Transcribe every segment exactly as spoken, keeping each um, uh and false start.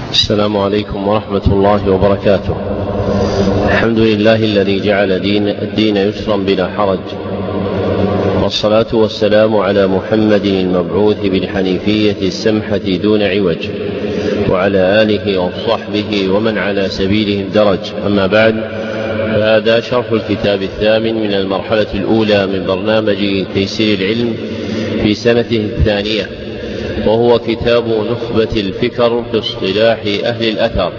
السلام عليكم ورحمة الله وبركاته. الحمد لله الذي جعل دين الدين يسرا بلا حرج، والصلاة والسلام على محمد المبعوث بالحنيفية السمحة دون عوج، وعلى آله وصحبه ومن على سبيلهم درج. أما بعد، فهذا شرح الكتاب الثامن من المرحلة الأولى من برنامج تيسير العلم في سنته الثانية، وهو كتاب نخبة الفكر في اصطلاح أهل الأثر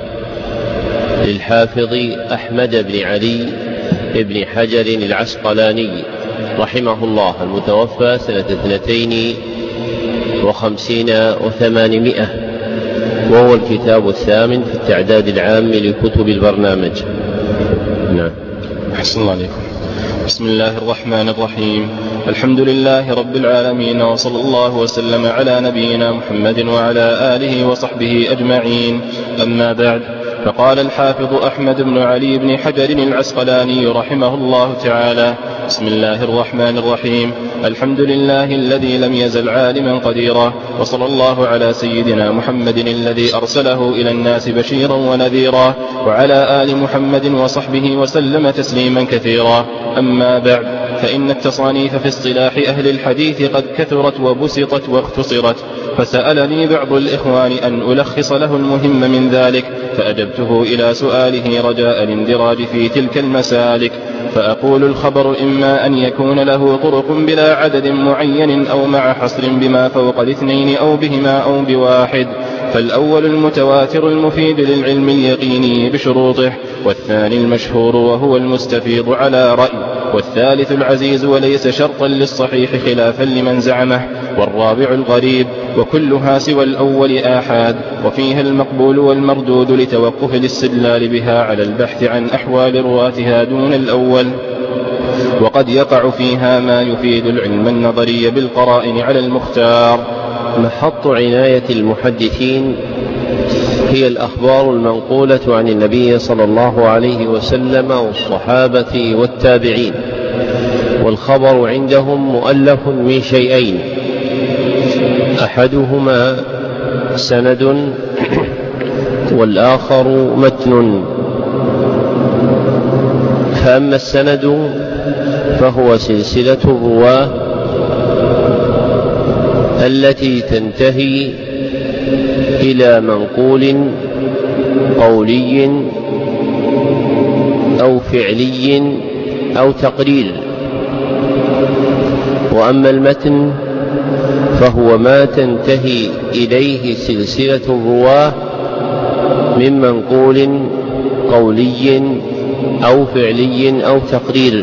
للحافظ أحمد بن علي بن حجر العسقلاني رحمه الله، المتوفى سنة اثنتين وخمسين وثمانمائة، وهو الكتاب الثامن في التعداد العام لكتب البرنامج. نعم. أحسن الله عليكم. بسم الله الرحمن الرحيم. الحمد لله رب العالمين، وصلى الله وسلم على نبينا محمد وعلى آله وصحبه أجمعين. أما بعد، فقال الحافظ أحمد بن علي بن حجر العسقلاني رحمه الله تعالى: بسم الله الرحمن الرحيم. الحمد لله الذي لم يزل عالما قديرا، وصلى الله على سيدنا محمد الذي أرسله إلى الناس بشيرا ونذيرا، وعلى آل محمد وصحبه وسلم تسليما كثيرا. أما بعد، فإن التصانيف في اصطلاح أهل الحديث قد كثرت وبسطت واختصرت، فسألني بعض الإخوان أن ألخص له المهم من ذلك، فأجبته إلى سؤاله رجاء الاندراج في تلك المسالك. فأقول: الخبر إما أن يكون له طرق بلا عدد معين، أو مع حصر بما فوق الاثنين أو بهما أو بواحد. فالأول المتواتر المفيد للعلم اليقيني بشروطه، والثاني المشهور وهو المستفيض على رأي، والثالث العزيز وليس شرطا للصحيح خلافا لمن زعمه، والرابع الغريب، وكلها سوى الأول آحاد، وفيها المقبول والمردود لتوقف الاستدلال بها على البحث عن أحوال رواتها دون الأول. وقد يقع فيها ما يفيد العلم النظري بالقرائن على المختار. محط عناية المحدثين هي الأخبار المنقولة عن النبي صلى الله عليه وسلم والصحابة والتابعين، والخبر عندهم مؤلف من شيئين: أحدهما سند، والآخر متن. فأما السند فهو سلسلة الرواة التي تنتهي إلى منقول قولي أو فعلي أو تقرير. وأما المتن فهو ما تنتهي إليه سلسلة الرواة من منقول قولي أو فعلي أو تقرير.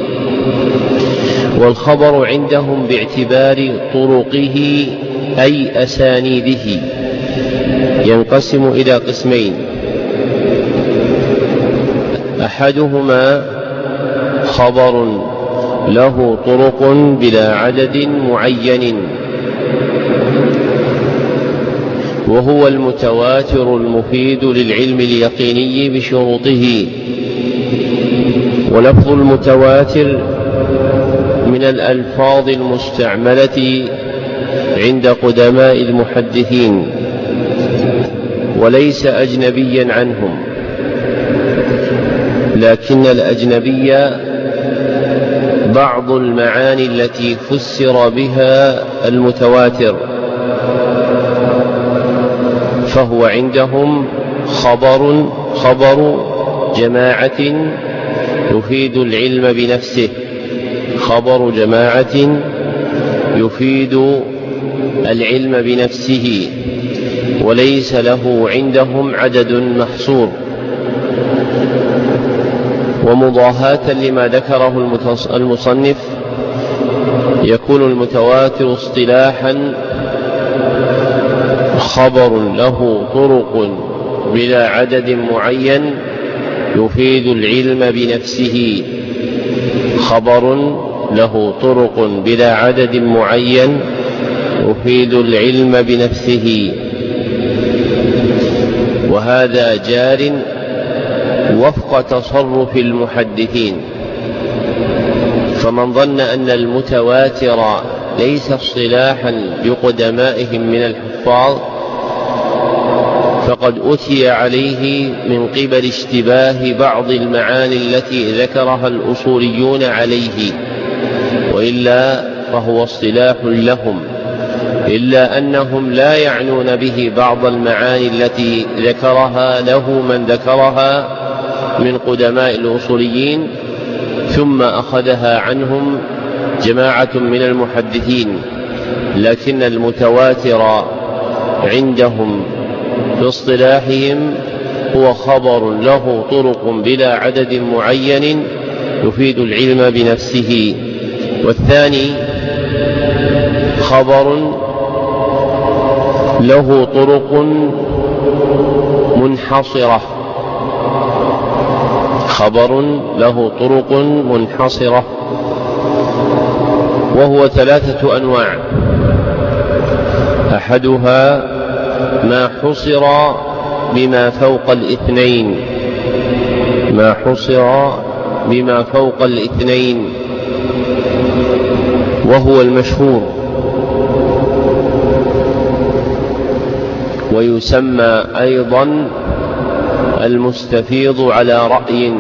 والخبر عندهم باعتبار طرقه أي أسانيده ينقسم إلى قسمين: أحدهما خبر له طرق بلا عدد معين، وهو المتواتر المفيد للعلم اليقيني بشروطه. ولفظ المتواتر من الألفاظ المستعملة عند قدماء المحدثين، وليس أجنبيا عنهم، لكن الأجنبي بعض المعاني التي فسر بها المتواتر. فهو عندهم خبر خبر جماعة يفيد العلم بنفسه، خبر جماعة يفيد العلم بنفسه، وليس له عندهم عدد محصور. ومضاهاة لما ذكره المصنف، يكون المتواتر اصطلاحا خبر له طرق بلا عدد معين يفيد العلم بنفسه، خبر له طرق بلا عدد معين يفيد العلم بنفسه. وهذا جار وفق تصرف المحدثين. فمن ظن أن المتواتر ليس اصطلاحا لقدمائهم من الحفاظ فقد أتي عليه من قبل اشتباه بعض المعاني التي ذكرها الأصوليون عليه، وإلا فهو اصطلاح لهم، إلا أنهم لا يعنون به بعض المعاني التي ذكرها له من ذكرها من قدماء الأصوليين ثم أخذها عنهم جماعة من المحدثين، لكن المتواتر عندهم في اصطلاحهم هو خبر له طرق بلا عدد معين يفيد العلم بنفسه. والثاني خبر له طرق منحصرة، خبر له طرق منحصرة وهو ثلاثة أنواع: أحدها ما حصر بما فوق الاثنين، ما حصر بما فوق الاثنين وهو المشهور، ويسمى أيضا المستفيض على رأي،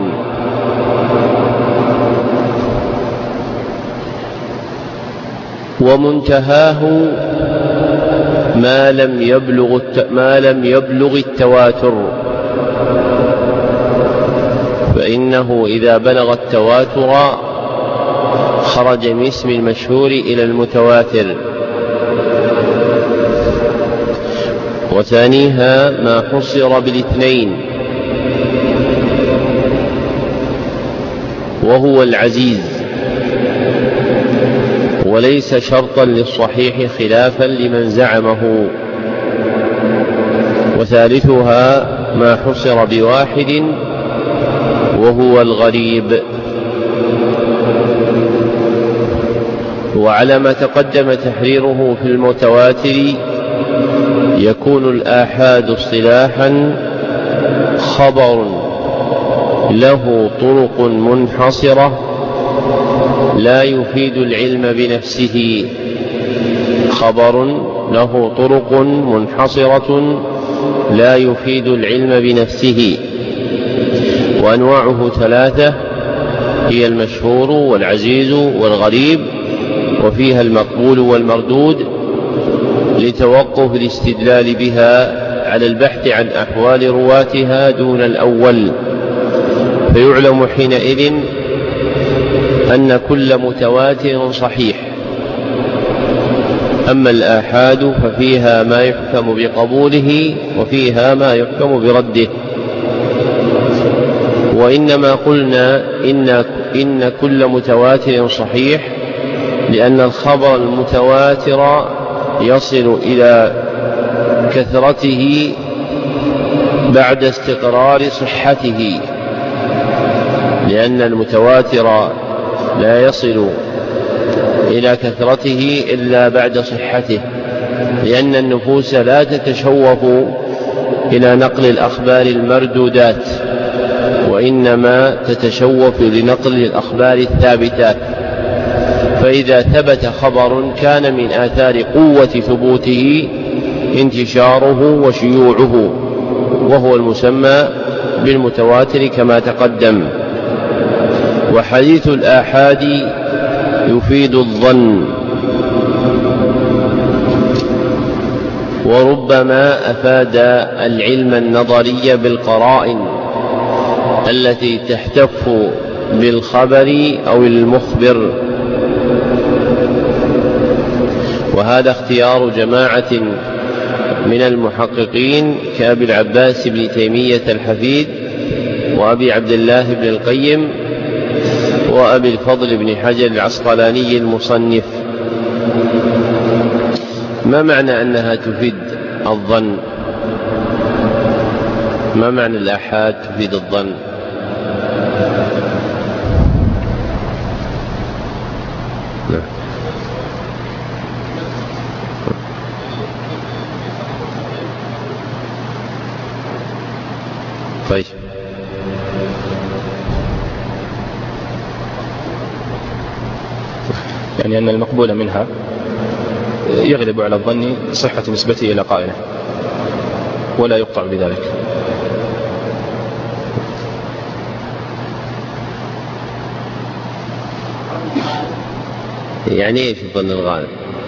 ومنتهاه ما لم يبلغ ما لم يبلغ التواتر، فإنه إذا بلغ التواتر خرج من اسم المشهور إلى المتواتر. وثانيها ما حصر بالاثنين وهو العزيز، وليس شرطا للصحيح خلافا لمن زعمه. وثالثها ما حصر بواحد وهو الغريب. وعلى ما تقدم تحريره في المتواتر يكون الآحاد اصطلاحا خبر له طرق منحصرة لا يفيد العلم بنفسه، خبر له طرق منحصرة لا يفيد العلم بنفسه. وأنواعه ثلاثة هي المشهور والعزيز والغريب، وفيها المقبول والمردود لتوقف الاستدلال بها على البحث عن أحوال رواتها دون الأول، فيعلم حينئذ أن كل متواتر صحيح. أما الآحاد ففيها ما يحكم بقبوله وفيها ما يحكم برده. وإنما قلنا إن, إن كل متواتر صحيح لأن الخبر المتواتر يصل إلى كثرته بعد استقرار صحته، لأن المتواتر لا يصل إلى كثرته إلا بعد صحته، لأن النفوس لا تتشوف إلى نقل الأخبار المردودات، وإنما تتشوف لنقل الأخبار الثابتات. فإذا ثبت خبر كان من آثار قوة ثبوته انتشاره وشيوعه، وهو المسمى بالمتواتر كما تقدم. وحديث الآحاد يفيد الظن، وربما أفاد العلم النظري بالقرائن التي تحتف بالخبر أو المخبر. وهذا اختيار جماعة من المحققين كأبي العباس بن تيمية الحفيد، وأبي عبد الله بن القيم، وأبي الفضل بن حجر العسقلاني المصنف. ما معنى أنها تفيد الظن؟ ما معنى الآحاد تفيد الظن؟ طيب، يعني أن المقبول منها يغلب على الظن صحة نسبته إلى قائله. ولا يقطع بذلك. يعني ايش الظن الغالب؟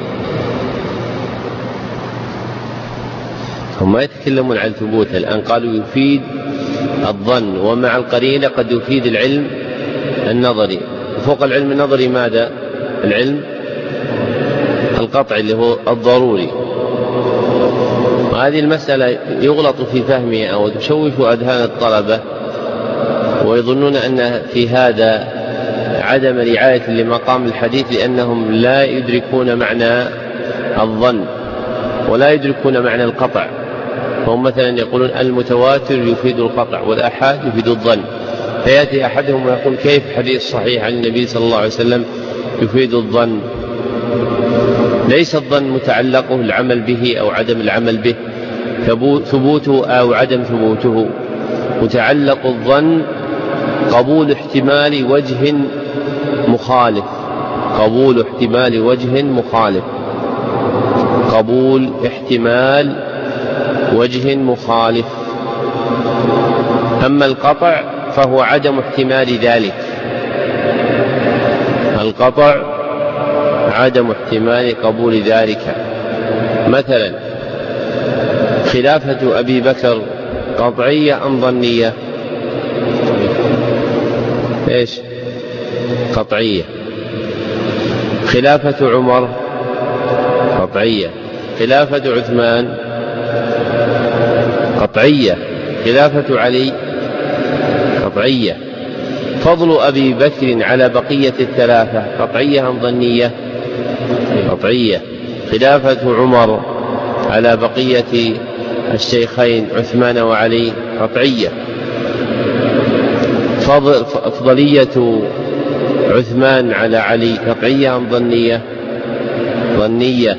هم ما يتكلمون عن ثبوته الآن، قالوا يفيد الظن ومع القرينة قد يفيد العلم النظري. فوق العلم النظري ماذا؟ العلم القطعي اللي هو الضروري. وهذه المسألة يغلط في فهمها أو تشوش أذهان الطلبة ويظنون أن في هذا عدم رعاية لمقام الحديث، لأنهم لا يدركون معنى الظن ولا يدركون معنى القطع. فهم مثلا يقولون المتواتر يفيد القطع والآحاد يفيد الظن، فيأتي أحدهم ويقول كيف حديث صحيح عن النبي صلى الله عليه وسلم يفيد الظن؟ ليس الظن متعلقه العمل به أو عدم العمل به، ثبوته أو عدم ثبوته، متعلق الظن قبول احتمال وجه مخالف، قبول احتمال وجه مخالف، قبول احتمال وجه مخالف. أما القطع فهو عدم احتمال ذلك، القطع عدم احتمال قبول ذلك. مثلا خلافة أبي بكر قطعية أم ظنية؟ إيش؟ قطعية. خلافة عمر قطعية. خلافة عثمان قطعية. خلافة علي قطعية. فضل أبي بكر على بقية الثلاثة قطعية أم ظنية؟ قطعية. خلافة عمر على بقية الشيخين عثمان وعلي قطعية. فضل أفضلية عثمان على علي قطعية أم ظنية؟ ظنية.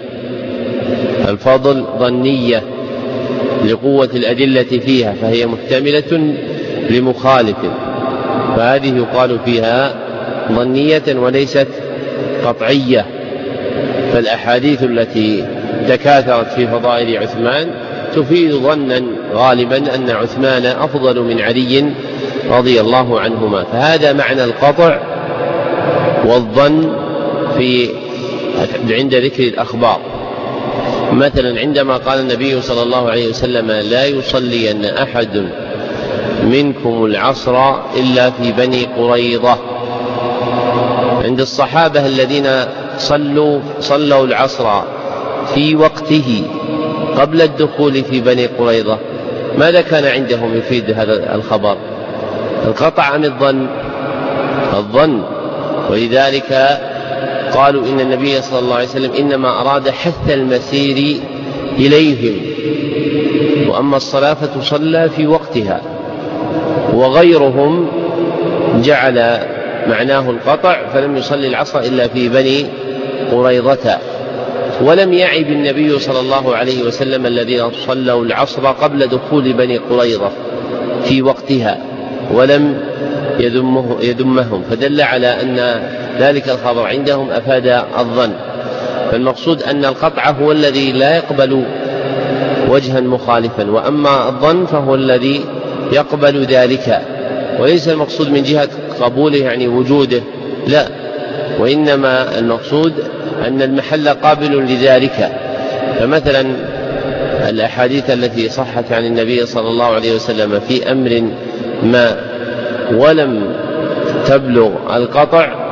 الفضل ظنية لقوة الأدلة فيها، فهي محتملة لمخالف، فهذه يقال فيها ظنية وليست قطعية. فالأحاديث التي تكاثرت في فضائل عثمان تفيد ظنا غالبا أن عثمان أفضل من علي رضي الله عنهما. فهذا معنى القطع والظن في عند ذكر الأخبار. مثلا عندما قال النبي صلى الله عليه وسلم لا يصلين أحد منكم العصر إلا في بني قريظة، عند الصحابة الذين صلوا صلوا العصر في وقته قبل الدخول في بني قريظة، ماذا كان عندهم يفيد هذا الخبر؟ القطع أم الظن؟ الظن. ولذلك قالوا إن النبي صلى الله عليه وسلم إنما أراد حث المسير إليهم، وأما الصلاة فتصلى في وقتها. وغيرهم جعل معناه القطع فلم يصلي العصر إلا في بني قريظة، ولم يعب النبي صلى الله عليه وسلم الذين صلوا العصر قبل دخول بني قريظة في وقتها ولم يذمه يذمهم، فدل على أن ذلك الخبر عندهم أفاد الظن. فالمقصود أن القطع هو الذي لا يقبل وجها مخالفا، وأما الظن فهو الذي يقبل ذلك، وليس المقصود من جهة قبوله يعني وجوده، لا، وإنما المقصود أن المحل قابل لذلك. فمثلا الأحاديث التي صحت عن النبي صلى الله عليه وسلم في أمر ما ولم تبلغ القطع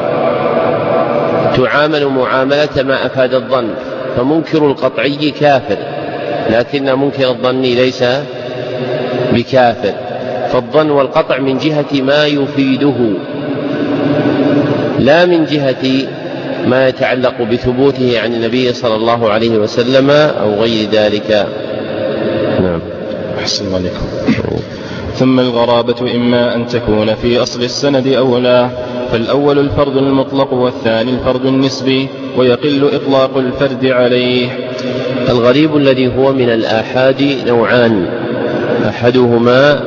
تعامل معاملة ما أفاد الظن، فمنكر القطعي كافر، لكن منكر الظني ليس بكافر. فالظن والقطع من جهة ما يفيده لا من جهة ما يتعلق بثبوته عن النبي صلى الله عليه وسلم أو غير ذلك. نعم. أحسن عليكم. ثم الغرابة إما أن تكون في أصل السند أو لا، فالأول الفرد المطلق والثاني الفرد النسبي، ويقل إطلاق الفرد عليه. الغريب الذي هو من الآحاد نوعان، أحدهما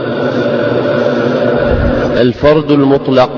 الفرد المطلق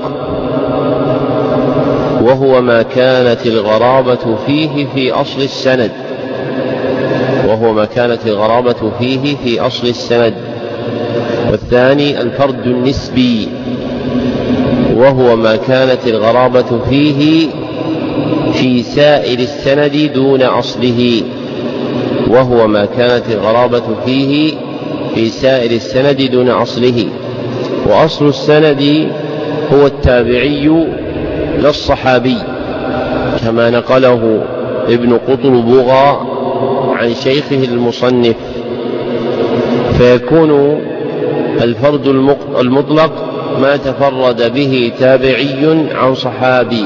وهو ما كانت الغرابة فيه في أصل السند، وهو ما كانت الغرابة فيه في أصل السند. والثاني الفرد النسبي، وهو ما كانت الغرابة فيه في سائر السند دون أصله وهو ما كانت الغرابة فيه في سائر السند دون أصله وأصل السند هو التابعي لا الصحابي، كما نقله ابن قطلبغة عن شيخه المصنف. فيكون الفرد المطلق ما تفرد به تابعي عن صحابي،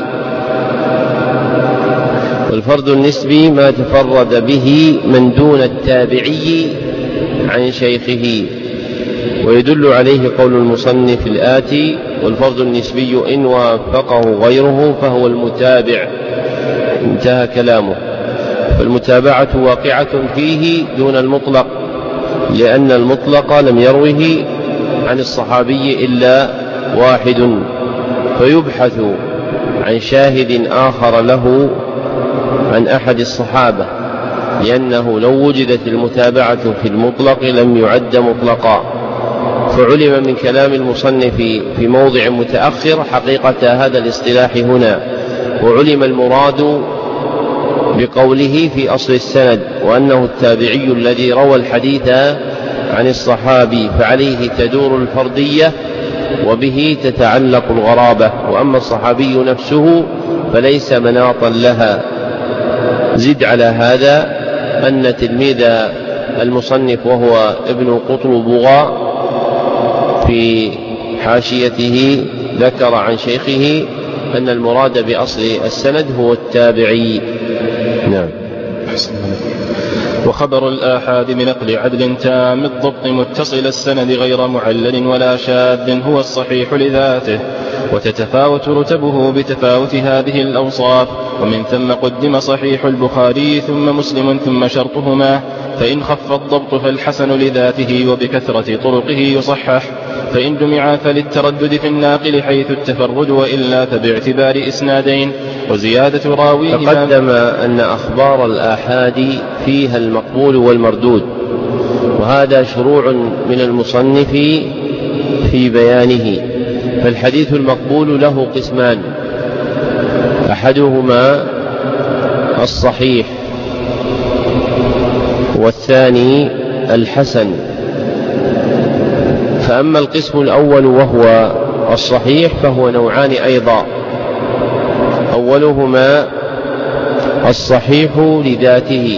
والفرد النسبي ما تفرد به من دون التابعي عن شيخه. ويدل عليه قول المصنف الآتي: والفرد النسبي إن وافقه غيره فهو المتابع. انتهى كلامه. فالمتابعة واقعة فيه دون المطلق، لأن المطلق لم يروه عن الصحابي إلا واحد، فيبحث عن شاهد آخر له عن أحد الصحابة، لأنه لو وجدت المتابعة في المطلق لم يعد مطلقا. فعلم من كلام المصنف في موضع متأخر حقيقة هذا الاصطلاح هنا، وعلم المراد بقوله في أصل السند، وأنه التابعي الذي روى الحديث عن الصحابي، فعليه تدور الفردية وبه تتعلق الغرابة. وأما الصحابي نفسه فليس مناطا لها. زد على هذا أن تلميذ المصنف وهو ابن قطلبغة في حاشيته ذكر عن شيخه أن المراد بأصل السند هو التابعي. نعم. وخبر الآحاد بنقل عدل تام الضبط متصل السند غير معلل ولا شاذ هو الصحيح لذاته، وتتفاوت رتبه بتفاوت هذه الأوصاف، ومن ثم قدم صحيح البخاري ثم مسلم ثم شرطهما، فإن خف الضبط فالحسن لذاته وبكثرة طرقه يصحح، فإن جمع فللتردد في الناقل حيث التفرد، وإلا فباعتبار إسنادين وزيادة راويه. تقدم أن أخبار الآحاد فيها المقبول والمردود، وهذا شروع من المصنف في بيانه. فالحديث المقبول له قسمان: أحدهما الصحيح، والثاني الحسن. فأما القسم الأول وهو الصحيح فهو نوعان أيضا: أولهما الصحيح لذاته،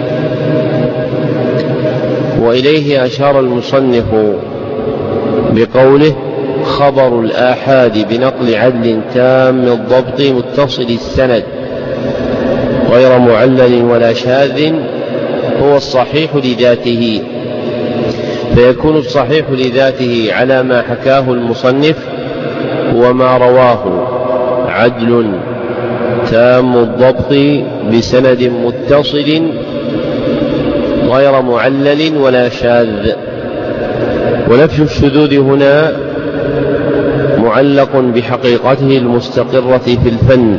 وإليه أشار المصنف بقوله: خبر الآحاد بنقل عدل تام الضبط متصل السند غير معلل ولا شاذ هو الصحيح لذاته. فيكون الصحيح لذاته على ما حكاه المصنف وما رواه عدل تام الضبط بسند متصل غير معلل ولا شاذ. ونفي الشذوذ هنا معلق بحقيقته المستقرة في الفن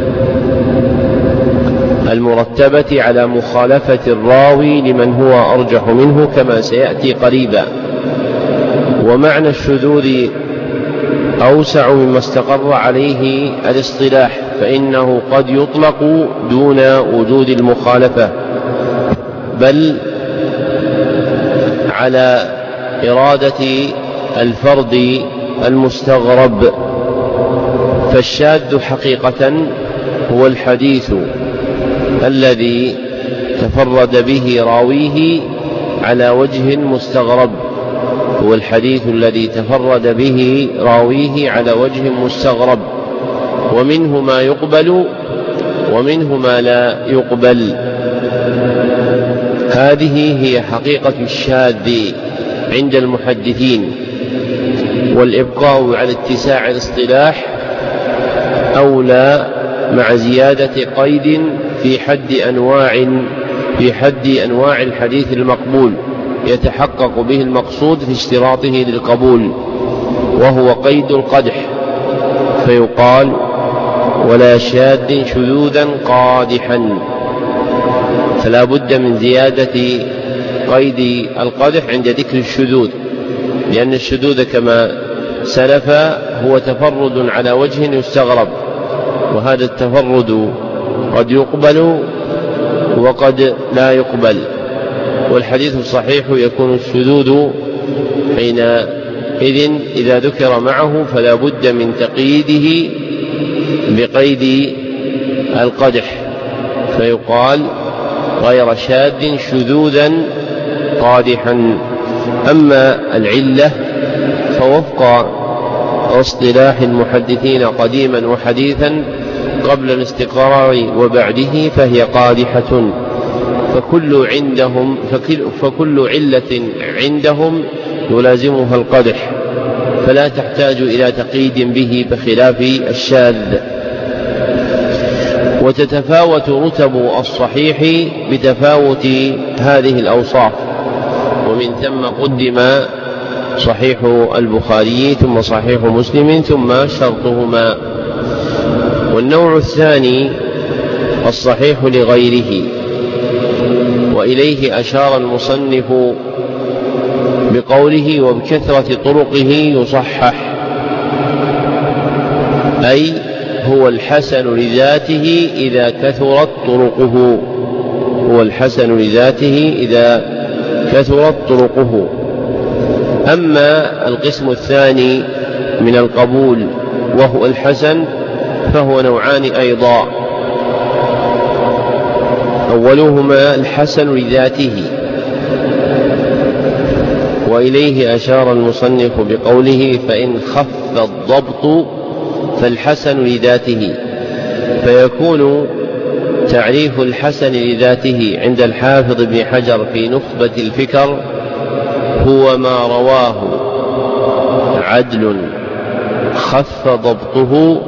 المرتبة على مخالفة الراوي لمن هو أرجح منه كما سيأتي قريبا. ومعنى الشذوذ أوسع مما استقر عليه الاصطلاح، فإنه قد يطلق دون وجود المخالفة، بل على إرادة الفرد المستغرب. فالشاذ حقيقة هو الحديث الذي تفرد به راويه على وجه مستغرب، هو الحديث الذي تفرد به راويه على وجه مستغرب، ومنه ما يقبل ومنه ما لا يقبل. هذه هي حقيقة الشاذ عند المحدثين. والإبقاء على اتساع الاصطلاح أولى مع زيادة قيد في حد أنواع في حد أنواع الحديث المقبول يتحقق به المقصود في اشتراطه للقبول، وهو قيد القدح، فيقال: ولا شاذ شذوذا قادحا. فلا بد من زيادة قيد القدح عند ذكر الشذوذ، لأن الشذوذ كما سلف هو تفرد على وجه يستغرب، وهذا التفرد قد يقبل وقد لا يقبل. والحديث الصحيح يكون الشذوذ حينئذ إذا ذكر معه فلا بد من تقييده بقيد القدح، فيقال غير شاذ شذوذا قادحا. أما العلة فوفق اصطلاح المحدثين قديما وحديثا قبل الاستقرار وبعده فهي قادحة، فكل عندهم فكل علة عندهم يلازمها القدح، فلا تحتاج إلى تقييد به بخلاف الشاذ. وتتفاوت رتب الصحيح بتفاوت هذه الأوصاف، ومن ثم قدم صحيح البخاري ثم صحيح مسلم ثم شرطهما. والنوع الثاني الصحيح لغيره، وإليه أشار المصنف بقوله وبكثرة طرقه يصحح، أي هو الحسن لذاته إذا كثرت طرقه، هو الحسن لذاته إذا كثرت طرقه. أما القسم الثاني من القبول وهو الحسن فهو نوعان أيضا، أولهما الحسن لذاته، وإليه أشار المصنف بقوله فإن خف الضبط فالحسن لذاته، فيكون تعريف الحسن لذاته عند الحافظ ابن حجر في نخبة الفكر هو ما رواه عدل خف ضبطه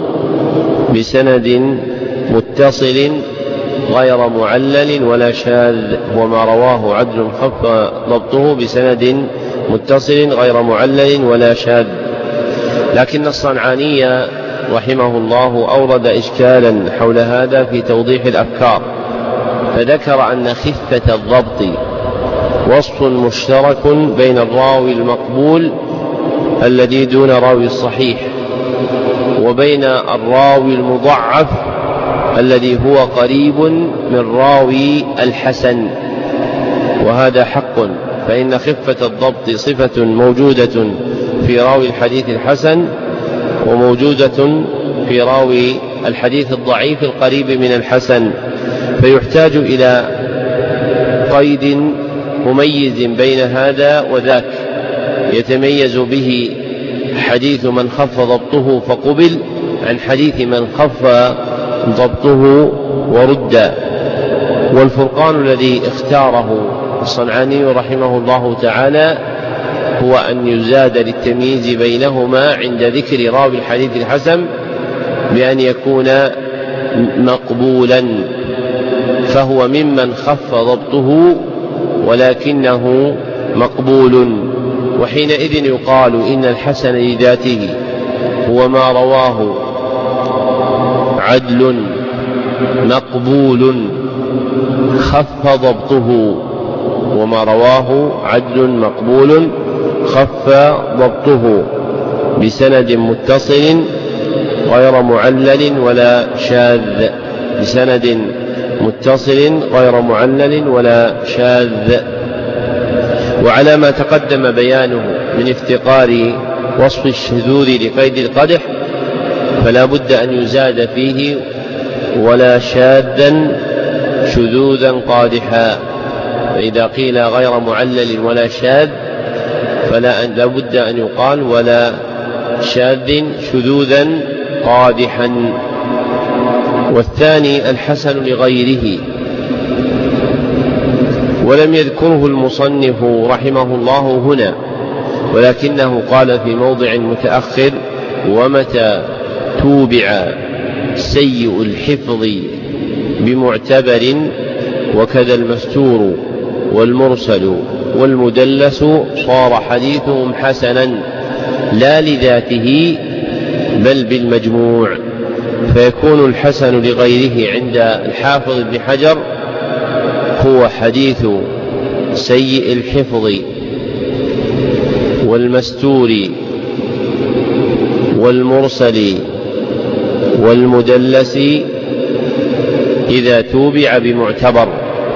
بسند متصل غير معلل ولا شاذ، وما رواه عدل خف ضبطه بسند متصل غير معلل ولا شاذ. لكن الصنعاني رحمه الله أورد إشكالا حول هذا في توضيح الأفكار، فذكر أن خفة الضبط وصف مشترك بين الراوي المقبول الذي دون راوي الصحيح وبين الراوي المضعف الذي هو قريب من راوي الحسن، وهذا حق، فإن خفة الضبط صفة موجودة في راوي الحديث الحسن وموجودة في راوي الحديث الضعيف القريب من الحسن، فيحتاج إلى قيد مميز بين هذا وذاك يتميز به حديث من خف ضبطه فقبل عن حديث من خف ضبطه ورد. والفرقان الذي اختاره الصنعاني رحمه الله تعالى هو أن يزاد للتمييز بينهما عند ذكر راوي الحديث الحسن بأن يكون مقبولا، فهو ممن خف ضبطه ولكنه مقبول، وحينئذ يقال إن الحسن لذاته هو ما رواه عدل مقبول خف ضبطه، وما رواه عدل مقبول خف ضبطه بسند متصل غير معلل ولا شاذ، بسند متصل غير معلل ولا شاذ. وعلى ما تقدم بيانه من افتقار وصف الشذوذ لقيد القدح فلا بد أن يزاد فيه ولا شاذا شذوذا قادحا، فإذا قيل غير معلل ولا شاذ فلا بد أن يقال ولا شاذ شذوذا قادحا. والثاني الحسن لغيره، ولم يذكره المصنف رحمه الله هنا، ولكنه قال في موضع متأخر ومتى توبع سيء الحفظ بمعتبر وكذا المستور والمرسل والمدلس صار حديثهم حسنا لا لذاته بل بالمجموع، فيكون الحسن لغيره عند الحافظ ابن حجر هو حديث سيء الحفظ والمستور والمرسل والمدلس إذا توبع بمعتبر.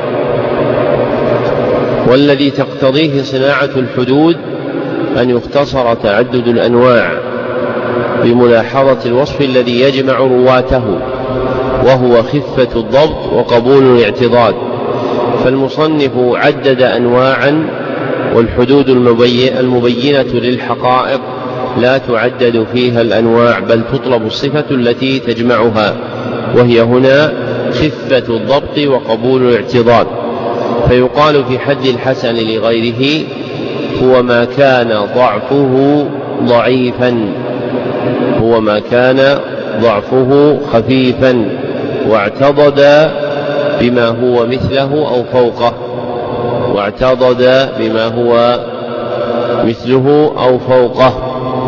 والذي تقتضيه صناعة الحدود أن يختصر تعدد الأنواع بملاحظة الوصف الذي يجمع رواته، وهو خفة الضبط وقبول الاعتضاد. فالمصنف عدد أنواعا، والحدود المبينة للحقائق لا تعدد فيها الأنواع، بل تطلب الصفة التي تجمعها، وهي هنا خفة الضبط وقبول الاعتضاد. فيقال في حد الحسن لغيره هو ما كان ضعفه ضعيفا، هو ما كان ضعفه خفيفا واعتضد بما هو مثله أو فوقه، واعتضد بما هو مثله أو فوقه.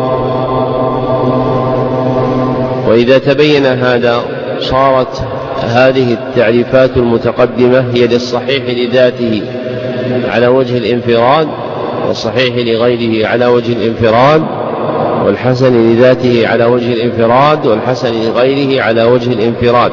وإذا تبين هذا صارت هذه التعريفات المتقدمة هي للصحيح لذاته على وجه الانفراد، والصحيح لغيره على وجه الانفراد، والحسن لذاته على وجه الانفراد، والحسن لغيره على وجه الانفراد.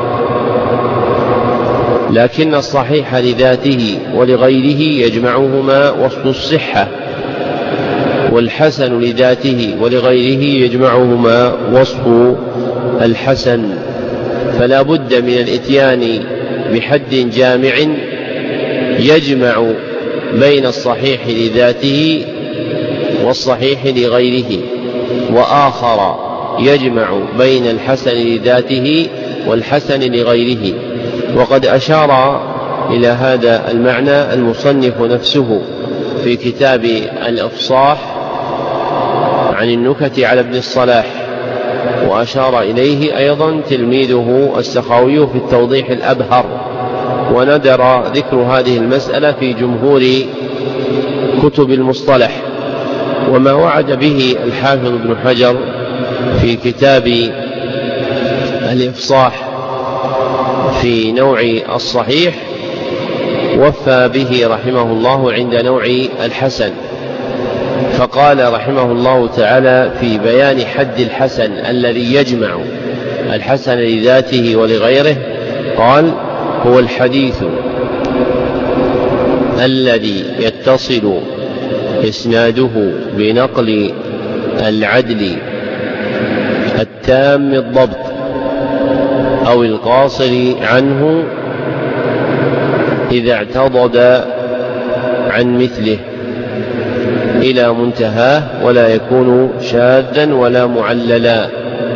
لكن الصحيح لذاته ولغيره يجمعهما وصف الصحة، والحسن لذاته ولغيره يجمعهما وصف الحسن. فلا بد من الاتيان بحد جامع يجمع بين الصحيح لذاته والصحيح لغيره، وآخر يجمع بين الحسن لذاته والحسن لغيره. وقد أشار إلى هذا المعنى المصنف نفسه في كتاب الإفصاح عن النكت على ابن الصلاح، وأشار إليه أيضا تلميذه السخاوي في التوضيح الأبهر. وندر ذكر هذه المسألة في جمهور كتب المصطلح. وما وعد به الحافظ ابن حجر في كتاب الإفصاح في نوع الصحيح وفى به رحمه الله عند نوع الحسن، فقال رحمه الله تعالى في بيان حد الحسن الذي يجمع الحسن لذاته ولغيره، قال: هو الحديث الذي يتصل إسناده بنقل العدل التام الضبط أو القاصر عنه إذا اعتضد عن مثله إلى منتهاه، ولا يكون شاذا ولا معللا.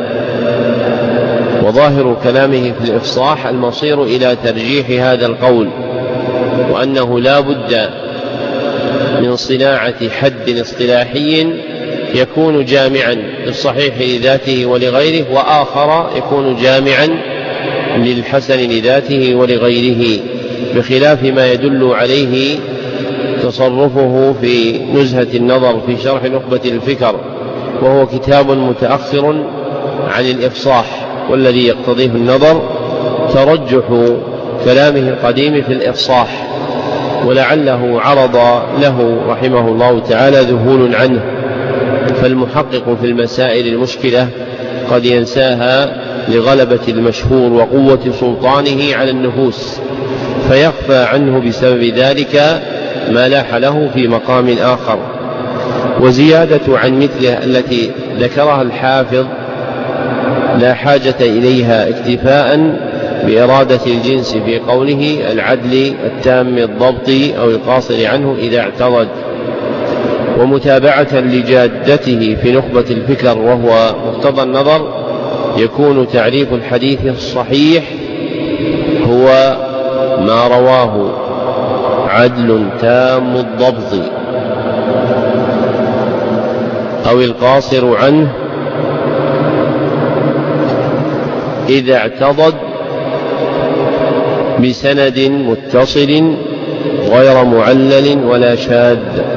وظاهر كلامه في الإفصاح المصير إلى ترجيح هذا القول، وأنه لا بد من صناعة حد اصطلاحي يكون جامعا للصحيح لذاته ولغيره، وآخر يكون جامعا للحسن لذاته ولغيره، بخلاف ما يدل عليه تصرفه في نزهة النظر في شرح نخبة الفكر، وهو كتاب متأخر عن الإفصاح، والذي يقتضيه النظر ترجح كلامه القديم في الإفصاح، ولعله عرض له رحمه الله تعالى ذهول عنه. فالمحقق في المسائل المشكلة قد ينساها لغلبة المشهور وقوة سلطانه على النفوس، فيخفى عنه بسبب ذلك ما لاح له في مقام آخر. وزيادة عن مثله التي ذكرها الحافظ لا حاجة إليها اكتفاء بإرادة الجنس في قوله العدل التام الضبط أو القاصر عنه إذا اعتضد، ومتابعة لجادته في نخبة الفكر وهو مقتضى النظر، يكون تعريف الحديث الصحيح هو ما رواه عدل تام الضبط أو القاصر عنه إذا اعتضد بسند متصل غير معلل ولا شاذ.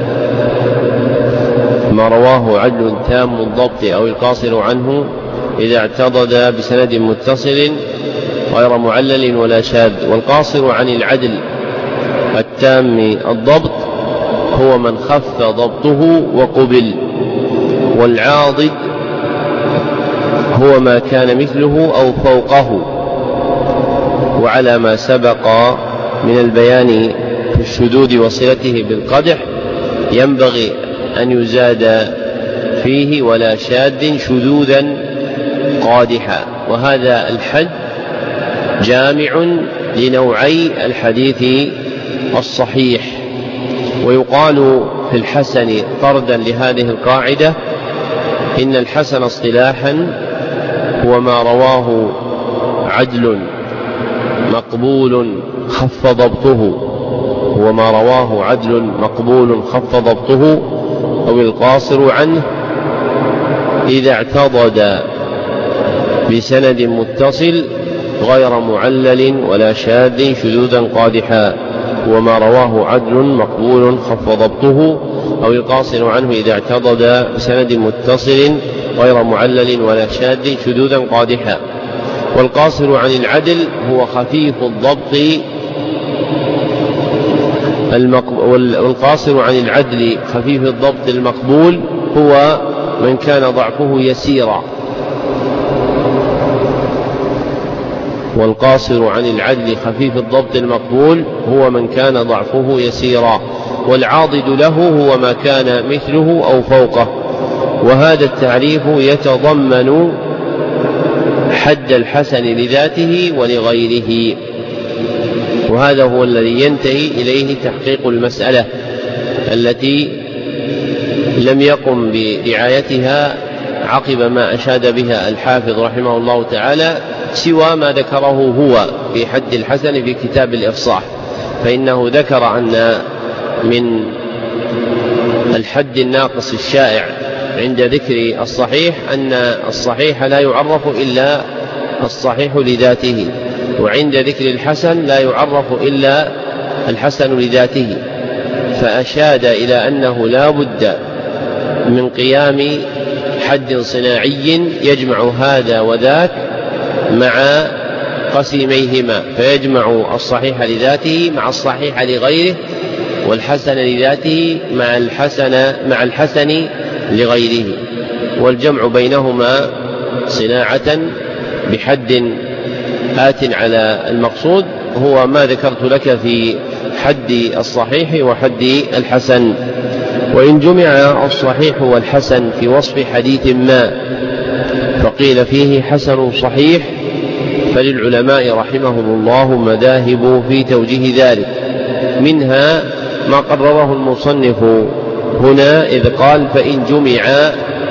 ما رواه عدل تام الضبط أو القاصر عنه إذا اعتضد بسند متصل غير معلل ولا شاذ. والقاصر عن العدل تام الضبط هو من خف ضبطه وقبل، والعاضد هو ما كان مثله أو فوقه. وعلى ما سبق من البيان في الشذوذ وصلته بالقدح ينبغي أن يزاد فيه ولا شاذ شذوذا قادحا، وهذا الحد جامع لنوعي الحديث الصحيح. ويقال في الحسن طردا لهذه القاعدة إن الحسن اصطلاحا هو ما رواه عدل مقبول خف ضبطه هو ما رواه عدل مقبول خف ضبطه أو القاصر عنه إذا اعتضد بسند متصل غير معلل ولا شاذ شذوذا قادحا، وما رواه عدل مقبول خف ضبطه أو القاصر عنه إذا اعتضد بسند متصل غير معلل ولا شاذ شذوذا قادحا. والقاصر عن العدل هو خفيف الضبط والقاصر عن العدل خفيف الضبط المقبول هو من كان ضعفه يسيرا. والقاصر عن العدل خفيف الضبط المقبول هو من كان ضعفه يسيرا. والعاضد له هو ما كان مثله أو فوقه. وهذا التعريف يتضمن حد الحسن لذاته ولغيره، وهذا هو الذي ينتهي إليه تحقيق المسألة التي لم يقم برعايتها عقب ما أشاد بها الحافظ رحمه الله تعالى سوى ما ذكره هو في حد الحسن في كتاب الإفصاح، فإنه ذكر أن من الحد الناقص الشائع عند ذكر الصحيح أن الصحيح لا يعرف إلا الصحيح لذاته، وعند ذكر الحسن لا يعرف إلا الحسن لذاته، فأشاد إلى أنه لا بد من قيام حد صناعي يجمع هذا وذاك مع قسيميهما، فيجمع الصحيح لذاته مع الصحيح لغيره، والحسن لذاته مع الحسن مع الحسن لغيره، والجمع بينهما صناعة بحد آت على المقصود هو ما ذكرت لك في حد الصحيح وحد الحسن. وإن جمع الصحيح والحسن في وصف حديث ما فقيل فيه حسن صحيح فللعلماء رحمهم الله مذاهب في توجيه ذلك، منها ما قرره المصنف هنا إذ قال فإن جمع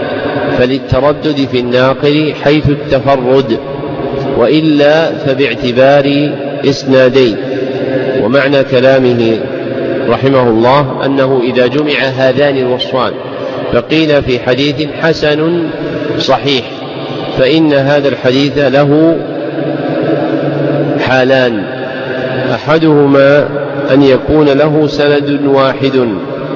فللتردد في الناقل حيث التفرد، وإلا فباعتبار إسنادين. ومعنى كلامه رحمه الله أنه إذا جمع هذان الوصفان فقيل في حديث حسن صحيح فإن هذا الحديث له حالان، أحدهما أن يكون له سند واحد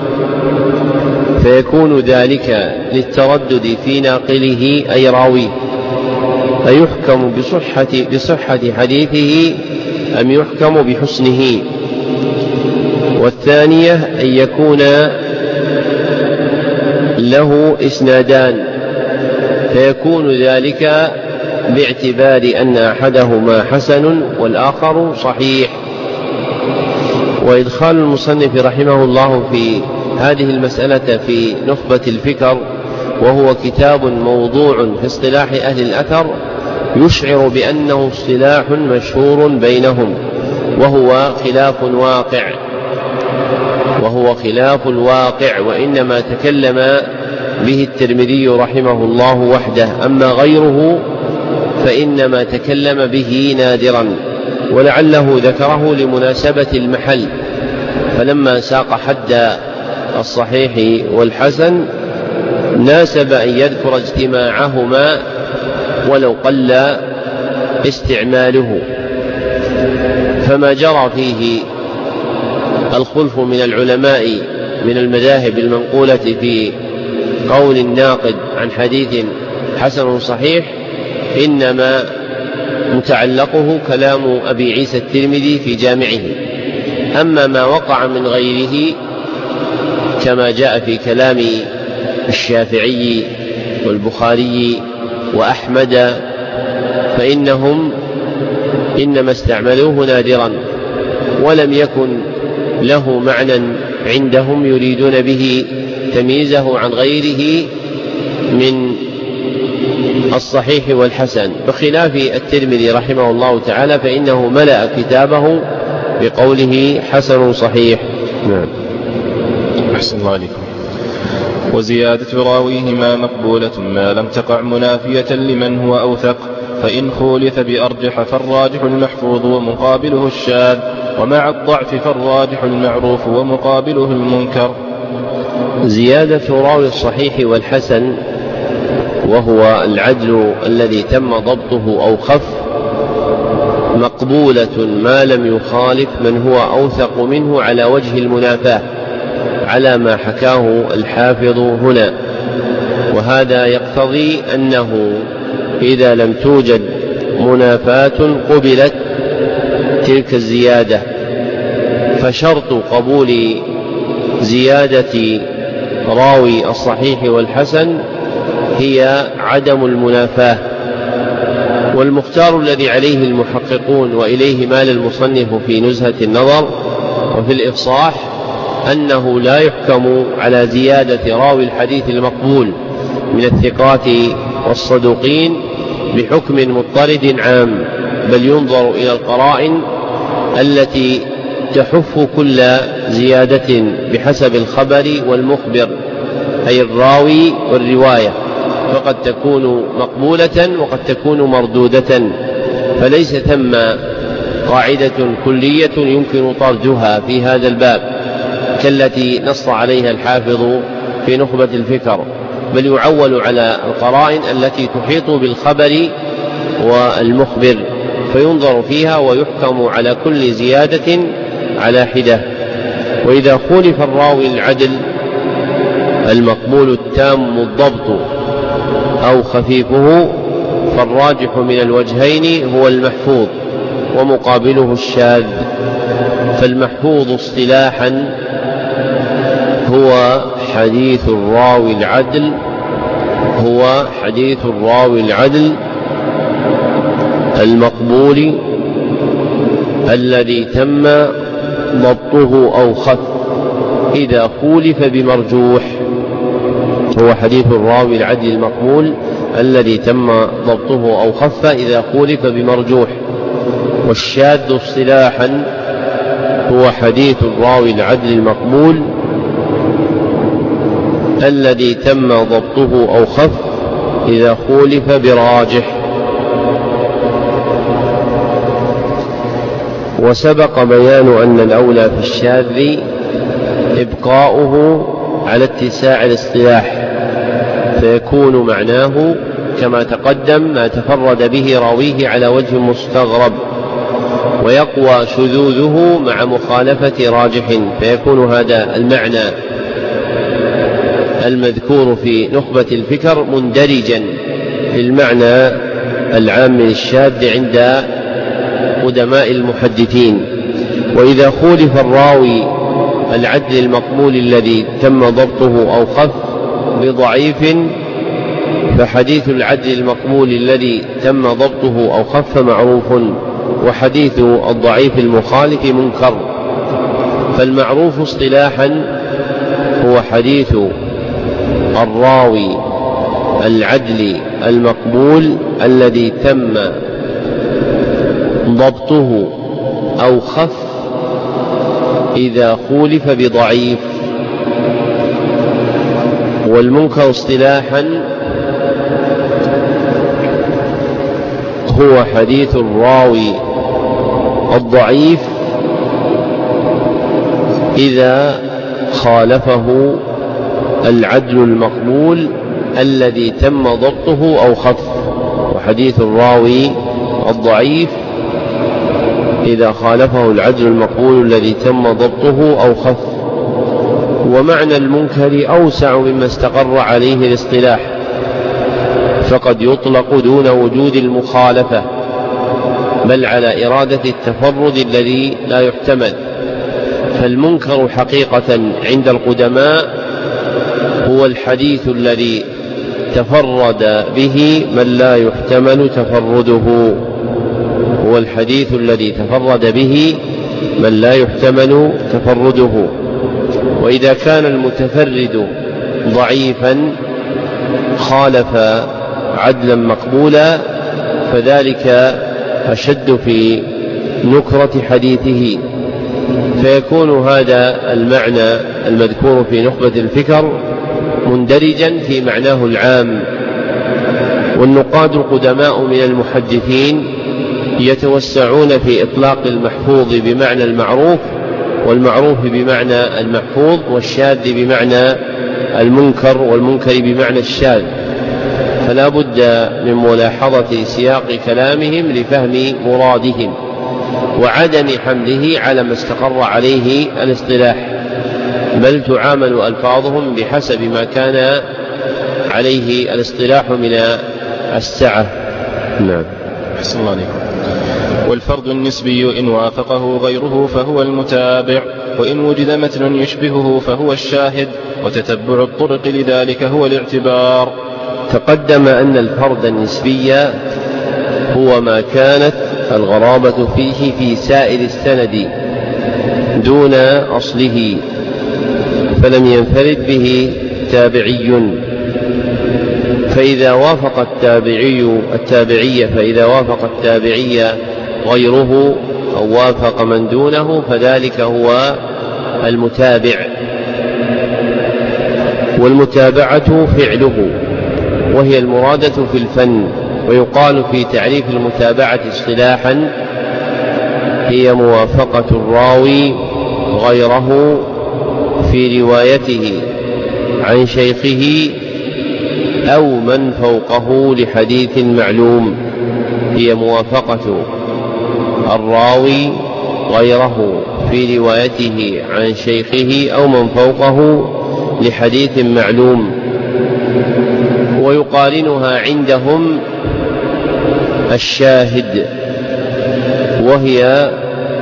فيكون ذلك للتردد في ناقله أي راويه، فيحكم بصحة, بصحة حديثه أم يحكم بحسنه. والثانية أن يكون له إسنادان فيكون ذلك باعتبار أن أحدهما حسن والآخر صحيح. وإدخال المصنف رحمه الله في هذه المسألة في نخبة الفكر وهو كتاب موضوع في اصطلاح أهل الأثر يشعر بأنه اصطلاح مشهور بينهم، وهو خلاف واقع وهو خلاف الواقع وإنما تكلم به الترمذي رحمه الله وحده، أما غيره فإنما تكلم به نادرا، ولعله ذكره لمناسبة المحل، فلما ساق حد الصحيح والحسن ناسب أن يذكر اجتماعهما ولو قل استعماله. فما جرى فيه الخلف من العلماء من المذاهب المنقولة في قول الناقد عن حديث حسن صحيح إنما متعلقه كلام أبي عيسى الترمذي في جامعه، أما ما وقع من غيره كما جاء في كلام الشافعي والبخاري وأحمد فإنهم إنما استعملوه نادرا ولم يكن له معنى عندهم يريدون به تمييزه عن غيره من الصحيح والحسن، بخلاف الترمذي رحمه الله تعالى فإنه ملأ كتابه بقوله حسن صحيح. نعم. أحسن الله عليكم. وزيادة راويهما مقبولة ما لم تقع منافية لمن هو أوثق، فإن خولف بأرجح فالراجح المحفوظ ومقابله الشاذ، ومع الضعف فالراجح المعروف ومقابله المنكر. زيادة راوي الصحيح والحسن وهو العدل الذي تم ضبطه أو خف مقبولة ما لم يخالف من هو أوثق منه على وجه المنافاة على ما حكاه الحافظ هنا، وهذا يقتضي أنه إذا لم توجد منافاة قبلت تلك الزيادة، فشرط قبول زيادة راوي الصحيح والحسن هي عدم المنافاة. والمختار الذي عليه المحققون وإليه مال المصنف في نزهة النظر وفي الإفصاح أنه لا يحكم على زيادة راوي الحديث المقبول من الثقات والصدوقين بحكم مضطرد عام، بل ينظر إلى القرائن التي تحف كل زيادة بحسب الخبر والمخبر أي الراوي والرواية، فقد تكون مقبولة وقد تكون مردودة، فليس ثم قاعدة كلية يمكن طردها في هذا الباب كالتي نص عليها الحافظ في نخبة الفكر، بل يعول على القرائن التي تحيط بالخبر والمخبر فينظر فيها ويحكم على كل زيادة على حدة. وإذا خولف الراوي العدل المقبول التام الضبط أو خفيفه فالراجح من الوجهين هو المحفوظ ومقابله الشاذ. فالمحفوظ اصطلاحا هو حديث الراوي العدل هو حديث الراوي العدل المقبول الذي تم ضبطه أو خف إذا خولف بمرجوح، هو حديث الراوي العدل المقبول الذي تم ضبطه أو خف إذا خولف بمرجوح. والشاذ اصطلاحا هو حديث الراوي العدل المقبول الذي تم ضبطه أو خف إذا خولف براجح. وسبق بيان أن الأولى في الشاذ إبقاؤه على اتساع الاصطلاح، فيكون معناه كما تقدم ما تفرد به راويه على وجه مستغرب، ويقوى شذوذه مع مخالفة راجح، فيكون هذا المعنى المذكور في نخبة الفكر مندرجا في المعنى العام للشاذ عند قدماء المحدثين. وإذا خولف الراوي العدل المقبول الذي تم ضبطه أو خف بضعيف فحديث العدل المقبول الذي تم ضبطه أو خف معروف، وحديث الضعيف المخالف منكر. فالمعروف اصطلاحا هو حديث الراوي العدل المقبول الذي تم ضبطه أو خف إذا خولف بضعيف. والمنكر اصطلاحا هو حديث الراوي الضعيف إذا خالفه العدل المقبول الذي تم ضبطه أو خف، وحديث الراوي الضعيف إذا خالفه العدل المقبول الذي تم ضبطه أو خف. ومعنى المنكر أوسع مما استقر عليه الاصطلاح، فقد يطلق دون وجود المخالفة بل على إرادة التفرد الذي لا يحتمل، فالمنكر حقيقة عند القدماء هو الحديث الذي تفرد به من لا يحتمل تفرده هو الحديث الذي تفرد به من لا يحتمل تفرده وإذا كان المتفرد ضعيفا خالف عدلا مقبولا فذلك أشد في نكرة حديثه، فيكون هذا المعنى المذكور في نخبة الفكر مندرجا في معناه العام. والنقاد القدماء من المحدثين يتوسعون في إطلاق المحفوظ بمعنى المعروف، والمعروف بمعنى المحفوظ، والشاذ بمعنى المنكر، والمنكر بمعنى الشاذ، فلا بد من ملاحظة سياق كلامهم لفهم مرادهم وعدم حمله على ما استقر عليه الاصطلاح، بل تعامل ألفاظهم بحسب ما كان عليه الاصطلاح من السعة. نعم. أحسن الله عليكم. والفرد النسبي إن وافقه غيره فهو المتابع، وإن وجد متن يشبهه فهو الشاهد، وتتبع الطرق لذلك هو الاعتبار. تقدم أن الفرد النسبي هو ما كانت الغرابة فيه في سائر السند دون أصله، فلم ينفرد به تابعي، فإذا وافق التابعي التابعية فإذا وافق التابعي غيره أو وافق من دونه فذلك هو المتابع. والمتابعة فعله وهي المرادة في الفن، ويقال في تعريف المتابعة اصطلاحا هي موافقة الراوي غيره في روايته عن شيخه أو من فوقه لحديث معلوم، هي موافقة الراوي غيره في روايته عن شيخه أو من فوقه لحديث معلوم. ويقارنها عندهم الشاهد، وهي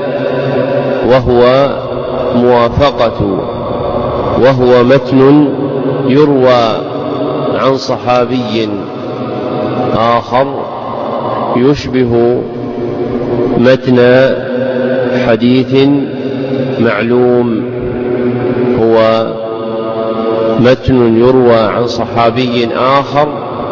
وهو موافقة وهو متن يروى عن صحابي آخر يشبه متن حديث معلوم، هو متن يروى عن صحابي آخر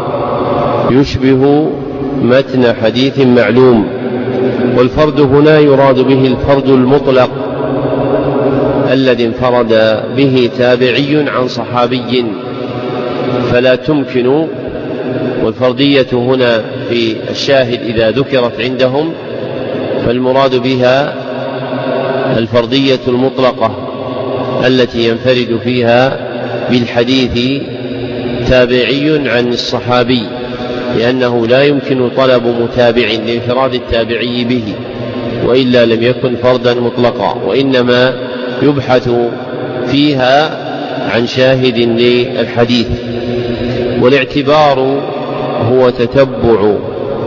يشبه متن حديث معلوم. والفرد هنا يراد به الفرد المطلق الذي انفرد به تابعي عن صحابي، فلا تمكن. والفردية هنا في الشاهد إذا ذكرت عندهم فالمراد بها الفردية المطلقة التي ينفرد فيها بالحديث تابعي عن الصحابي، لأنه لا يمكن طلب متابع لانفراد التابعي به وإلا لم يكن فردا مطلقا، وإنما يبحث فيها عن شاهد للحديث. والاعتبار هو تتبع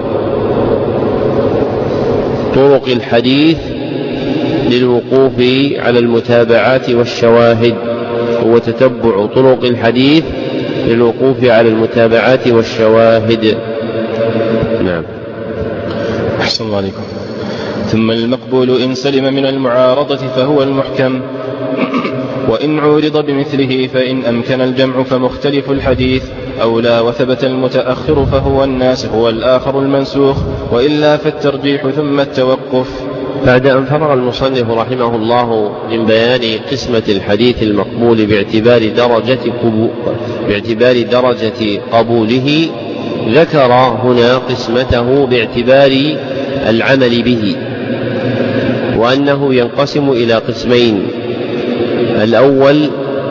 طرق الحديث للوقوف على المتابعات والشواهد هو تتبع طرق الحديث للوقوف على المتابعات والشواهد. نعم. أحسن الله عليكم. ثم المقبول إن سلم من المعارضة فهو المحكم، وإن عورض بمثله فإن أمكن الجمع فمختلف الحديث أولى، وثبت المتأخر فهو الناسخ والآخر المنسوخ، وإلا فالترجيح ثم التوقف. بعد أن فرغ المصنف رحمه الله من بيان قسمة الحديث المقبول باعتبار درجة, باعتبار درجة قبوله، ذكر هنا قسمته باعتبار العمل به، وأنه ينقسم إلى قسمين: الأول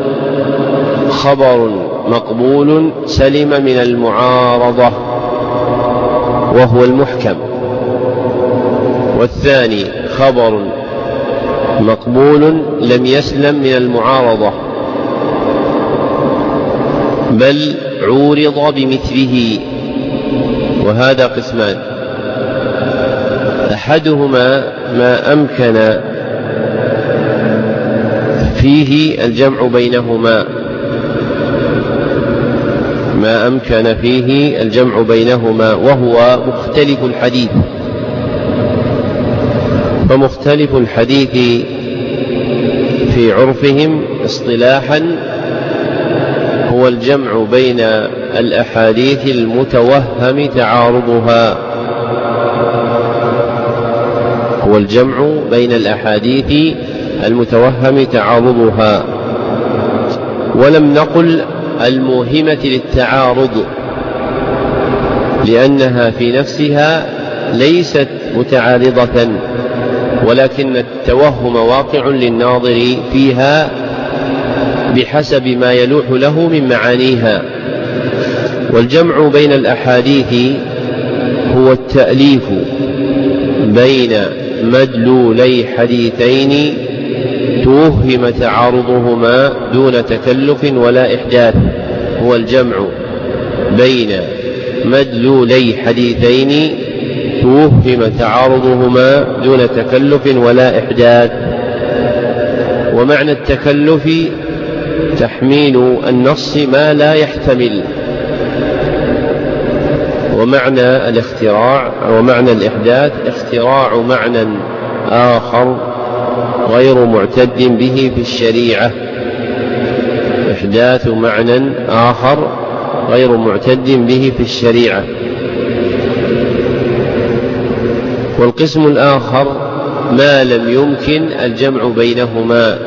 خبر مقبول سلم من المعارضة وهو المحكم، والثاني خبر مقبول لم يسلم من المعارضة بل عورض بمثله، وهذا قسمان: أحدهما ما أمكن فيه الجمع بينهما، ما أمكن فيه الجمع بينهما، وهو مختلف الحديث. فمختلف الحديث في عرفهم اصطلاحا هو الجمع بين الأحاديث المتوهم تعارضها، هو الجمع بين الأحاديث المتوهم تعارضها، ولم نقل الموهمة للتعارض، لأنها في نفسها ليست متعارضة، ولكن التوهم واقع للناظر فيها بحسب ما يلوح له من معانيها. والجمع بين الأحاديث هو التأليف بين مدلولي حديثين توهم تعارضهما دون تكلف ولا إحداث، هو الجمع بين مدلولي حديثين توهم تعارضهما دون تكلف ولا إحداث. ومعنى التكلف تحميل النص ما لا يحتمل، ومعنى الاختراع ومعنى الإحداث اختراع معنى آخر غير معتد به في الشريعة، إحداث معنى آخر غير معتد به في الشريعة. والقسم الآخر ما لم يمكن الجمع بينهما،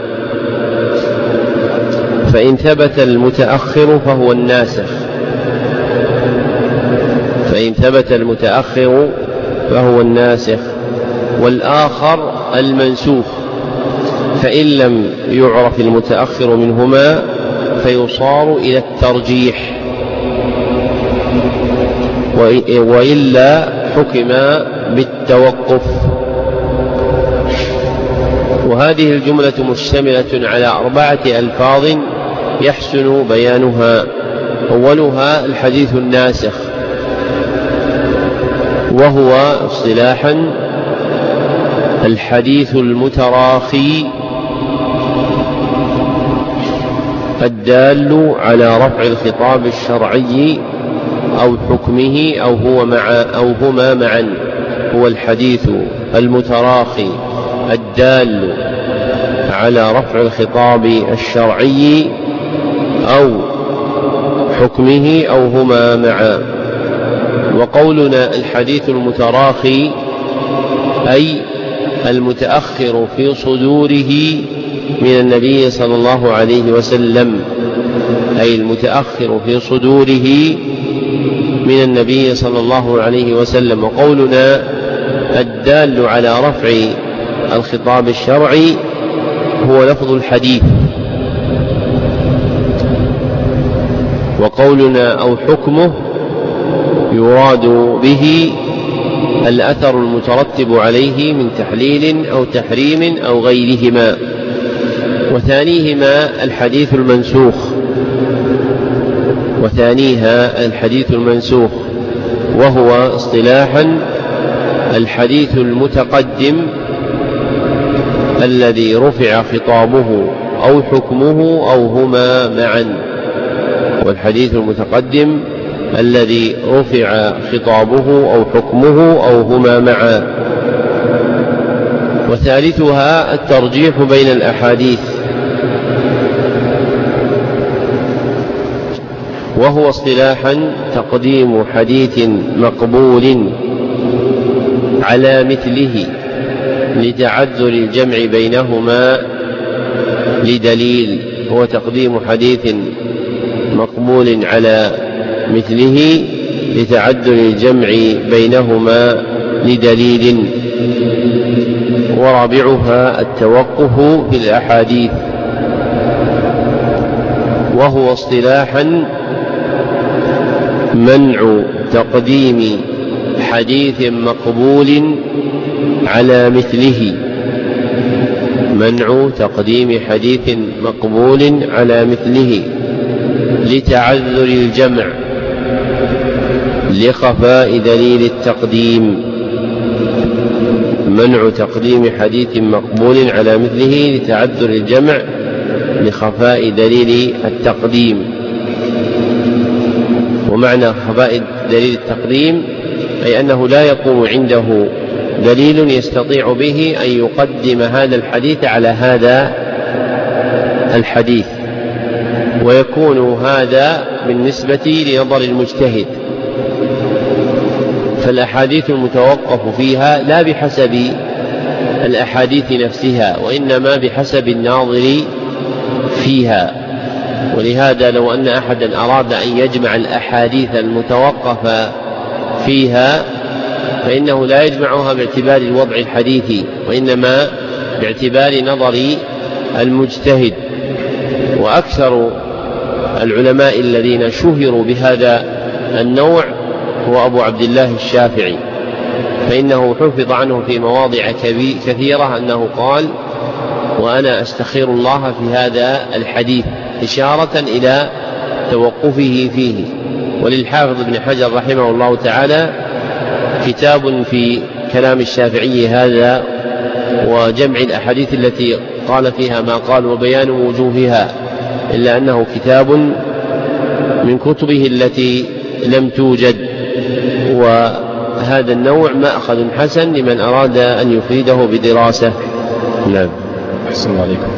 فإن ثبت المتأخر فهو الناسخ، فإن ثبت المتأخر فهو الناسخ، والآخر المنسوخ، فإن لم يعرف المتأخر منهما فيصار إلى الترجيح، وإلا حكم بالتوقف. وهذه الجملة مشتملة على أربعة ألفاظ يحسن بيانها. أولها الحديث الناسخ، وهو اصطلاحا الحديث المتراخي الدال على رفع الخطاب الشرعي أو حكمه أو هو مع أو هما معا، هو الحديث المتراخي الدال على رفع الخطاب الشرعي أو حكمه أو هما معا. وقولنا الحديث المتراخي أي المتأخر في صدوره من النبي صلى الله عليه وسلم، أي المتأخر في صدوره من النبي صلى الله عليه وسلم. وقولنا الدال على رفع الخطاب الشرعي هو لفظ الحديث. وقولنا أو حكمه يراد به الأثر المترتب عليه من تحليل أو تحريم أو غيرهما. وثانيهما الحديث المنسوخ، وثانيها الحديث المنسوخ، وهو اصطلاحا الحديث المتقدم الذي رفع خطابه أو حكمه أو هما معا، والحديث المتقدم الذي رفع خطابه أو حكمه أو هما معا. وثالثها الترجيح بين الأحاديث، وهو اصطلاحا تقديم حديث مقبول على مثله لتعذر الجمع بينهما لدليل، هو تقديم حديث مقبول على مثله لتعذر الجمع بينهما لدليل. ورابعها التوقف في الأحاديث، وهو اصطلاحا منع تقديم حديث مقبول على مثله، منع تقديم حديث مقبول على مثله لتعذر الجمع لخفاء دليل التقديم، منع تقديم حديث مقبول على مثله لتعذر الجمع لخفاء دليل التقديم. ومعنى خفاء دليل التقديم أي أنه لا يكون عنده دليل يستطيع به أن يقدم هذا الحديث على هذا الحديث، ويكون هذا بالنسبة لنظر المجتهد. فالأحاديث المتوقف فيها لا بحسب الأحاديث نفسها، وإنما بحسب الناظر فيها. ولهذا لو أن أحدا أراد أن يجمع الأحاديث المتوقف فيها فإنه لا يجمعها باعتبار الوضع الحديثي، وإنما باعتبار نظر المجتهد. وأكثر العلماء الذين شهروا بهذا النوع هو أبو عبد الله الشافعي، فإنه حفظ عنه في مواضع كثيرة أنه قال: وأنا أستخير الله في هذا الحديث، إشارة إلى توقفه فيه. وللحافظ ابن حجر رحمه الله تعالى كتاب في كلام الشافعي هذا وجمع الأحاديث التي قال فيها ما قال وبيان وجوهها، إلا أنه كتاب من كتبه التي لم توجد. وهذا النوع مأخذ حسن لمن أراد أن يفيده بدراسة. نعم. أحسن الله عليكم.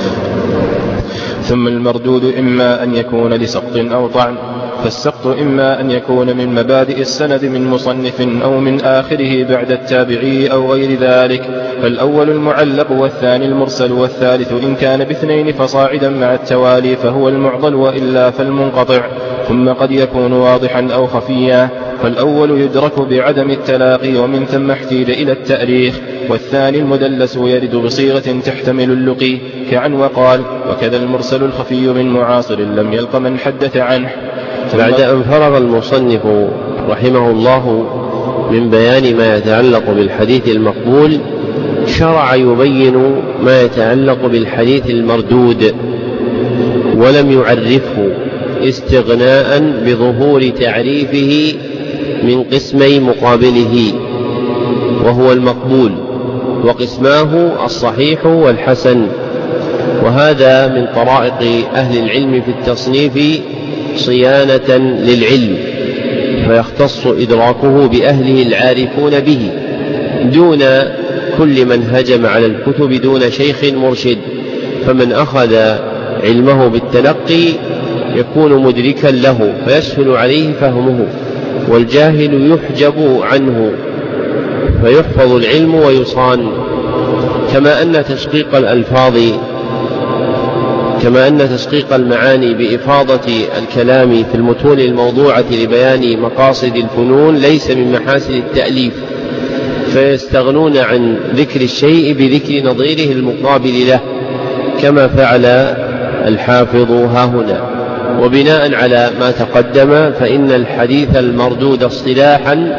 ثم المردود إما أن يكون لسقط أو طعن، فالسقط إما أن يكون من مبادئ السند من مصنف أو من آخره بعد التابعي أو غير ذلك، فالأول المعلق والثاني المرسل، والثالث إن كان باثنين فصاعدا مع التوالي فهو المعضل، وإلا فالمنقطع. ثم قد يكون واضحا أو خفيا، فالأول يدرك بعدم التلاقي ومن ثم احتيج إلى التأريخ، والثاني المدلس يرد بصيغة تحتمل اللقي كعن وقال، وكذا المرسل الخفي من معاصر لم يلق من حدث عنه. بعد أن فرغ المصنف رحمه الله من بيان ما يتعلق بالحديث المقبول، شرع يبين ما يتعلق بالحديث المردود، ولم يعرفه استغناء بظهور تعريفه من قسمي مقابله، وهو المقبول، وقسماه الصحيح والحسن. وهذا من طرائق أهل العلم في التصنيف صيانة للعلم، فيختص إدراكه بأهله العارفون به دون كل من هجم على الكتب دون شيخ مرشد. فمن أخذ علمه بالتلقي يكون مدركا له فيسهل عليه فهمه، والجاهل يحجب عنه فيحفظ العلم ويصان. كما أن تشقيق الألفاظ كما أن تشقيق المعاني بإفاضة الكلام في المتون الموضوعة لبيان مقاصد الفنون ليس من محاسن التأليف، فيستغنون عن ذكر الشيء بذكر نظيره المقابل له، كما فعل الحافظ هاهنا. وبناء على ما تقدم فإن الحديث المردود اصطلاحا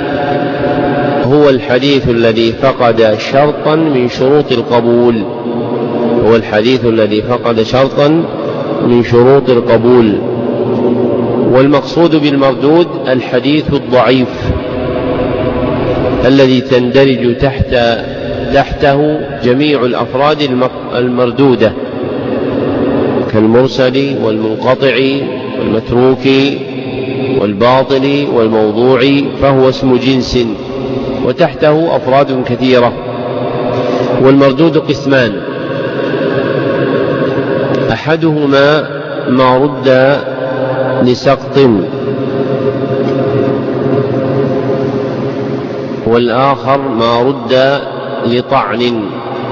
هو الحديث الذي فقد شرطا من شروط القبول هو الحديث الذي فقد شرطا من شروط القبول. والمقصود بالمردود الحديث الضعيف الذي تندرج تحت تحته جميع الأفراد المردودة، كالمرسل والمنقطع والمتروك والباطل والموضوع، فهو اسم جنس وتحته أفراد كثيرة. والمردود قسمان: أحدهما ما رد لسقط، والآخر ما رد لطعن.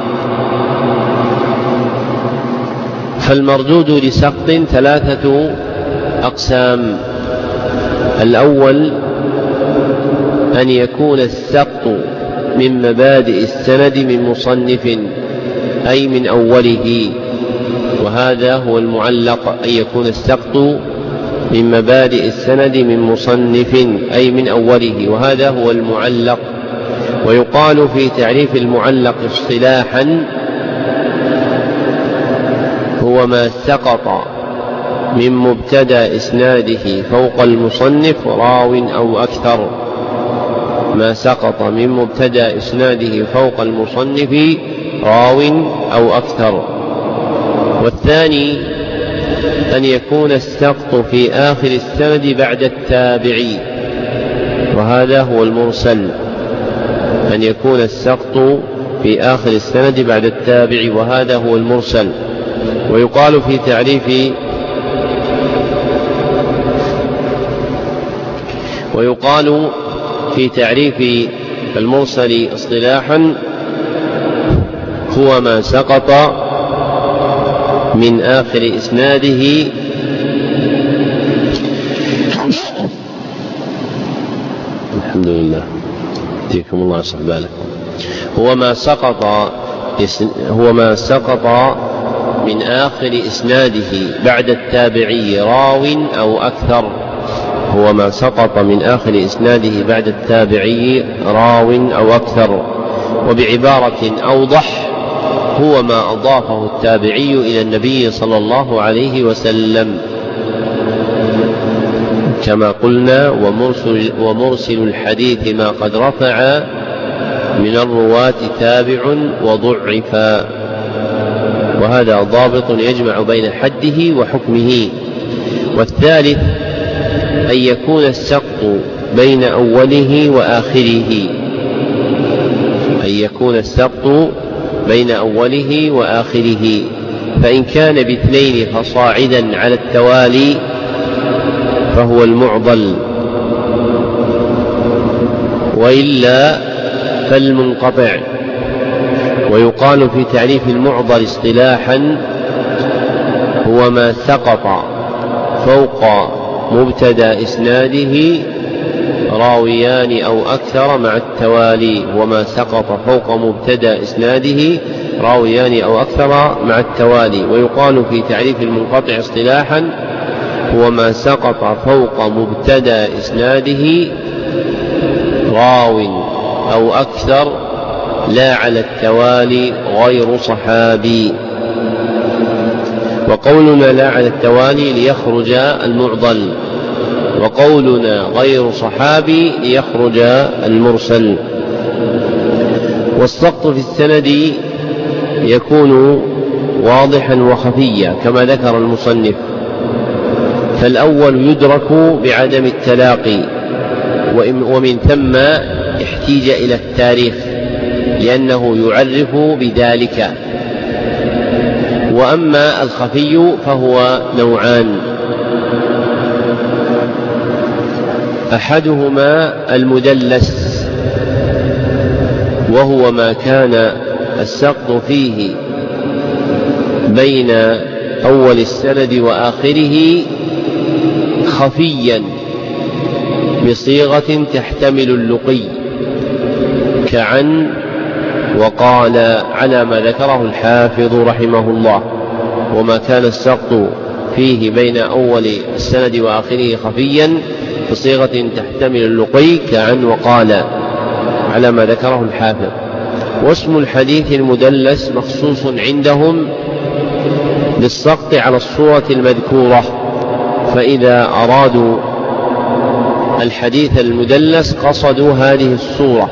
فالمردود لسقط ثلاثة أقسام: الأول أن يكون السقط من مبادئ السند من مصنف أي من أوله، وهذا هو المعلق، أن يكون السقط من مبادئ السند من مصنف أي من أوله، وهذا هو المعلق. ويقال في تعريف المعلق اصطلاحا هو ما سقط من مبتدأ إسناده فوق المصنف راو أو أكثر ما سقط من مبتدأ إسناده فوق المصنف راو أو أكثر. والثاني أن يكون السقط في آخر السند بعد التابعي، وهذا هو المرسل، أن يكون السقط في آخر السند بعد التابع، وهذا هو المرسل. ويقال في تعريف ويقال في تعريف المرسل اصطلاحا هو ما سقط من آخر إسناده الحمد لله يهديكم الله يصلح بالكم هو ما سقط هو ما سقط من آخر إسناده بعد التابعي راو أو أكثر هو ما سقط من آخر إسناده بعد التابعي راو أو أكثر. وبعبارة أوضح هو ما أضافه التابعي إلى النبي صلى الله عليه وسلم، كما قلنا ومرسل, ومرسل الحديث ما قد رفع من الرواة تابع وضعفا، وهذا ضابط يجمع بين حده وحكمه. والثالث أن يكون السقط بين أوله وآخره أن يكون السقط بين أوله وآخره فإن كان باثنين فصاعدا على التوالي فهو المعضل، وإلا فالمنقطع. ويقال في تعريف المعضل اصطلاحا هو ما سقط فوق مبتدأ إسناده راويان أو أكثر مع التوالي وما سقط فوق مبتدأ إسناده راويان أو أكثر مع التوالي. ويقال في تعريف المنقطع اصطلاحا هو ما سقط فوق مبتدأ إسناده راو أو أكثر لا على التوالي غير صحابي. وقولنا لا على التوالي ليخرج المعضل، وقولنا غير صحابي ليخرج المرسل. والسقط في السند يكون واضحا وخفيا كما ذكر المصنف، فالأول يدرك بعدم التلاقي ومن ثم احتيج إلى التاريخ لأنه يعرف بذلك. وأما الخفي فهو نوعان، أحدهما المدلس وهو ما كان السقط فيه بين أول السند وآخره خفيا بصيغة تحتمل اللقي كعن وقال على ما ذكره الحافظ رحمه الله. وما كان السقط فيه بين أول السند وآخره خفيا بصيغة تحتمل اللقي كعن وقال على ما ذكره الحافظ. واسم الحديث المدلس مخصوص عندهم بالسقط على الصورة المذكورة، فإذا أرادوا الحديث المدلس قصدوا هذه الصورة.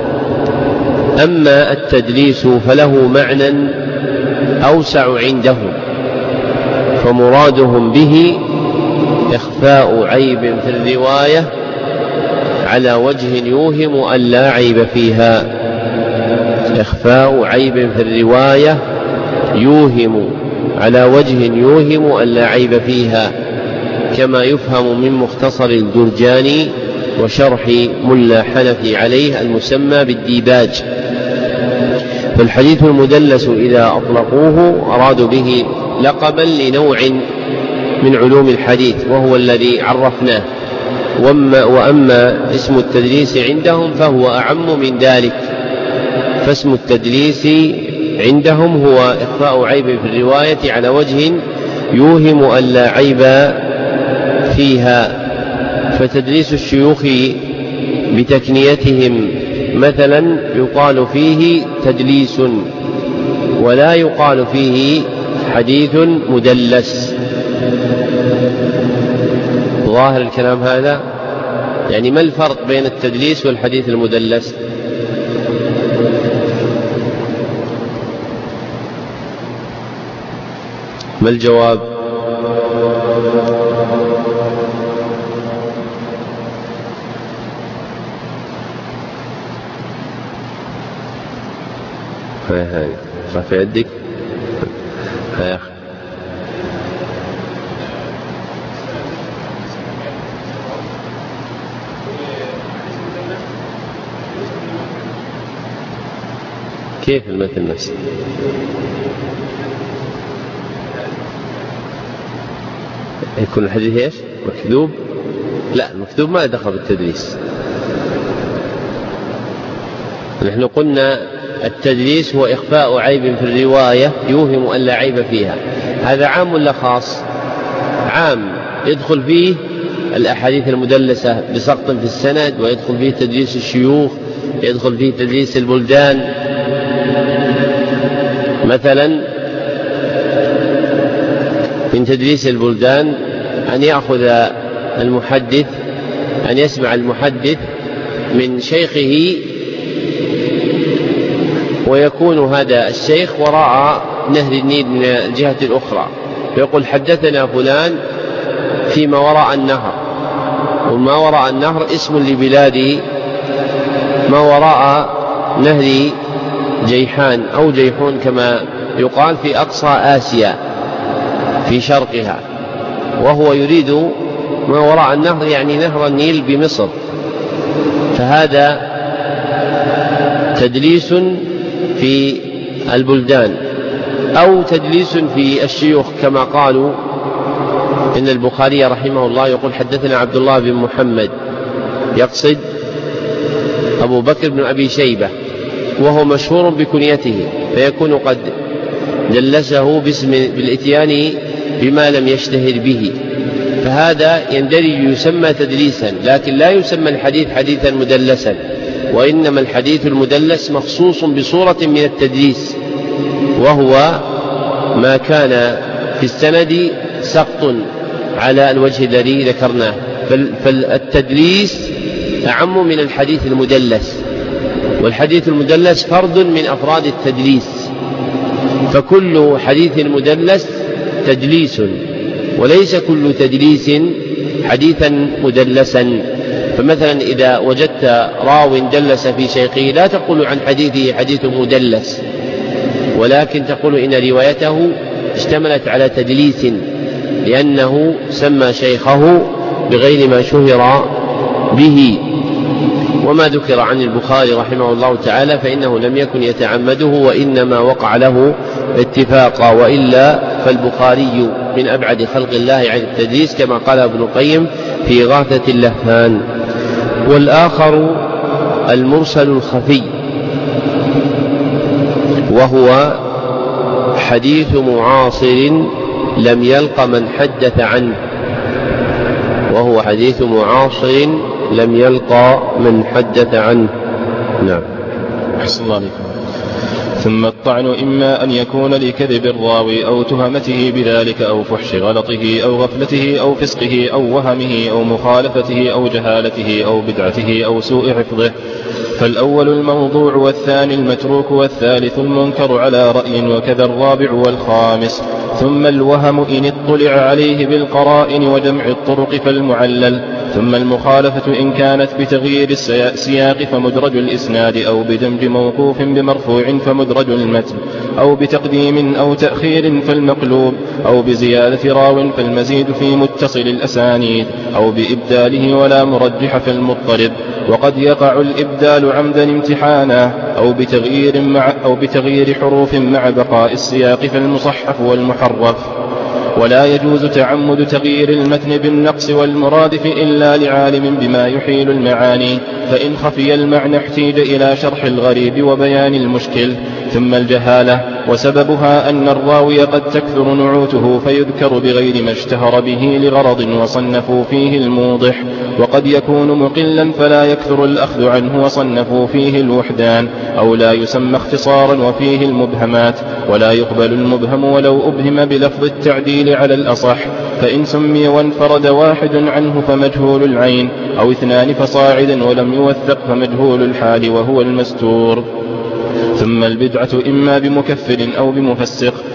أما التدليس فله معنى أوسع عندهم، فمرادهم به إخفاء عيب في الرواية على وجه يوهم أن لا عيب فيها إخفاء عيب في الرواية يوهم على وجه يوهم أن لا عيب فيها، كما يفهم من مختصر الجرجاني وشرح ملا حنفي عليه المسمى بالديباج. فالحديث المدلس إذا أطلقوه أرادوا به لقبا لنوع من علوم الحديث وهو الذي عرفناه. وأما اسم التدليس عندهم فهو أعم من ذلك، فاسم التدليس عندهم هو إخفاء عيب في الرواية على وجه يوهم أن لا عيب فيها. فتدليس الشيوخ بتكنيتهم مثلا يقال فيه تدليس ولا يقال فيه حديث مدلس. ظاهر الكلام هذا؟ يعني ما الفرق بين التدليس والحديث المدلس؟ ما الجواب؟ هاي هاي رفع يدك. هاي أخي كيف المثل نفسه؟ يكون الحديث ايش؟ مكذوب؟ لا، المكذوب ما دخل بالتدليس. نحن قلنا التدليس هو إخفاء عيب في الرواية يوهم أن لا عيب فيها. هذا عام ولا خاص؟ عام، يدخل فيه الأحاديث المدلسة بسقط في السند، ويدخل فيه تدليس الشيوخ، يدخل فيه تدليس البلدان. مثلا من تدليس البلدان أن يأخذ المحدث أن يسمع المحدث من شيخه، ويكون هذا الشيخ وراء نهر النيل من الجهة الأخرى، فيقول حدثنا فلان فيما وراء النهر، وما وراء النهر اسم لبلاد ما وراء نهر جيحان أو جيحون كما يقال في أقصى آسيا في شرقها، وهو يريد ما وراء النهر يعني نهر النيل بمصر. فهذا تدليس في البلدان، أو تدليس في الشيوخ كما قالوا إن البخاري رحمه الله يقول حدثنا عبد الله بن محمد، يقصد أبو بكر بن أبي شيبة، وهو مشهور بكنيته، فيكون قد دلسه باسم بالإتيان بما لم يشتهر به، فهذا يندرج يسمى تدليسا، لكن لا يسمى الحديث حديثا مدلسا، وإنما الحديث المدلس مخصوص بصورة من التدليس، وهو ما كان في السند سقط على الوجه الذي ذكرناه. فالتدليس أعم من الحديث المدلس، والحديث المدلس فرد من أفراد التدليس، فكل حديث مدلس تدليس، وليس كل تدليس حديثا مدلسا. فمثلا إذا وجدت راو دلس في شيخه لا تقول عن حديثه حديث مدلس، ولكن تقول إن روايته اشتملت على تدليس، لأنه سمى شيخه بغير ما شهر به. وما ذكر عن البخاري رحمه الله تعالى فإنه لم يكن يتعمده، وإنما وقع له اتفاقا، وإلا فالبخاري من أبعد خلق الله عن التدليس كما قال ابن القيم في غاثة اللهفان. والآخر المرسل الخفي، وهو حديث معاصر لم يلق من حدث عنه، وهو حديث معاصر لم يلقى من حدث عنه. نعم. أحسن الله عليكم. ثم الطعن إما أن يكون لكذب الراوي أو تهمته بذلك أو فحش غلطه أو غفلته أو فسقه أو وهمه أو مخالفته أو جهالته أو بدعته أو سوء حفظه، فالأول الموضوع والثاني المتروك والثالث المنكر على رأي، وكذا الرابع والخامس. ثم الوهم إن اطلع عليه بالقرائن وجمع الطرق فالمعلل. ثم المخالفة إن كانت بتغيير السياق فمدرج الإسناد، أو بدمج موقوف بمرفوع فمدرج المتن، أو بتقديم أو تأخير فالمقلوب، أو بزيادة راو فالمزيد في متصل الأسانيد، أو بإبداله ولا مرجح فالمضطرب. وقد يقع الإبدال عمدا امتحانا، أو بتغيير, مع أو بتغيير حروف مع بقاء السياق فالمصحف والمحرف. ولا يجوز تعمد تغيير المتن بالنقص والمرادف إلا لعالم بما يحيل المعاني، فإن خفي المعنى احتيج إلى شرح الغريب وبيان المشكل. ثم الجهالة، وسببها أن الراوي قد تكثر نعوته فيذكر بغير ما اشتهر به لغرض وصنفوا فيه الموضح، وقد يكون مقلا فلا يكثر الأخذ عنه وصنفوا فيه الوحدان، أو لا يسمى اختصارا وفيه المبهمات، ولا يقبل المبهم ولو أبهم بلفظ التعديل على الأصح، فإن سمي وانفرد واحد عنه فمجهول العين، أو اثنان فصاعدا ولم يوثق فمجهول الحال وهو المستور. ثم البدعة إما بمكفر أو بمفسق،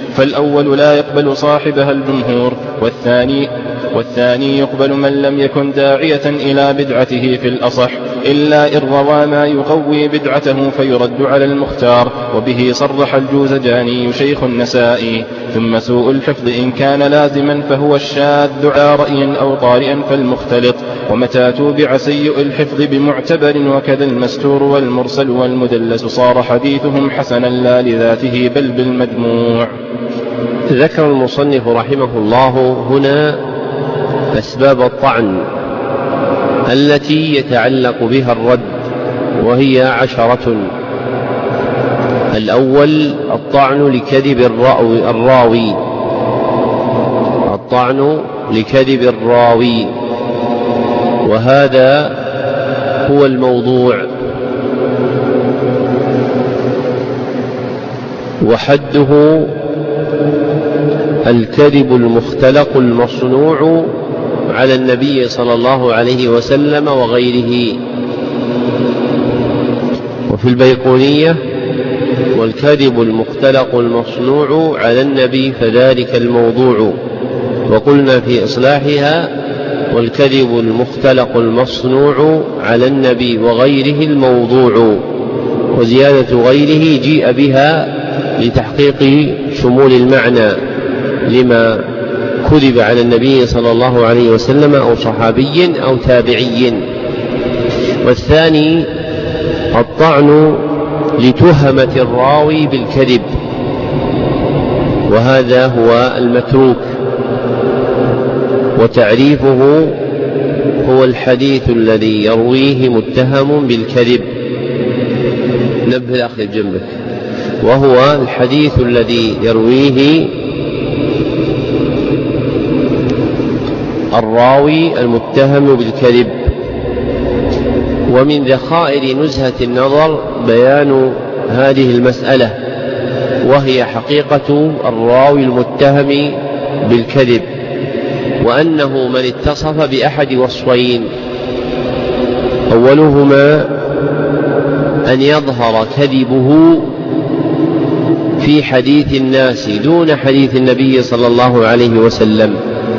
فالأول لا يقبل صاحبها الجمهور، والثاني والثاني يقبل من لم يكن داعية إلى بدعته في الأصح، إلا إن روى ما يقوي بدعته فيرد على المختار. وبه صرح الجوزجاني شيخ النسائي. ثم سوء الحفظ إن كان لازما فهو الشاذ على رأي أو طارئا فالمختلط. ومتى توبع سيء الحفظ بمعتبر وكذا المستور والمرسل والمدلس صار حديثهم حسنا لا لذاته بل بالمجموع. ذكر المصنف رحمه الله هنا أسباب الطعن التي يتعلق بها الرد، وهي عشرة. الأول الطعن لكذب الراوي الطعن لكذب الراوي وهذا هو الموضوع، وحده الكذب المختلق المصنوع على النبي صلى الله عليه وسلم وغيره. وفي البيقونية: والكذب المختلق المصنوع على النبي فذلك الموضوع. وقلنا في إصلاحها: والكذب المختلق المصنوع على النبي وغيره الموضوع. وزيادة غيره جيء بها لتحقيق شمول المعنى لما كذب على النبي صلى الله عليه وسلم أو صحابي أو تابعي. والثاني الطعن لتهمة الراوي بالكذب، وهذا هو المتروك، وتعريفه هو الحديث الذي يرويه متهم بالكذب. نبه الأخ جنبك. وهو الحديث الذي يرويه الراوي المتهم بالكذب. ومن ذخائر نزهة النظر بيان هذه المسألة، وهي حقيقة الراوي المتهم بالكذب، وأنه من اتصف بأحد وصفين: أولهما أن يظهر كذبه في حديث الناس دون حديث النبي صلى الله عليه وسلم،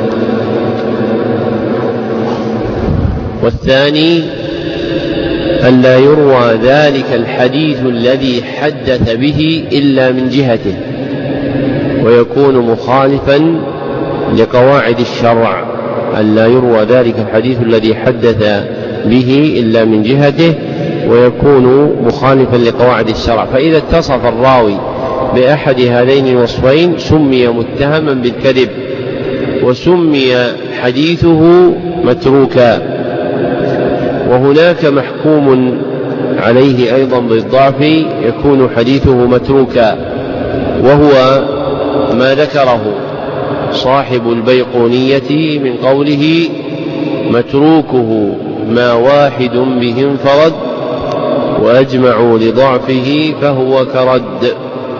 والثاني أن لا يروى ذلك الحديث الذي حدث به إلا من جهته، ويكون مخالفا لقواعد الشرع. أن لا يروى ذلك الحديث الذي حدث به إلا من جهته ويكون مخالفا لقواعد الشرع. فإذا اتصف الراوي بأحد هذين الوصفين سمي متهما بالكذب، وسمي حديثه متروكا. وهناك محكوم عليه أيضا بالضعف يكون حديثه متروكا، وهو ما ذكره صاحب البيقونية من قوله: متروكه ما واحد به انفرد وأجمعوا لضعفه فهو كرد.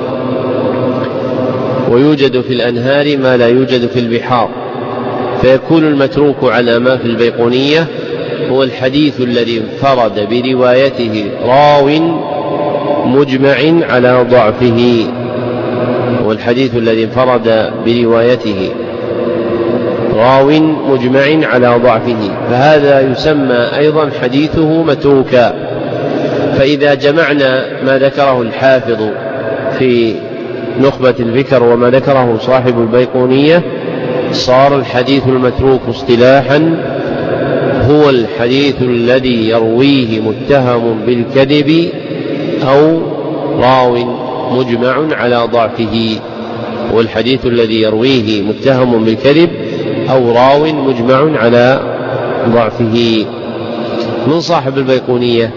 ويوجد في الأنهار ما لا يوجد في البحار، فيكون المتروك على ما في البيقونية هو الحديث الذي انفرد بروايته راو مجمع على ضعفه، والحديث الذي انفرد بروايته راو مجمع على ضعفه، فهذا يسمى أيضا حديثه متروكا. فإذا جمعنا ما ذكره الحافظ في نخبة الفكر وما ذكره صاحب البيقونية صار الحديث المتروك اصطلاحا هو الحديث الذي يرويه متهم بالكذب أو راو مجمع على ضعفه، والحديث الذي يرويه متهم بالكذب أو راو مجمع على ضعفه. من صاحب البيقونية؟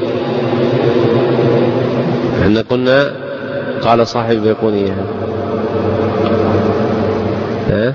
احنا قلنا قال صاحب البيقونية ها؟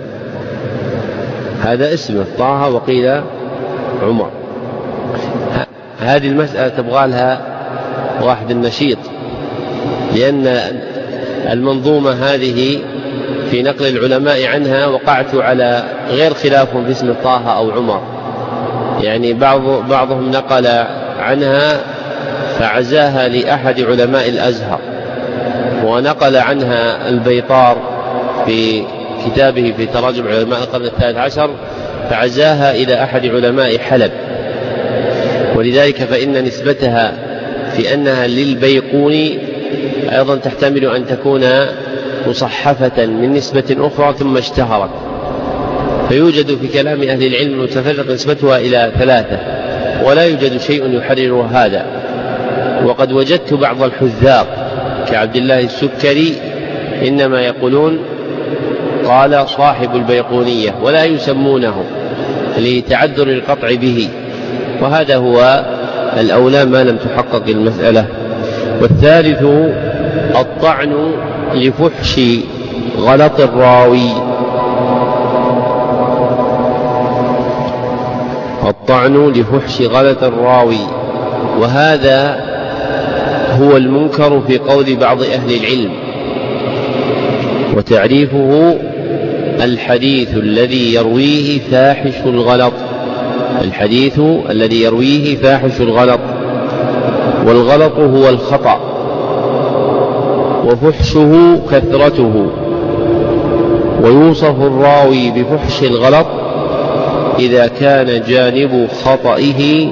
هذا اسمه طه وقيل عمر. هذه المسألة تبغى لها واحد النشيط، لأن المنظومة هذه في نقل العلماء عنها وقعت على غير خلاف في اسم طه أو عمر، يعني بعض بعضهم نقل عنها فعزاها لأحد علماء الأزهر ونقل عنها البيطار في كتابه في تراجم علماء القرن الثالث عشر، فعزاها إلى أحد علماء حلب، ولذلك فإن نسبتها في أنها للبيقوني أيضا تحتمل أن تكون مصحفة من نسبة أخرى ثم اشتهرت. فيوجد في كلام أهل العلم المتفرق نسبتها إلى ثلاثة، ولا يوجد شيء يحرر هذا. وقد وجدت بعض الحذاق كعبد الله السكري إنما يقولون قال صاحب البيقونية ولا يسمونه لتعذر القطع به، وهذا هو الأولى ما لم تحقق المسألة. والثالث الطعن لفحش غلط الراوي، الطعن لفحش غلط الراوي، وهذا هو المنكر في قول بعض أهل العلم. وتعريفه الحديث الذي يرويه فاحش الغلط، الحديث الذي يرويه فاحش الغلط، والغلط هو الخطأ، وفحشه كثرته. ويوصف الراوي بفحش الغلط إذا كان جانب خطئه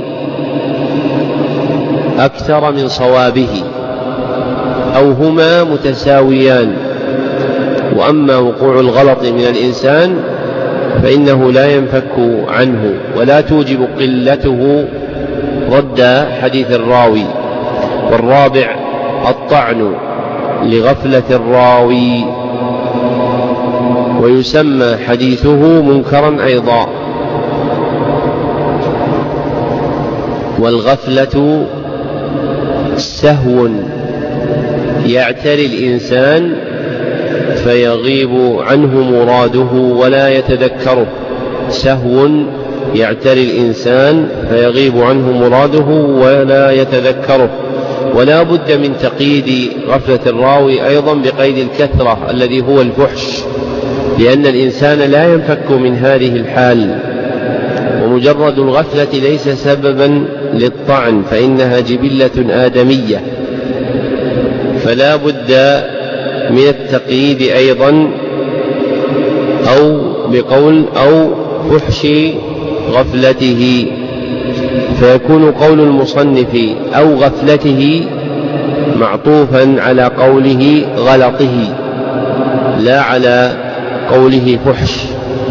أكثر من صوابه أو هما متساويان. وأما وقوع الغلط من الإنسان فإنه لا ينفك عنه، ولا توجب قلته رد حديث الراوي. والرابع الطعن لغفلة الراوي، ويسمى حديثه منكرا أيضا. والغفلة سهو يعتري الإنسان فيغيب عنه مراده ولا يتذكره، سهو يعتري الإنسان فيغيب عنه مراده ولا يتذكره. ولا بد من تقييد غفلة الراوي أيضا بقيد الكثرة الذي هو الفحش، لأن الإنسان لا ينفك من هذه الحال. ومجرد الغفلة ليس سببا للطعن، فإنها جبلة آدمية، فلا بد من التقييد أيضا أو بقول أو فحش غفلته، فيكون قول المصنف أو غفلته معطوفا على قوله غلطه لا على قوله فحش.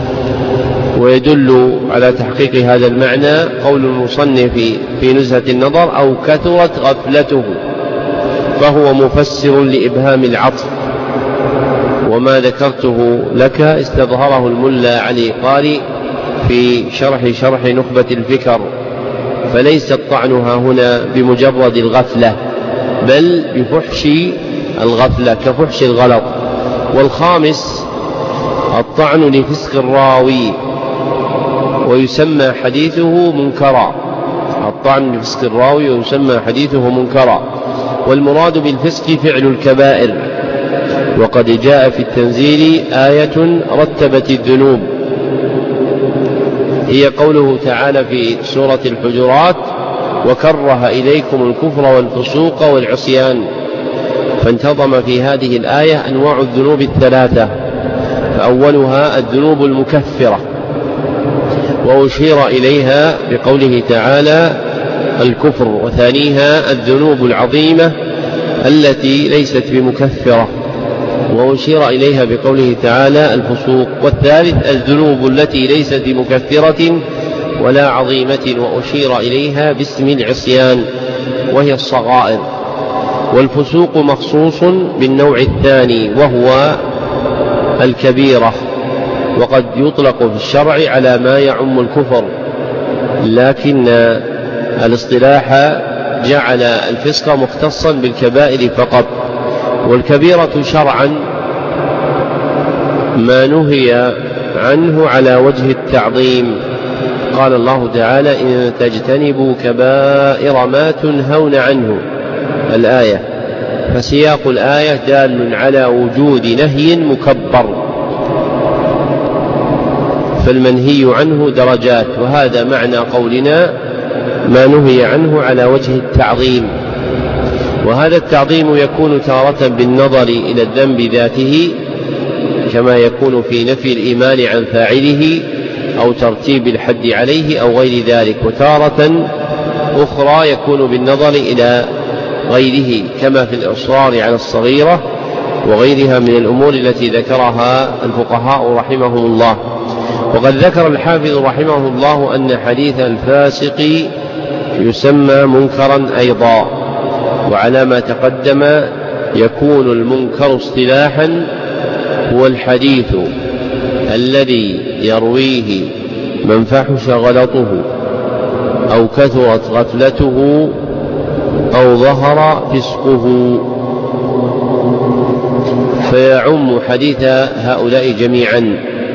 ويدل على تحقيق هذا المعنى قول المصنف في نزهة النظر أو كثرت غفلته، فهو مفسر لإبهام العطف. وما ذكرته لك استظهره الملا علي قاري في شرح شرح نخبة الفكر، فليس الطعن هنا بمجرد الغفلة بل بفحش الغفلة كفحش الغلط. والخامس الطعن لفسق الراوي، ويسمى حديثه منكرا، الطعن لفسق الراوي ويسمى حديثه منكرا. والمراد بالفسق فعل الكبائر، وقد جاء في التنزيل آية رتبت الذنوب، هي قوله تعالى في سورة الحجرات وكره إليكم الكفر والفسوق والعصيان. فانتظم في هذه الآية أنواع الذنوب الثلاثة، فأولها الذنوب المكفرة، وأشير إليها بقوله تعالى الكفر، وثانيها الذنوب العظيمة التي ليست بمكفرة، وأشير إليها بقوله تعالى الفسوق، والثالث الذنوب التي ليست بمكفرة ولا عظيمة، وأشير إليها باسم العصيان وهي الصغائر. والفسوق مخصوص بالنوع الثاني وهو الكبيرة، وقد يطلق في الشرع على ما يعم الكفر، لكن الاصطلاح جعل الفسق مختصا بالكبائر فقط. والكبيرة شرعا ما نهي عنه على وجه التعظيم، قال الله تعالى إن تجتنبوا كبائر ما تنهون عنه الآية، فسياق الآية دال على وجود نهي مكبر، فالمنهي عنه درجات، وهذا معنى قولنا ما نهي عنه على وجه التعظيم. وهذا التعظيم يكون تارة بالنظر إلى الذنب ذاته كما يكون في نفي الإيمان عن فاعله أو ترتيب الحد عليه أو غير ذلك، وتارة أخرى يكون بالنظر إلى غيره كما في الإصرار على الصغيرة وغيرها من الأمور التي ذكرها الفقهاء رحمهم الله. وقد ذكر الحافظ رحمه الله أن حديث الفاسق يسمى منكرا أيضا، وعلى ما تقدم يكون المنكر اصطلاحا هو الحديث الذي يرويه من فحش غلطه أو كثرت غفلته أو ظهر فسقه، فيعم حديث هؤلاء جميعا.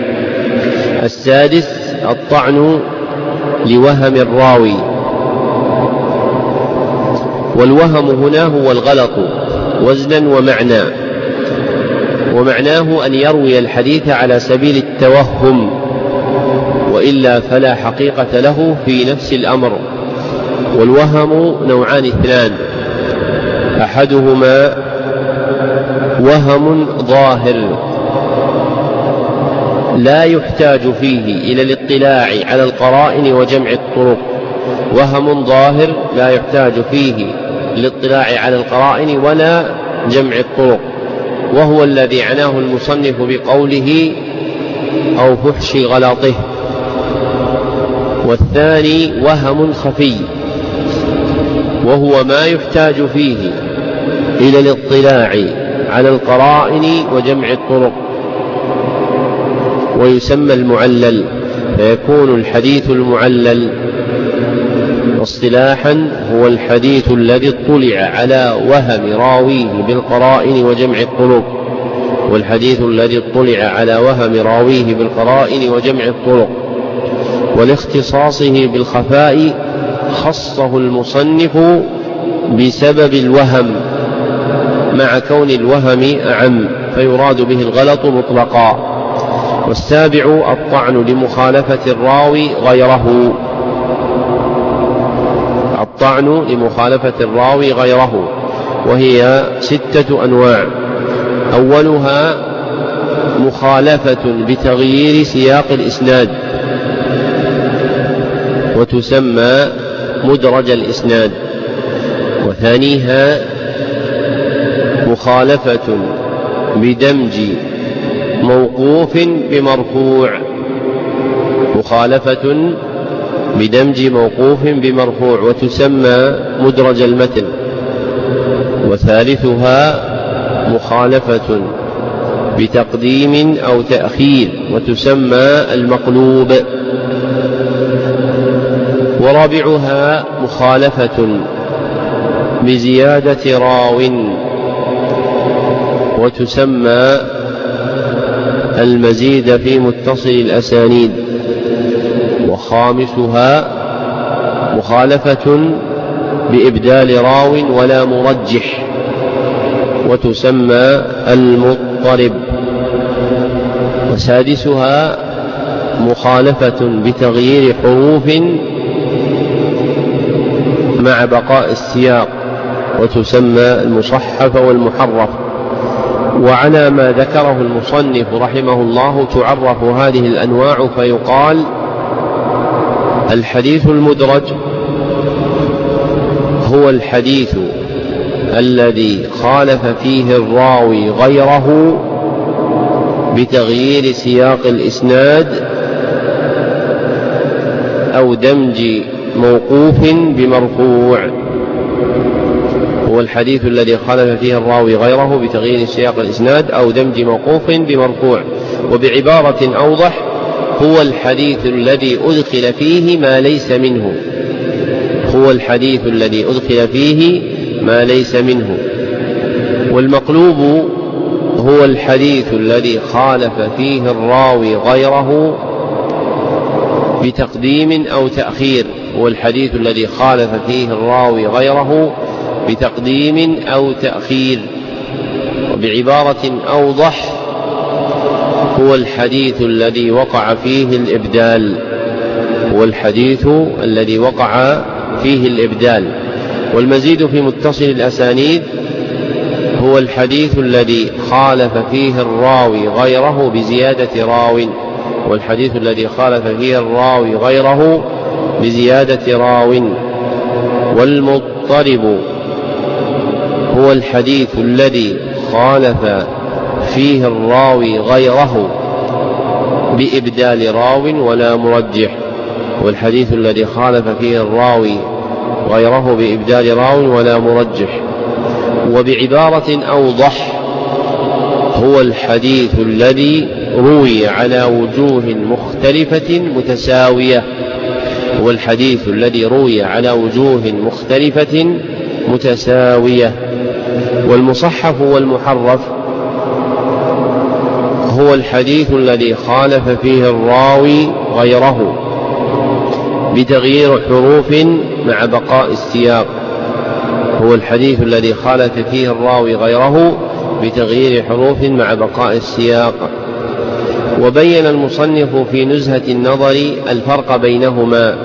السادس الطعن لوهم الراوي، والوهم هنا هو الغلط وزنا ومعنى، ومعناه أن يروي الحديث على سبيل التوهم وإلا فلا حقيقة له في نفس الأمر. والوهم نوعان اثنان، أحدهما وهم ظاهر لا يحتاج فيه إلى الاطلاع على القرائن وجمع الطرق، وهم ظاهر لا يحتاج فيه الاطلاع على القرائن ولا جمع الطرق، وهو الذي عناه المصنف بقوله أو فحش غلطه. والثاني وهم خفي، وهو ما يحتاج فيه إلى الاطلاع على القرائن وجمع الطرق، ويسمى المعلل، فيكون الحديث المعلل اصطلاحا هو الحديث الذي اطلع على وهم راويه بالقرائن وجمع الطرق، والحديث الذي اطلع على وهم راويه بالقرائن وجمع الطرق. ولاختصاصه بالخفاء خصه المصنف بسبب الوهم مع كون الوهم أعم، فيراد به الغلط مطلقا. والسابع الطعن لمخالفة الراوي غيره، الطعن لمخالفة الراوي غيره، وهي ستة أنواع. أولها مخالفة بتغيير سياق الإسناد، وتسمى مدرج الإسناد. وثانيها مخالفة بدمج موقوف بمرفوع، مخالفة بدمج موقوف بمرفوع، وتسمى مدرج المتن. وثالثها مخالفة بتقديم أو تأخير، وتسمى المقلوب. ورابعها مخالفة بزيادة راو، وتسمى المزيد في متصل الأسانيد. وخامسها مخالفة بإبدال راو ولا مرجح، وتسمى المضطرب. وسادسها مخالفة بتغيير حروف مع بقاء السياق، وتسمى المصحف والمحرف. وعلى ما ذكره المصنف رحمه الله تعرف هذه الأنواع، فيقال الحديث المدرج هو الحديث الذي خالف فيه الراوي غيره بتغيير سياق الإسناد أو دمج موقوف بمرفوع، هو الحديث الذي خالف فيه الراوي غيره بتغيير سياق الإسناد أو دمج موقوف بمرفوع. وبعبارة أوضح هو الحديث الذي أدخل فيه ما ليس منه، هو الحديث الذي أدخل فيه ما ليس منه. والمقلوب هو الحديث الذي خالف فيه الراوي غيره بتقديم أو تأخير، هو الحديث الذي خالف فيه الراوي غيره بتقديم أو تأخير. وبعبارة أوضح هو الحديث الذي وقع فيه الإبدال، هو الحديث الذي وقع فيه الإبدال. والمزيد في متصل الأسانيد هو الحديث الذي خالف فيه الراوي غيره بزيادة راو والحديث الذي خالف فيه الراوي غيره بزيادة راو. والمضطرب هو الحديث الذي خالف فيه الراوي غيره بإبدال راو ولا مرجح والحديث الذي خالف فيه الراوي غيره بإبدال راو ولا مرجح. وبعبارة أوضح هو الحديث الذي روي على وجوه مختلفة متساوية هو الحديث الذي روي على وجوه مختلفة متساوية. والمصحف والمحرف هو الحديث الذي خالف فيه الراوي غيره بتغيير حروف مع بقاء السياق هو الحديث الذي خالف فيه الراوي غيره بتغيير حروف مع بقاء السياق. وبين المصنف في نزهة النظر الفرق بينهما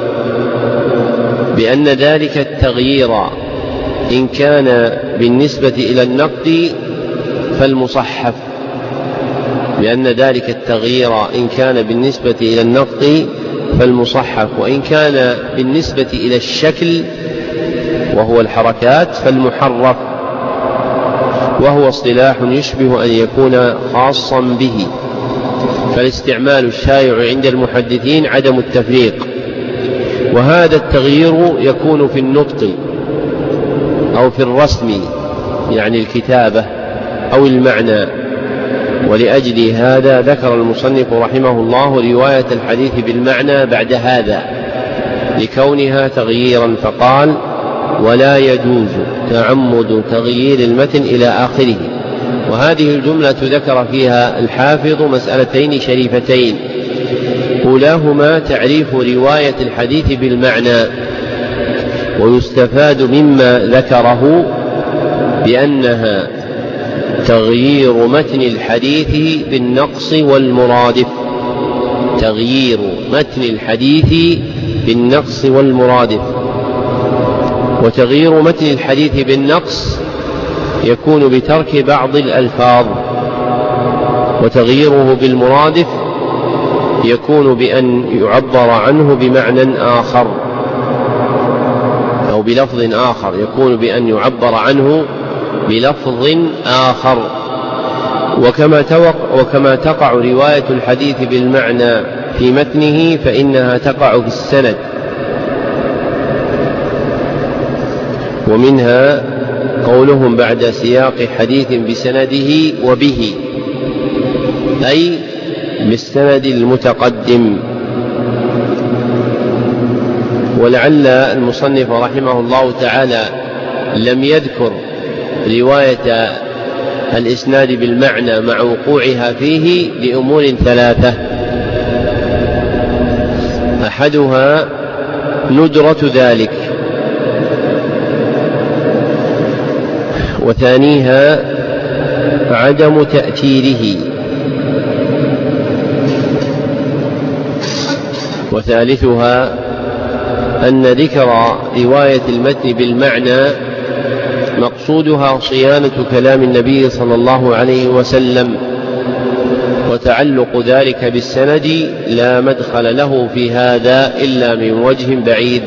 بأن ذلك التغيير إن كان بالنسبة إلى النقد فالمصحف بأن ذلك التغيير إن كان بالنسبة إلى النقد فالمصحف وإن كان بالنسبة إلى الشكل وهو الحركات فالمحرف وهو اصطلاح يشبه أن يكون خاصا به. فالاستعمال الشائع عند المحدثين عدم التفريق وهذا التغيير يكون في النطق أو في الرسم يعني الكتابة أو المعنى. ولأجل هذا ذكر المصنف رحمه الله رواية الحديث بالمعنى بعد هذا لكونها تغييرا فقال ولا يجوز تعمد تغيير المتن إلى آخره. وهذه الجملة ذكر فيها الحافظ مسألتين شريفتين أولاهما تعريف رواية الحديث بالمعنى ويستفاد مما ذكره بأنها تغيير متن الحديث بالنقص والمرادف تغيير متن الحديث بالنقص والمرادف. وتغيير متن الحديث بالنقص يكون بترك بعض الألفاظ وتغييره بالمرادف يكون بأن يعبر عنه بمعنى آخر أو بلفظ آخر يكون بأن يعبر عنه بلفظ آخر. وكما, وكما تقع رواية الحديث بالمعنى في متنه فإنها تقع في السند ومنها قولهم بعد سياق حديث بسنده وبه أي بالسند المتقدم. ولعل المصنف رحمه الله تعالى لم يذكر رواية الإسناد بالمعنى مع وقوعها فيه لأمور ثلاثة أحدها ندرة ذلك وثانيها عدم تأثيره وثالثها أن ذكر رواية المتن بالمعنى مقصودها صيانة كلام النبي صلى الله عليه وسلم وتعلق ذلك بالسند لا مدخل له في هذا إلا من وجه بعيد.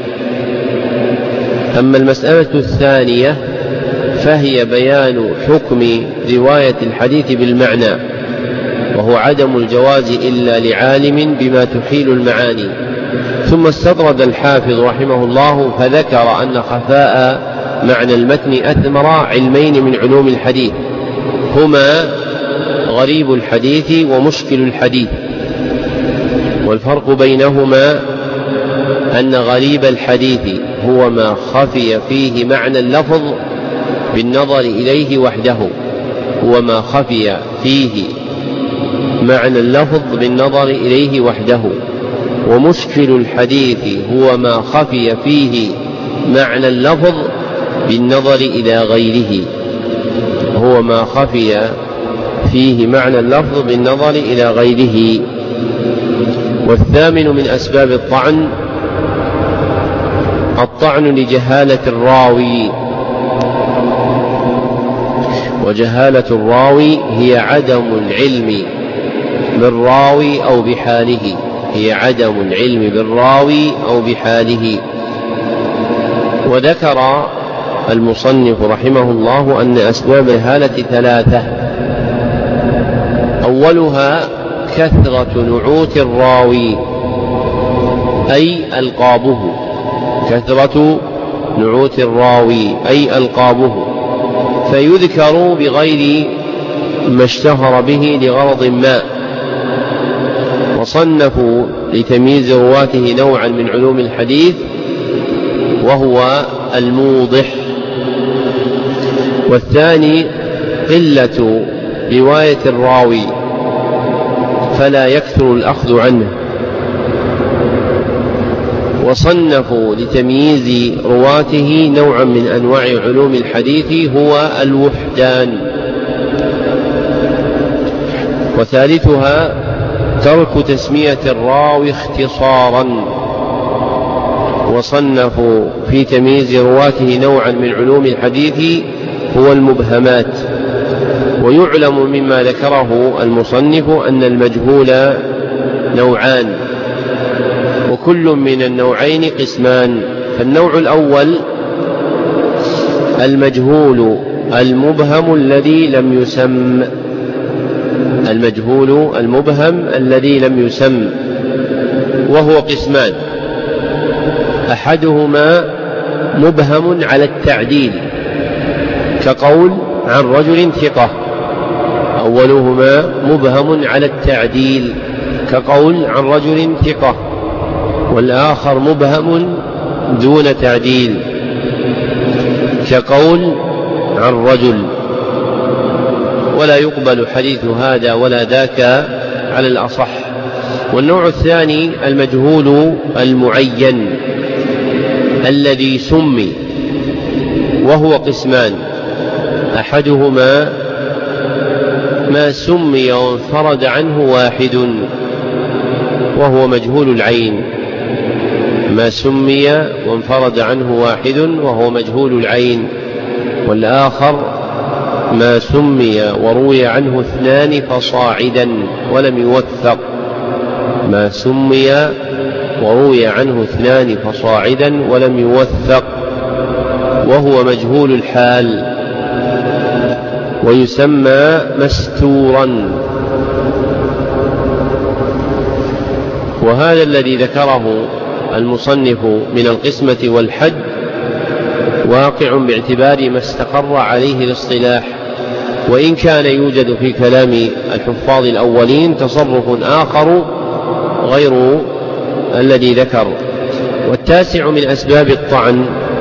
أما المسألة الثانية فهي بيان حكم رواية الحديث بالمعنى وهو عدم الجواز إلا لعالم بما تحيل المعاني. ثم استطرد الحافظ رحمه الله فذكر أن خفاء معنى المتن أثمر علمين من علوم الحديث هما غريب الحديث ومشكل الحديث. والفرق بينهما أن غريب الحديث هو ما خفي فيه معنى اللفظ بالنظر إليه وحده هو ما خفي فيه معنى اللفظ بالنظر إليه وحده. ومشكل الحديث هو ما خفي فيه معنى اللفظ بالنظر إلى غيره هو ما خفي فيه معنى اللفظ بالنظر إلى غيره. والثامن من أسباب الطعن الطعن لجهالة الراوي، وجهالة الراوي هي عدم العلم بالراوي أو بحاله، هي عدم العلم بالراوي أو بحاله. وذكر المصنف رحمه الله أن أسباب الجهالة ثلاثة: أولها كثرة نعوت الراوي أي ألقابه، كثرة نعوت الراوي أي ألقابه، فيذكر بغير ما اشتهر به لغرض ما، وصنفوا لتمييز رواته نوعا من علوم الحديث وهو الموضح. والثاني قلة رواية الراوي فلا يكثر الأخذ عنه، وصنفوا لتمييز رواته نوعا من أنواع علوم الحديث هو الوحدان. وثالثها ترك تسمية الراوي اختصارا، وصنفوا في تمييز رواته نوعا من علوم الحديث هو المبهمات. ويعلم مما ذكره المصنف أن المجهول نوعان، وكل من النوعين قسمان. فالنوع الأول المجهول المبهم الذي لم يسم، المجهول المبهم الذي لم يسم، وهو قسمان: أحدهما مبهم على التعديل كقول عن رجل ثقة، أولهما مبهم على التعديل كقول عن رجل ثقة، والآخر مبهم دون تعديل كقول عن رجل، ولا يقبل حديث هذا ولا ذاك على الأصح. والنوع الثاني المجهول المعين الذي سمي، وهو قسمان: أحدهما ما سمي وانفرد عنه واحد وهو مجهول العين، ما سمي وانفرد عنه واحد وهو مجهول العين. والآخر ما سمي وروي عنه اثنان فصاعدا ولم يوثق، ما سمي وروي عنه اثنان فصاعدا ولم يوثق وهو مجهول الحال، ويسمى مستورا. وهذا الذي ذكره المصنف من القسمة والحد واقع باعتبار ما استقر عليه الاصطلاح، وإن كان يوجد في كلام الحفاظ الأولين تصرف آخر غير الذي ذكر. والتاسع من أسباب الطعن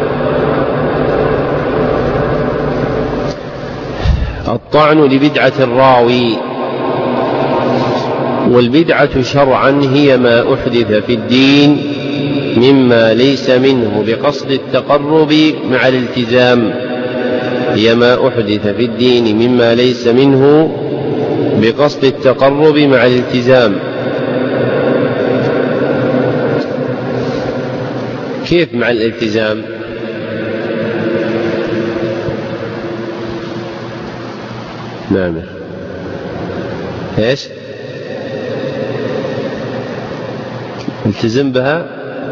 الطعن لبدعة الراوي. والبدعة شرعا هي ما أحدث في الدين مما ليس منه بقصد التقرب مع الالتزام، هي ما أحدث في الدين مما ليس منه بقصد التقرب مع الالتزام. كيف مع الالتزام؟ نعم. ايش؟ التزم بها،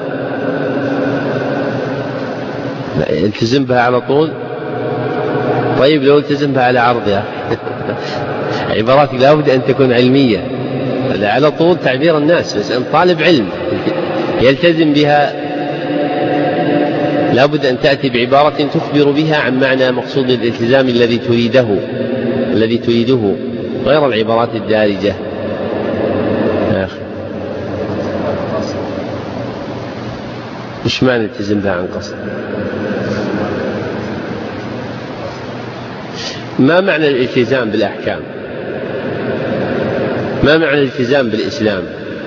التزم بها على طول. طيب لو التزم بها على عرضها عباراتك لابد أن تكون علمية، هذا على طول تعبير الناس، بس أن طالب علم يلتزم بها لابد أن تأتي بعبارة تخبر بها عن معنى مقصود الالتزام الذي تريده الذي تريده غير العبارات الدارجة. يا أخي إيش معنى التزم بها عن قصد؟ ما معنى الالتزام بالأحكام؟ ما معنى الالتزام بالإسلام؟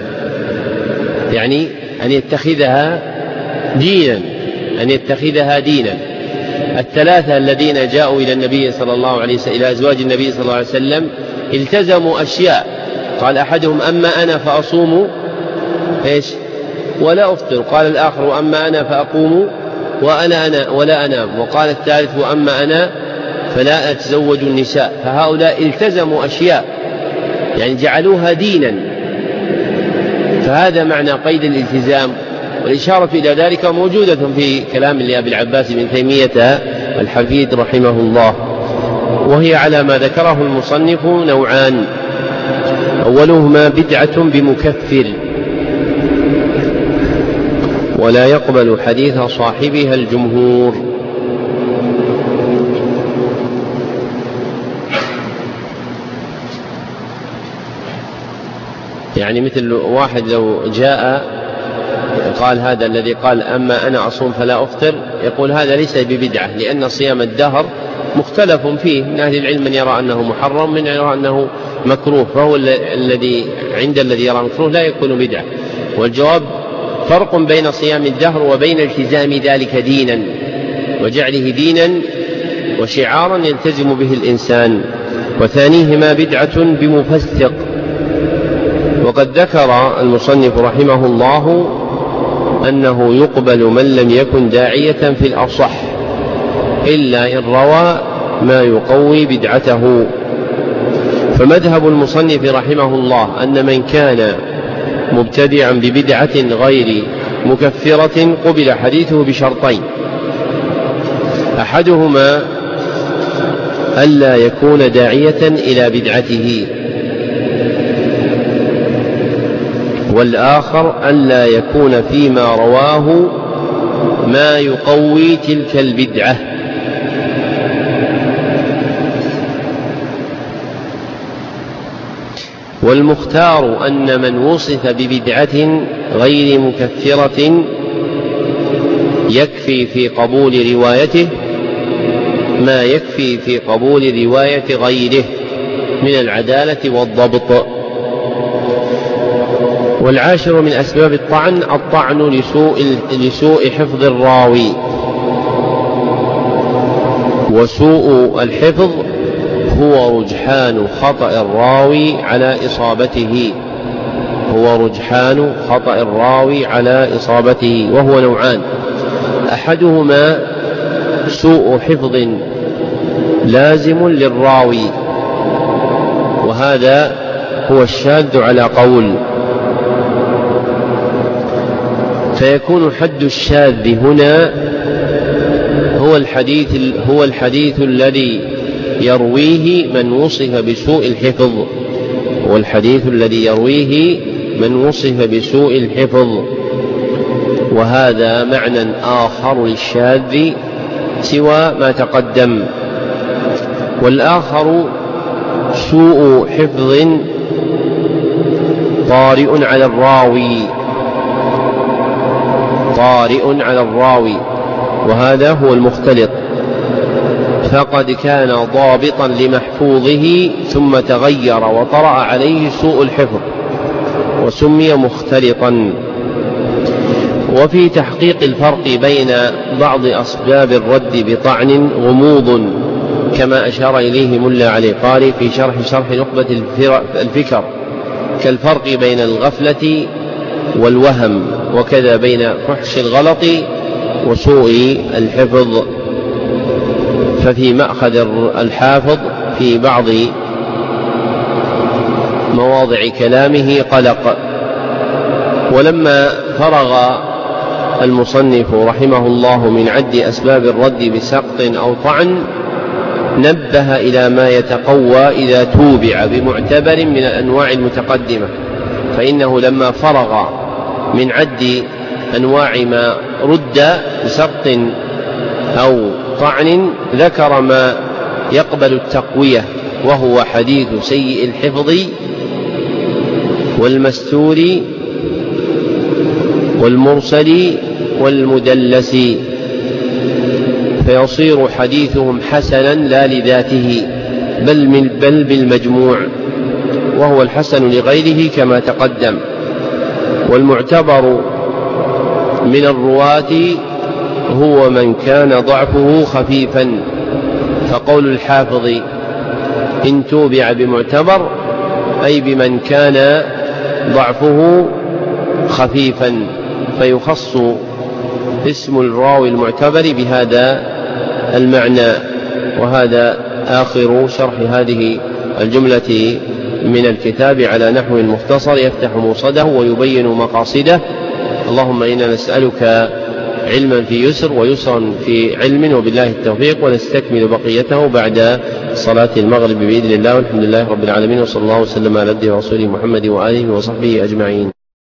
يعني أن يتخذها دينا، أن يتخذها دينا. الثلاثة الذين جاءوا إلى النبي صلى الله عليه وسلم، إلى أزواج النبي صلى الله عليه وسلم، التزموا أشياء. قال أحدهم: أما أنا فأصوم إيش ولا أفطر. قال الآخر: أما أنا فأقوم وأنا أنا ولا أنام، وقال الثالث وأما أنا فلا أتزوج النساء. فهؤلاء التزموا أشياء يعني جعلوها دينا، فهذا معنى قيد الالتزام، والإشارة إلى ذلك موجودة في كلام لأبي العباس بن تيمية الحفيد رحمه الله، وهي على ما ذكره المصنف نوعان: أولهما بدعة بمكفر ولا يقبل حديث صاحبها الجمهور. يعني مثل واحد لو جاء قال هذا الذي قال أما أنا أصوم فلا أفطر، يقول هذا ليس ببدعة، لأن صيام الدهر مختلف فيه، من أهل العلم من يرى أنه محرم، من يرى أنه مكروه، فهو الذي عند الذي يرى مكروه لا يكون بدعة. والجواب فرق بين صيام الدهر وبين التزام ذلك دينا وجعله دينا وشعارا يلتزم به الإنسان. وثانيهما بدعة بمفسق. وقد ذكر المصنف رحمه الله أنه يقبل من لم يكن داعية في الأصح إلا إن روى ما يقوي بدعته. فمذهب المصنف رحمه الله أن من كان مبتدعا ببدعة غير مكفرة قبل حديثه بشرطين: أحدهما ألا يكون داعية إلى بدعته، والآخر ألا يكون فيما رواه ما يقوي تلك البدعة. والمختار أن من وصف ببدعة غير مكفرة يكفي في قبول روايته ما يكفي في قبول رواية غيره من العدالة والضبط. والعاشر من أسباب الطعن الطعن لسوء, لسوء حفظ الراوي، وسوء الحفظ هو رجحان خطأ الراوي على إصابته هو رجحان خطأ الراوي على إصابته وهو نوعان: أحدهما سوء حفظ لازم للراوي، وهذا هو الشاذ على قول، فيكون حد الشاذ هنا هو الحديث هو الحديث الذي يرويه من وصف بسوء الحفظ والحديث الذي يرويه من وصف بسوء الحفظ، وهذا معنى آخر للشاذ سوى ما تقدم. والآخر سوء حفظ طارئ على الراوي طارئ على الراوي وهذا هو المختلط، فقد كان ضابطا لمحفوظه ثم تغير وطرأ عليه سوء الحفظ وسمي مختلطا. وفي تحقيق الفرق بين بعض أسباب الرد بطعن غموض كما أشار إليه ملا علي قاري في شرح شرح نخبة الفكر، كالفرق بين الغفلة والوهم، وكذا بين فحش الغلط وسوء الحفظ. ففي مأخذ الحافظ في بعض مواضع كلامه قلق. ولما فرغ المصنف رحمه الله من عد أسباب الرد بسقط أو طعن نبه إلى ما يتقوى إذا توبع بمعتبر من الأنواع المتقدمة، فإنه لما فرغ من عد أنواع ما رد بسقط أو طعن ذكر ما يقبل التقوية، وهو حديث سيء الحفظ والمستور والمرسل والمدلس، فيصير حديثهم حسنا لا لذاته بل, من بل بالمجموع، وهو الحسن لغيره كما تقدم. والمعتبر من الرواة هو من كان ضعفه خفيفا، فقول الحافظ إن توبع بمعتبر أي بمن كان ضعفه خفيفا، فيخص اسم الراوي المعتبر بهذا المعنى. وهذا آخر شرح هذه الجملة من الكتاب على نحو مختصر يفتح موصده ويبين مقاصده. اللهم إنا نسألك علما في يسر ويسرا في علم، وبالله التوفيق، ونستكمل بقيته بعد صلاة المغرب بإذن الله، والحمد لله رب العالمين، وصلى الله وسلم على عبده ورسوله محمد وآله وصحبه أجمعين.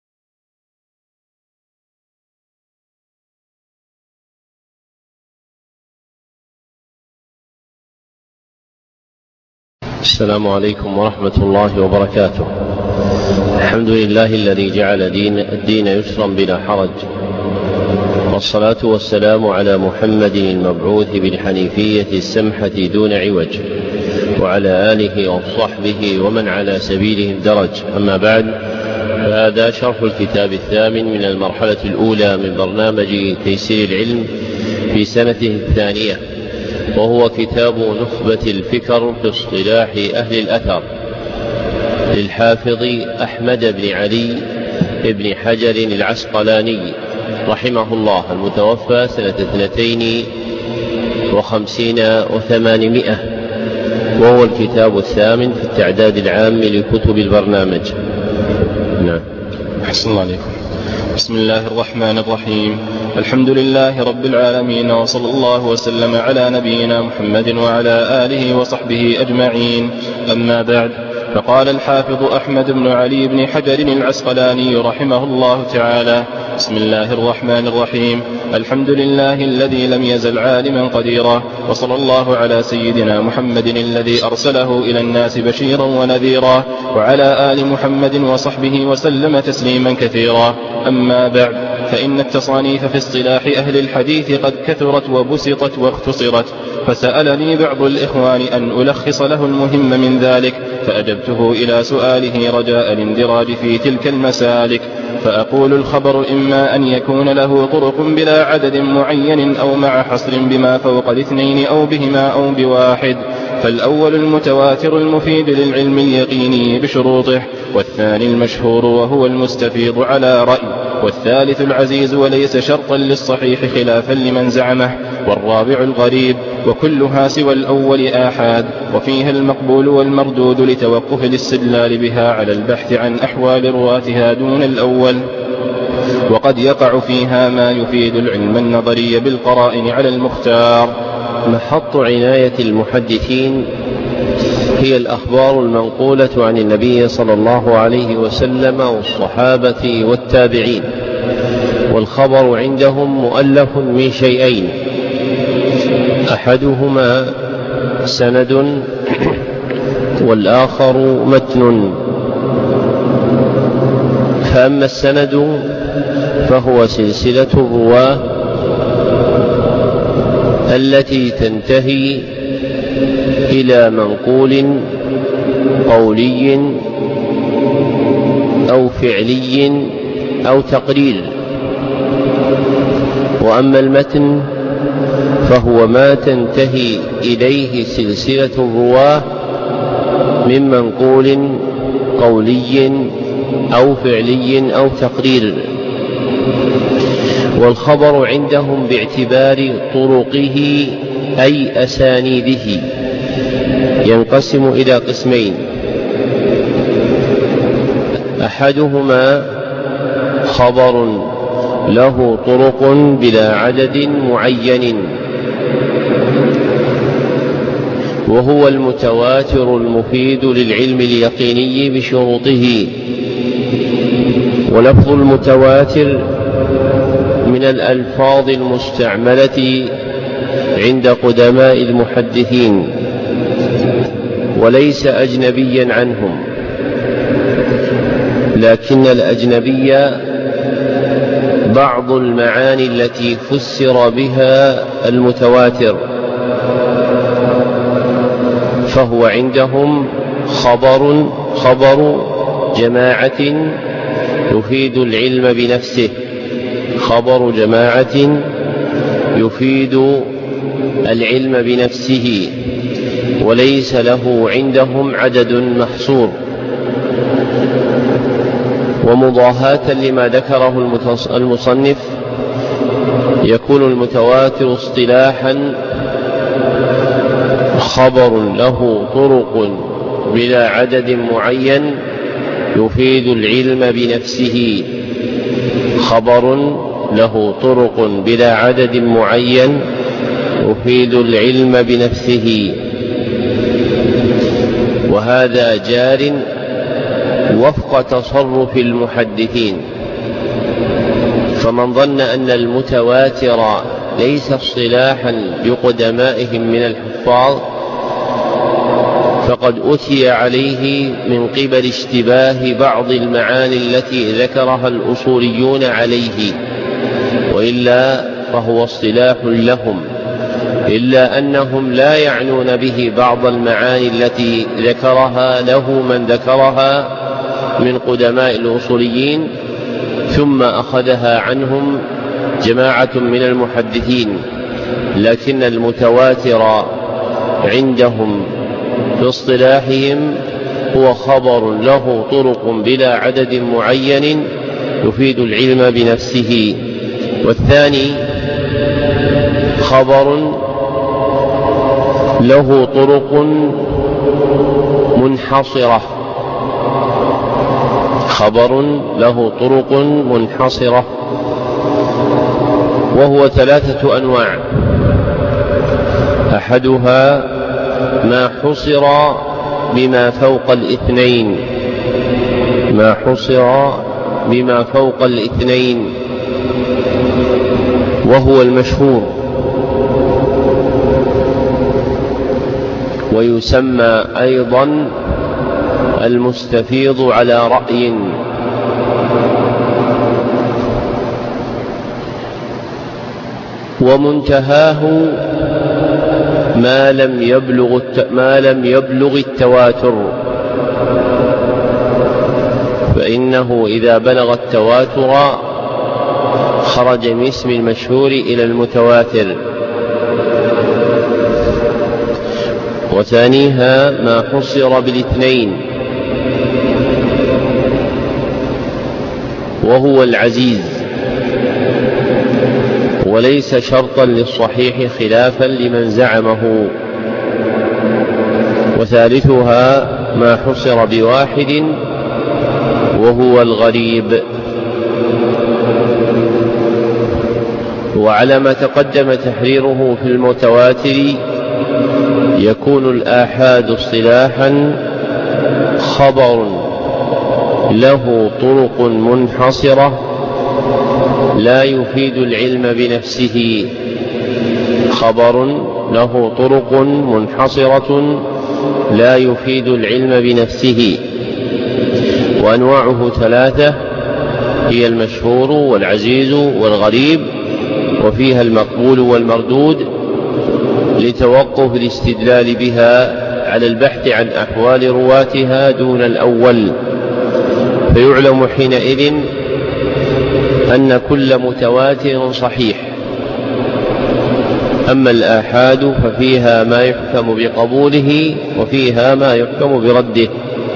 السلام عليكم ورحمة الله وبركاته. الحمد لله الذي جعل دين الدين يسرا بلا حرج، والصلاة والسلام على محمد المبعوث بالحنيفية السمحة دون عوج، وعلى آله وصحبه ومن على سبيلهم درج. أما بعد، فهذا شرح الكتاب الثامن من المرحلة الأولى من برنامج تيسير العلم في سنته الثانية، وهو كتاب نخبة الفكر في اصطلاح أهل الأثر للحافظ أحمد بن علي بن حجر العسقلاني رحمه الله، المتوفى سنة اثنتين وخمسين وثمانمائة، وهو الكتاب الثامن في التعداد العام لكتب البرنامج. نعم. أحسن الله عليكم. بسم الله الرحمن الرحيم. الحمد لله رب العالمين، وصلى الله وسلم على نبينا محمد وعلى آله وصحبه أجمعين. أما بعد، فقال الحافظ أحمد بن علي بن حجر العسقلاني رحمه الله تعالى: بسم الله الرحمن الرحيم. الحمد لله الذي لم يزل عالما قديرا، وصلى الله على سيدنا محمد الذي أرسله إلى الناس بشيرا ونذيرا، وعلى آل محمد وصحبه وسلم تسليما كثيرا. أما بعد، فإن التصانيف في اصطلاح أهل الحديث قد كثرت وبسطت واختصرت، فسألني بعض الإخوان أن ألخص له المهم من ذلك، فأجبته إلى سؤاله رجاء الاندراج في تلك المسالك. فأقول: الخبر إما أن يكون له طرق بلا عدد معين، أو مع حصر بما فوق الاثنين، أو بهما أو بواحد. فالأول المتواتر المفيد للعلم اليقيني بشروطه، والثاني المشهور وهو المستفيض على رأي، والثالث العزيز وليس شرطا للصحيح خلافا لمن زعمه، والرابع الغريب، وكلها سوى الأول آحاد، وفيها المقبول والمردود لتوقف الاستدلال بها على البحث عن أحوال رواتها دون الأول. وقد يقع فيها ما يفيد العلم النظري بالقرائن على المختار. محط عناية المحدثين هي الأخبار المنقولة عن النبي صلى الله عليه وسلم والصحابة والتابعين، والخبر عندهم مؤلف من شيئين: أحدهما سند، والآخر متن. فأما السند فهو سلسلة الرواة التي تنتهي إلى منقول قولي أو فعلي أو تقرير. وأما المتن فهو ما تنتهي إليه سلسلة الرواة من منقول قولي أو فعلي أو تقرير. والخبر عندهم باعتبار طرقه أي أسانيده ينقسم إلى قسمين: أحدهما خبر له طرق بلا عدد معين، وهو المتواتر المفيد للعلم اليقيني بشروطه. ولفظ المتواتر من الألفاظ المستعملة عند قدماء المحدثين، وليس أجنبيا عنهم، لكن الأجنبي بعض المعاني التي فسر بها المتواتر، فهو عندهم خبر خبر جماعة يفيد العلم بنفسه، خبر جماعة يفيد العلم بنفسه، وليس له عندهم عدد محصور. ومضاهاة لما ذكره المصنف يكون المتواتر اصطلاحا خبر له طرق بلا عدد معين يفيد العلم بنفسه، خبر له طرق بلا عدد معين يفيد العلم بنفسه. وهذا جار وفق تصرف المحدثين، فمن ظن أن المتواتر ليس اصطلاحا بقدمائهم من الحفاظ فقد أتي عليه من قبل اشتباه بعض المعاني التي ذكرها الأصوليون عليه، وإلا فهو اصطلاح لهم، إلا أنهم لا يعنون به بعض المعاني التي ذكرها له من ذكرها من قدماء الأصوليين ثم أخذها عنهم جماعة من المحدثين، لكن المتواتر عندهم في اصطلاحهم هو خبر له طرق بلا عدد معين يفيد العلم بنفسه. والثاني خبر له طرق منحصرة، خبر له طرق منحصرة، وهو ثلاثة أنواع. أحدها ما حصر بما فوق الاثنين، ما حصر بما فوق الاثنين وهو المشهور، ويسمى أيضا المستفيض على رأي، ومنتهاه ما لم يبلغ ما لم يبلغ التواتر، فإنه إذا بلغ التواتر خرج من اسم المشهور إلى المتواتر. وثانيها ما حصر بالاثنين وهو العزيز، وليس شرطا للصحيح خلافا لمن زعمه. وثالثها ما حصر بواحد وهو الغريب. وعلى ما تقدم تحريره في المتواتر يكون الآحاد اصطلاحا خبر له طرق منحصرة لا يفيد العلم بنفسه، خبر له طرق منحصرة لا يفيد العلم بنفسه. وأنواعه ثلاثة هي المشهور والعزيز والغريب، وفيها المقبول والمردود لتوقف الاستدلال بها على البحث عن أحوال رواتها دون الأول، فيعلم حينئذ أن كل متواتر صحيح. أما الآحاد ففيها ما يحكم بقبوله وفيها ما يحكم برده.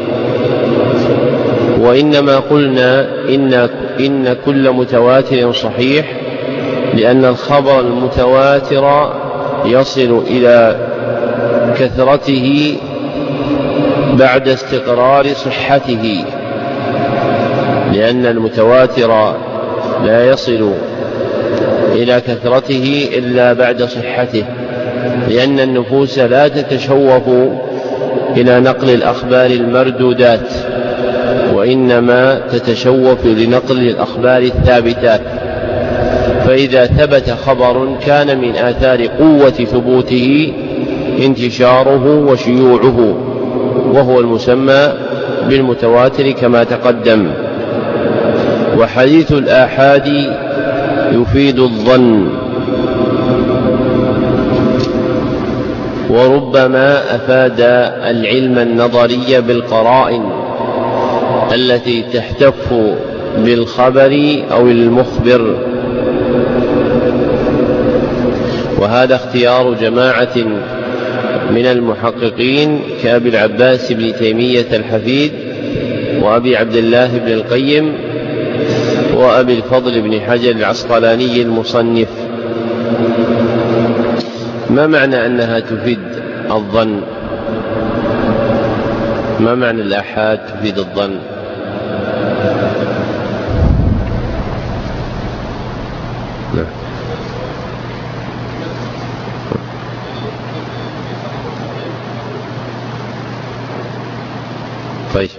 وإنما قلنا إن, إن كل متواتر صحيح لأن الخبر المتواتر يصل إلى كثرته بعد استقرار صحته، لأن المتواتر لا يصل إلى كثرته إلا بعد صحته، لأن النفوس لا تتشوف إلى نقل الأخبار المردودات، وإنما تتشوف لنقل الأخبار الثابتات. فإذا ثبت خبر كان من آثار قوة ثبوته انتشاره وشيوعه، وهو المسمى بالمتواتر كما تقدم. وحديث الآحاد يفيد الظن، وربما أفاد العلم النظري بالقرائن التي تحتف بالخبر أو المخبر. وهذا اختيار جماعة من المحققين كأبي العباس بن تيمية الحفيد، وأبي عبد الله بن القيم، وأبي الفضل بن حجر العسقلاني المصنف. ما معنى أنها تفيد الظن؟ ما معنى الآحاد تفيد الظن؟ لا. طيب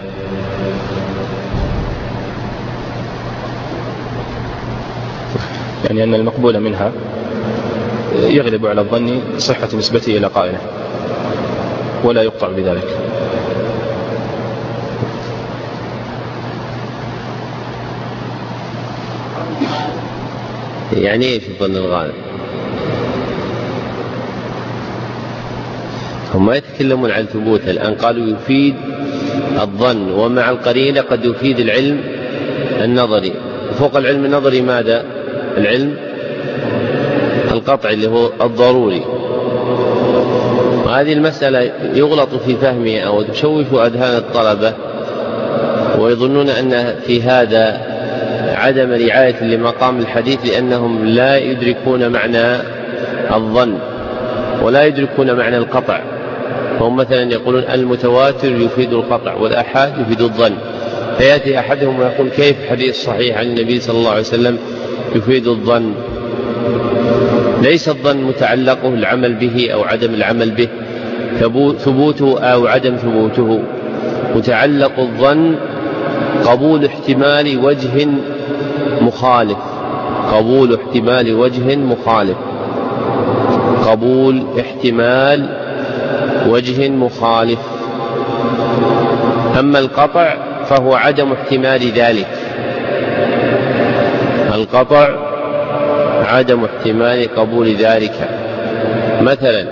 يعني أن المقبول منها يغلب على الظن صحة نسبته إلى قائله ولا يقطع بذلك. يعني ايش الظن الغالب؟ هم ما يتكلمون عن ثبوته الآن، قالوا يفيد الظن ومع القرينة قد يفيد العلم النظري. فوق العلم النظري ماذا؟ العلم القطعي اللي هو الضروري. وهذه المسألة يغلط في فهمها أو تشوش أذهان الطلبة ويظنون أن في هذا عدم رعاية لمقام الحديث، لأنهم لا يدركون معنى الظن ولا يدركون معنى القطع. فهم مثلا يقولون المتواتر يفيد القطع والآحاد يفيد الظن، فيأتي أحدهم ويقول كيف حديث صحيح عن النبي صلى الله عليه وسلم يفيد الظن؟ ليس الظن متعلقه العمل به أو عدم العمل به، ثبوته أو عدم ثبوته، متعلق الظن قبول احتمال وجه مخالف، قبول احتمال وجه مخالف، قبول احتمال وجه مخالف. أما القطع فهو عدم احتمال ذلك، القطع عدم احتمال قبول ذلك. مثلا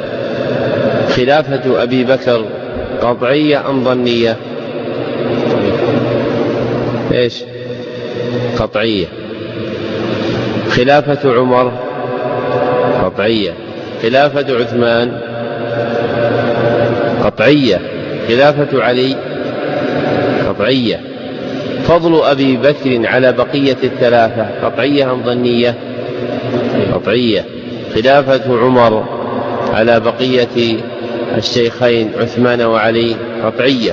خلافة أبي بكر قطعية أم ظنية؟ إيش؟ قطعية. خلافة عمر قطعية. خلافة عثمان قطعية. خلافة علي قطعية. فضل أبي بكر على بقية الثلاثة قطعية أم ظنية؟ قطعية. خلافة عمر على بقية الشيخين عثمان وعلي قطعية.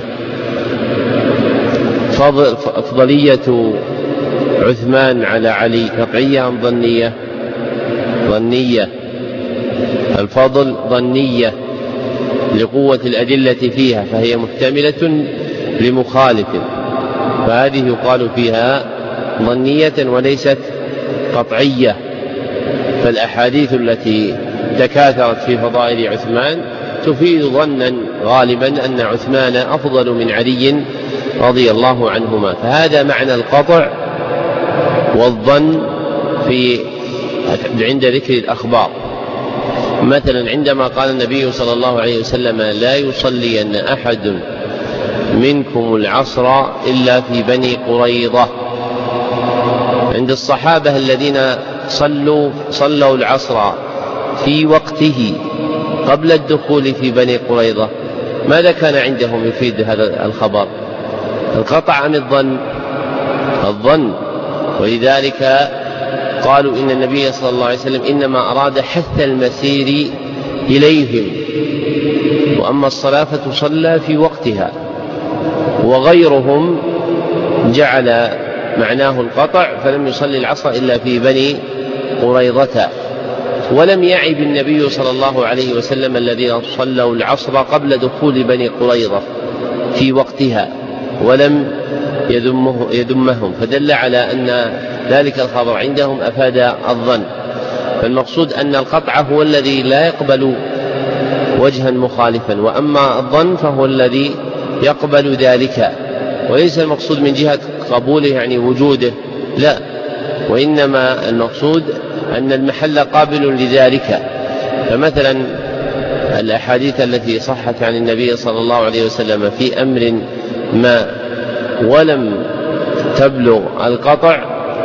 فضل أفضلية عثمان على علي قطعية أم ظنية؟ ظنية. الفضل ظنية لقوة الأدلة فيها، فهي محتملة لمخالف، فهذه يقال فيها ظنية وليست قطعية. فالأحاديث التي تكاثرت في فضائل عثمان تفيد ظنا غالبا أن عثمان أفضل من علي رضي الله عنهما. فهذا معنى القطع والظن في عند ذكر الأخبار. مثلا عندما قال النبي صلى الله عليه وسلم لا يصلين أحد منكم العصر إلا في بني قريظة، عند الصحابة الذين صلوا صلوا العصر في وقته قبل الدخول في بني قريظة، ماذا كان عندهم يفيد هذا الخبر؟ القطع أم الظن؟ الظن. ولذلك قالوا إن النبي صلى الله عليه وسلم إنما أراد حث المسير إليهم، وأما الصلاة فتصلى في وقتها. وغيرهم جعل معناه القطع فلم يصلي العصر إلا في بني قريظة، ولم يعب النبي صلى الله عليه وسلم الذين صلوا العصر قبل دخول بني قريظة في وقتها ولم يذمه يذمهم، فدل على أن ذلك الخبر عندهم أفاد الظن. فالمقصود أن القطع هو الذي لا يقبل وجها مخالفا، وأما الظن فهو الذي يقبل ذلك، وليس المقصود من جهة قبوله يعني وجوده، لا، وإنما المقصود أن المحل قابل لذلك. فمثلا الأحاديث التي صحت عن النبي صلى الله عليه وسلم في أمر ما ولم تبلغ القطع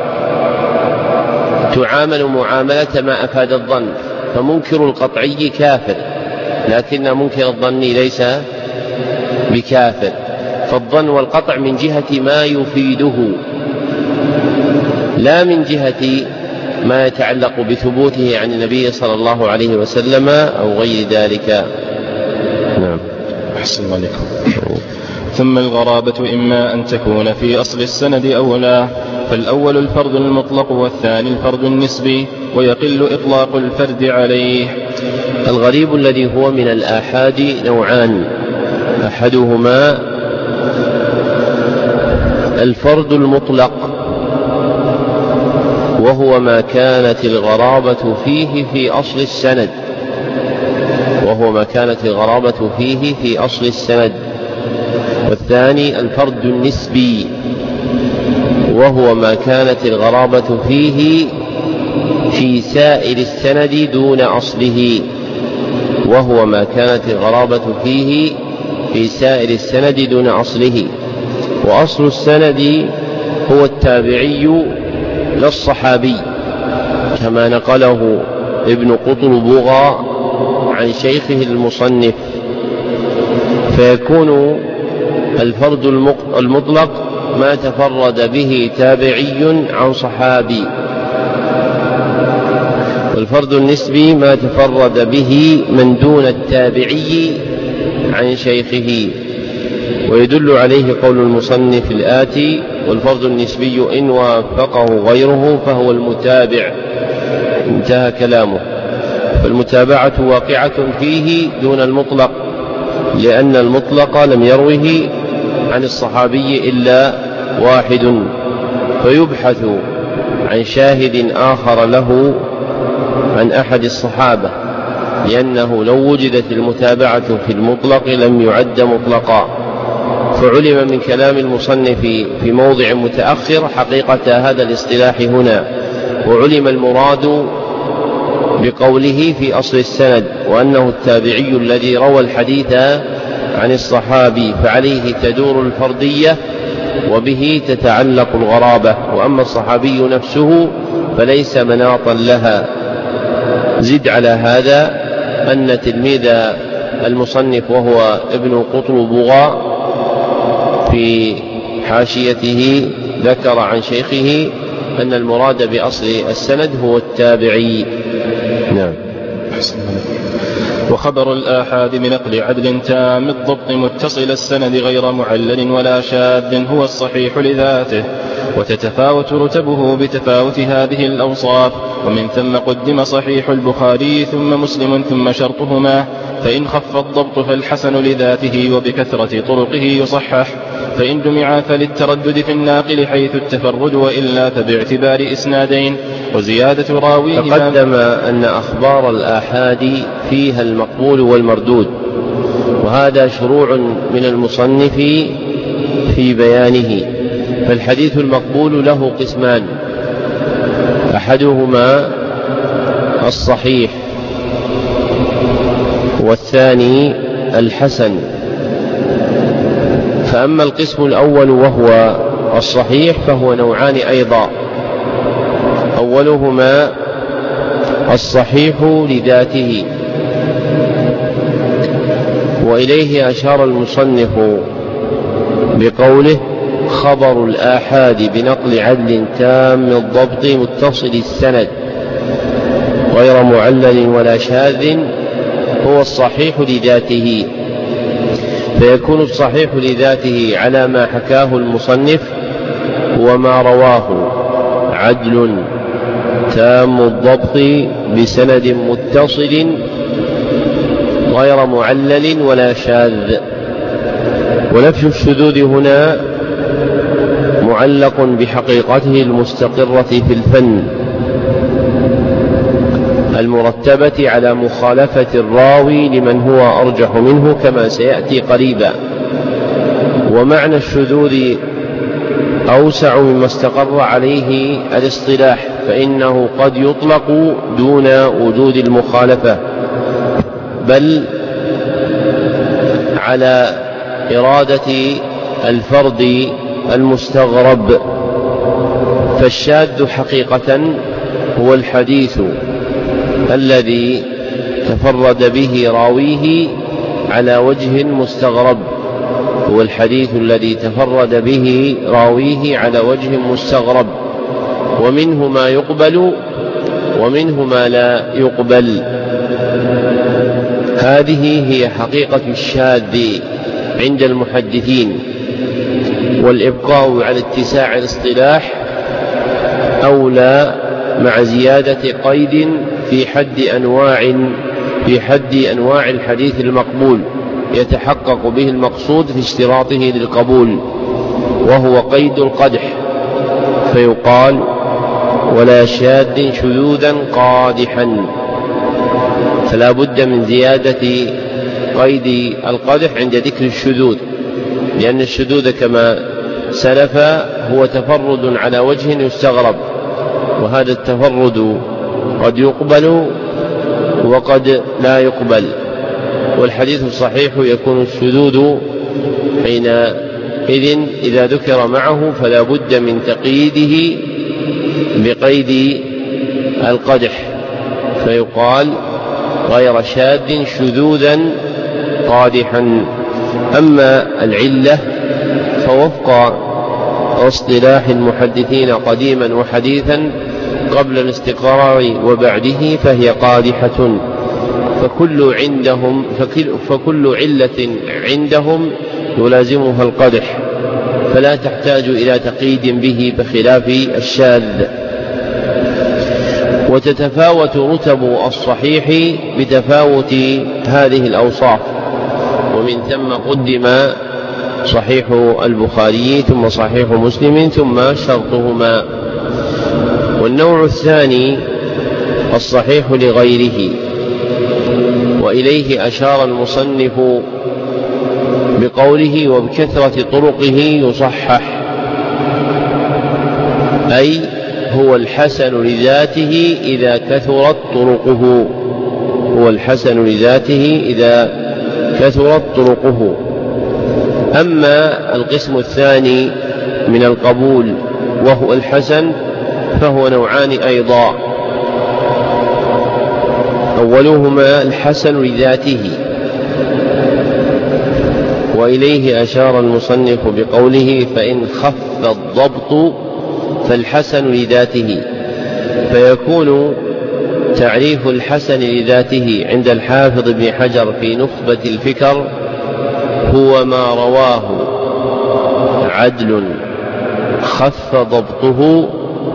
تعامل معاملة ما أفاد الظن، فمنكر القطعي كافر، لكن منكر الظني ليس بكافر. فالظن والقطع من جهة ما يفيده لا من جهة ما يتعلق بثبوته عن النبي صلى الله عليه وسلم أو غير ذلك. نعم. أحسن عليكم. ثم الغرابة إما أن تكون في أصل السند أو لا، فالأول الفرد المطلق والثاني الفرد النسبي، ويقل إطلاق الفرد عليه. الغريب الذي هو من الآحاد نوعان، أحدهما الفرد المطلق وهو ما كانت الغرابة فيه في أصل السند وهو ما كانت الغرابة فيه في أصل السند والثاني الفرد النسبي وهو ما كانت الغرابة فيه في سائر السند دون أصله وهو ما كانت الغرابة فيه في سائر السند دون أصله. وأصل السند هو التابعي لا الصحابي، كما نقله ابن قطلبغة عن شيخه المصنف، فيكون الفرد المطلق ما تفرد به تابعي عن صحابي، والفرد النسبي ما تفرد به من دون التابعي عن شيخه. ويدل عليه قول المصنف الآتي: والفرد النسبي إن وافقه غيره فهو المتابع. انتهى كلامه. فالمتابعة واقعة فيه دون المطلق، لأن المطلق لم يروه عن الصحابي إلا واحد، فيبحث عن شاهد آخر له عن أحد الصحابة، لأنه لو وجدت المتابعة في المطلق لم يعد مطلقا. فعلم من كلام المصنف في موضع متأخر حقيقة هذا الاصطلاح هنا، وعلم المراد بقوله في أصل السند، وأنه التابعي الذي روى الحديث عن الصحابي، فعليه تدور الفردية وبه تتعلق الغرابة، وأما الصحابي نفسه فليس مناطا لها. زد على هذا أن تلميذ المصنف وهو ابن قطلبغة في حاشيته ذكر عن شيخه أن المراد بأصل السند هو التابعي. نعم. وخبر الآحاد بنقل عدل تام الضبط متصل السند غير معلل ولا شاذ هو الصحيح لذاته، وتتفاوت رتبه بتفاوت هذه الأوصاف، ومن ثم قدم صحيح البخاري ثم مسلم ثم شرطهما، فإن خف الضبط فالحسن لذاته وبكثرة طرقه يصحح، فإن جمع فللتردد في الناقل حيث التفرد، وإلا فباعتبار إسنادين وزيادة راويهما. تقدم أن أخبار الآحاد فيها المقبول والمردود، وهذا شروع من المصنف في بيانه. فالحديث المقبول له قسمان: أحدهما الصحيح، والثاني الحسن. فأما القسم الأول وهو الصحيح فهو نوعان أيضا: أولهما الصحيح لذاته، وإليه أشار المصنف بقوله: خبر الآحاد بنقل عدل تام الضبط متصل السند غير معلل ولا شاذ هو الصحيح لذاته. فيكون الصحيح لذاته على ما حكاه المصنف وما رواه عدل تام الضبط بسند متصل غير معلل ولا شاذ. ونفي الشذوذ هنا معلق بحقيقته المستقرة في الفن المرتبة على مخالفة الراوي لمن هو أرجح منه كما سيأتي قريبا. ومعنى الشذوذ أوسع مما استقر عليه الاصطلاح، فإنه قد يطلق دون وجود المخالفة، بل على إرادة الفرد المستغرب. فالشاذ حقيقة هو الحديث الذي تفرد به راويه على وجه مستغرب هو الحديث الذي تفرد به راويه على وجه مستغرب ومنه ما يقبل ومنه ما لا يقبل. هذه هي حقيقة الشاذ عند المحدثين، والإبقاء على اتساع الاصطلاح أولى مع زيادة قيد في حد أنواع في حد أنواع الحديث المقبول يتحقق به المقصود في اشتراطه للقبول، وهو قيد القدح، فيقال ولا شاذ شذوذا قادحا. فلا بد من زيادة قيد القدح عند ذكر الشذوذ، لأن الشذوذ كما سلف هو تفرد على وجه يستغرب، وهذا التفرد قد يقبل وقد لا يقبل. والحديث الصحيح يكون الشذوذ حينئذ إذا ذكر معه فلا بد من تقييده بقيد القدح، فيقال غير شاذ شذوذا قادحا. أما العلة فوفق اصطلاح المحدثين قديما وحديثا قبل الاستقرار وبعده فهي قادحة، فكل عندهم فكل علة عندهم يلازمها القدح، فلا تحتاج إلى تقييد به بخلاف الشاذ. وتتفاوت رتب الصحيح بتفاوت هذه الأوصاف، ومن ثم قدم صحيح البخاري ثم صحيح مسلم ثم شرطهما. والنوع الثاني الصحيح لغيره، وإليه أشار المصنف بقوله وبكثرة طرقه يصحح، أي هو الحسن لذاته إذا كثرت طرقه هو الحسن لذاته إذا كثرت طرقه. أما القسم الثاني من القبول وهو الحسن فهو نوعان أيضا، أولهما الحسن لذاته، وإليه أشار المصنف بقوله فإن خف الضبط فالحسن لذاته، فيكون تعريف الحسن لذاته عند الحافظ ابن حجر في نخبة الفكر هو ما رواه عدل خف ضبطه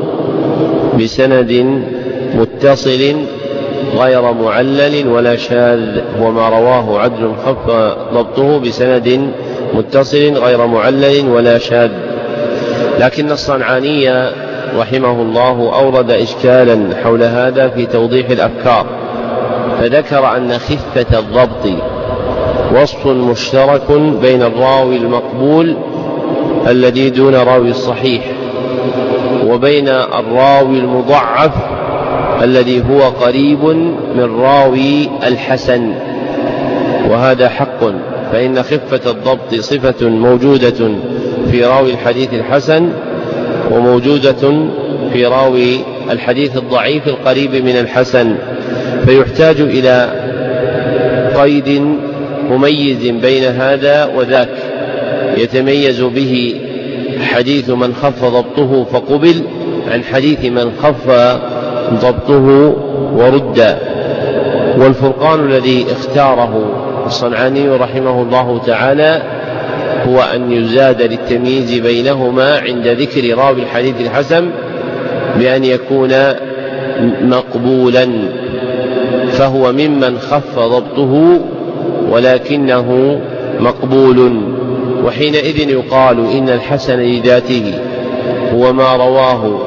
بسند متصل غير معلل ولا شاذ، وما رواه عدل خف ضبطه بسند متصل غير معلل ولا شاذ. لكن الصنعاني رحمه الله أورد إشكالا حول هذا في توضيح الأفكار، فذكر أن خفة الضبط وصف مشترك بين الراوي المقبول الذي دون راوي الصحيح وبين الراوي المضعف الذي هو قريب من راوي الحسن، وهذا حق، فإن خفة الضبط صفة موجودة في راوي الحديث الحسن وموجودة في راوي الحديث الضعيف القريب من الحسن، فيحتاج إلى قيد مميز بين هذا وذاك يتميز به حديث من خف ضبطه فقبل عن حديث من خف ضبطه ورد. والفرقان الذي اختاره الصنعاني رحمه الله تعالى هو أن يزاد للتمييز بينهما عند ذكر راوي الحديث الحسن بأن يكون مقبولا، فهو ممن خف ضبطه ولكنه مقبول، وحينئذ يقال إن الحسن لذاته هو ما رواه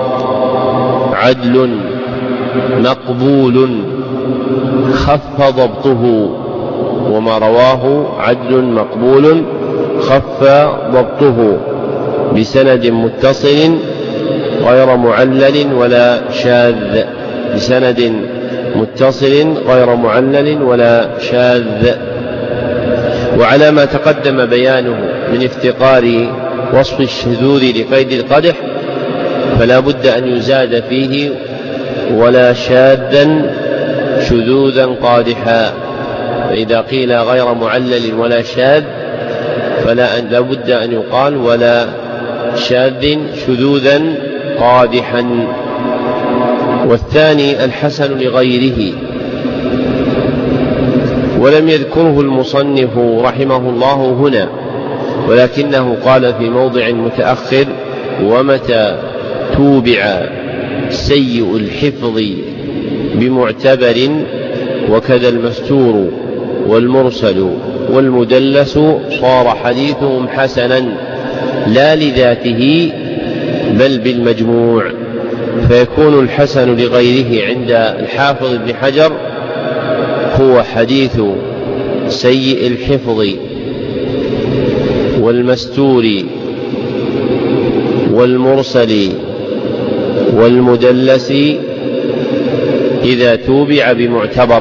عدل مقبول خف ضبطه، وما رواه عدل مقبول خف ضبطه بسند متصل غير معلل ولا شاذ بسند متصل غير معلل ولا شاذ. وعلى ما تقدم بيانه من افتقار وصف الشذوذ لقيد القدح فلا بد أن يزاد فيه ولا شاذا شذوذا قادحا، فإذا قيل غير معلل ولا شاذ فلا بد أن يقال ولا شاذ شذوذا قادحا. والثاني الحسن لغيره، ولم يذكره المصنف رحمه الله هنا، ولكنه قال في موضع متأخر: ومتى توبع سيء الحفظ بمعتبر وكذا المستور والمرسل والمدلس صار حديثهم حسنا لا لذاته بل بالمجموع، فيكون الحسن لغيره عند الحافظ ابن حجر هو حديث سيء الحفظ والمستور والمرسل والمدلس إذا توبع بمعتبر.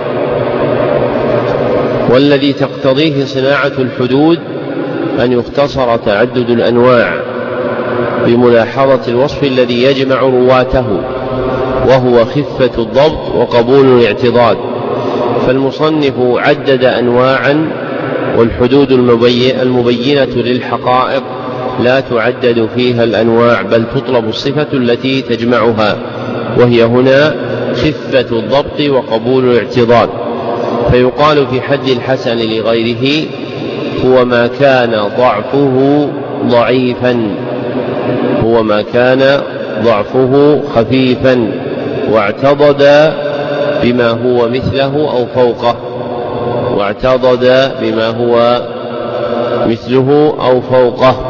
والذي تقتضيه صناعة الحدود أن يختصر تعدد الأنواع بملاحظة الوصف الذي يجمع رواته، وهو خفة الضبط وقبول الاعتضاد. فالمصنف عدد أنواعا، والحدود المبينة للحقائق لا تعدد فيها الأنواع، بل تطلب الصفة التي تجمعها، وهي هنا خفة الضبط وقبول الاعتضاد. فيقال في حد الحسن لغيره هو ما كان ضعفه ضعيفا، هو ما كان ضعفه خفيفا واعتضد بما هو مثله أو فوقه، واعتضد بما هو مثله أو فوقه.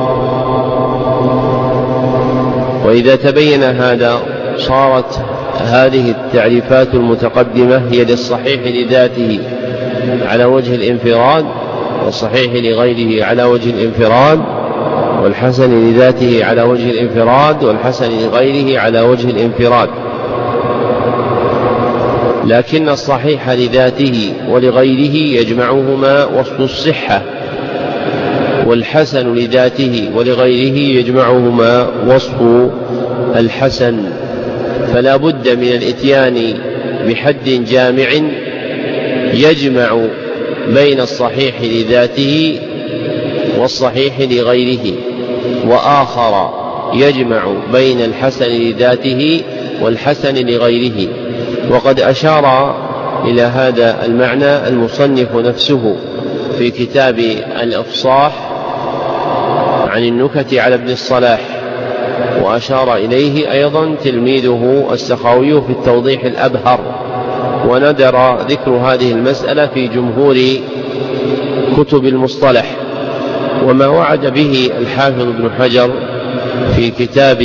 وإذا تبين هذا صارت هذه التعريفات المتقدمة هي للصحيح لذاته على وجه الانفراد، والصحيح لغيره على وجه الانفراد، والحسن لذاته على وجه الانفراد، والحسن لغيره على وجه الانفراد. لكن الصحيح لذاته ولغيره يجمعهما وصف الصحة، والحسن لذاته ولغيره يجمعهما وصف الحسن. فلا بد من الإتيان بحد جامع يجمع بين الصحيح لذاته والصحيح لغيره، وآخر يجمع بين الحسن لذاته والحسن لغيره. وقد أشار إلى هذا المعنى المصنف نفسه في كتاب الإفصاح عن النكت على ابن الصلاح، وأشار إليه أيضا تلميذه السخاوي في التوضيح الأبهر، وندر ذكر هذه المسألة في جمهور كتب المصطلح. وما وعد به الحافظ ابن حجر في كتاب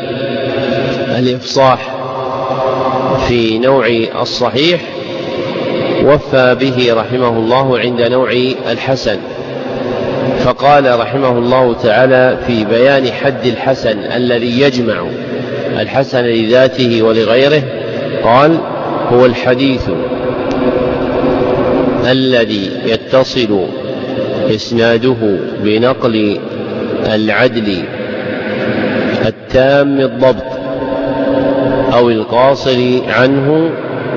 الإفصاح في نوع الصحيح وفى به رحمه الله عند نوع الحسن، فقال رحمه الله تعالى في بيان حد الحسن الذي يجمع الحسن لذاته ولغيره، قال: هو الحديث الذي يتصل إسناده بنقل العدل التام الضبط أو القاصر عنه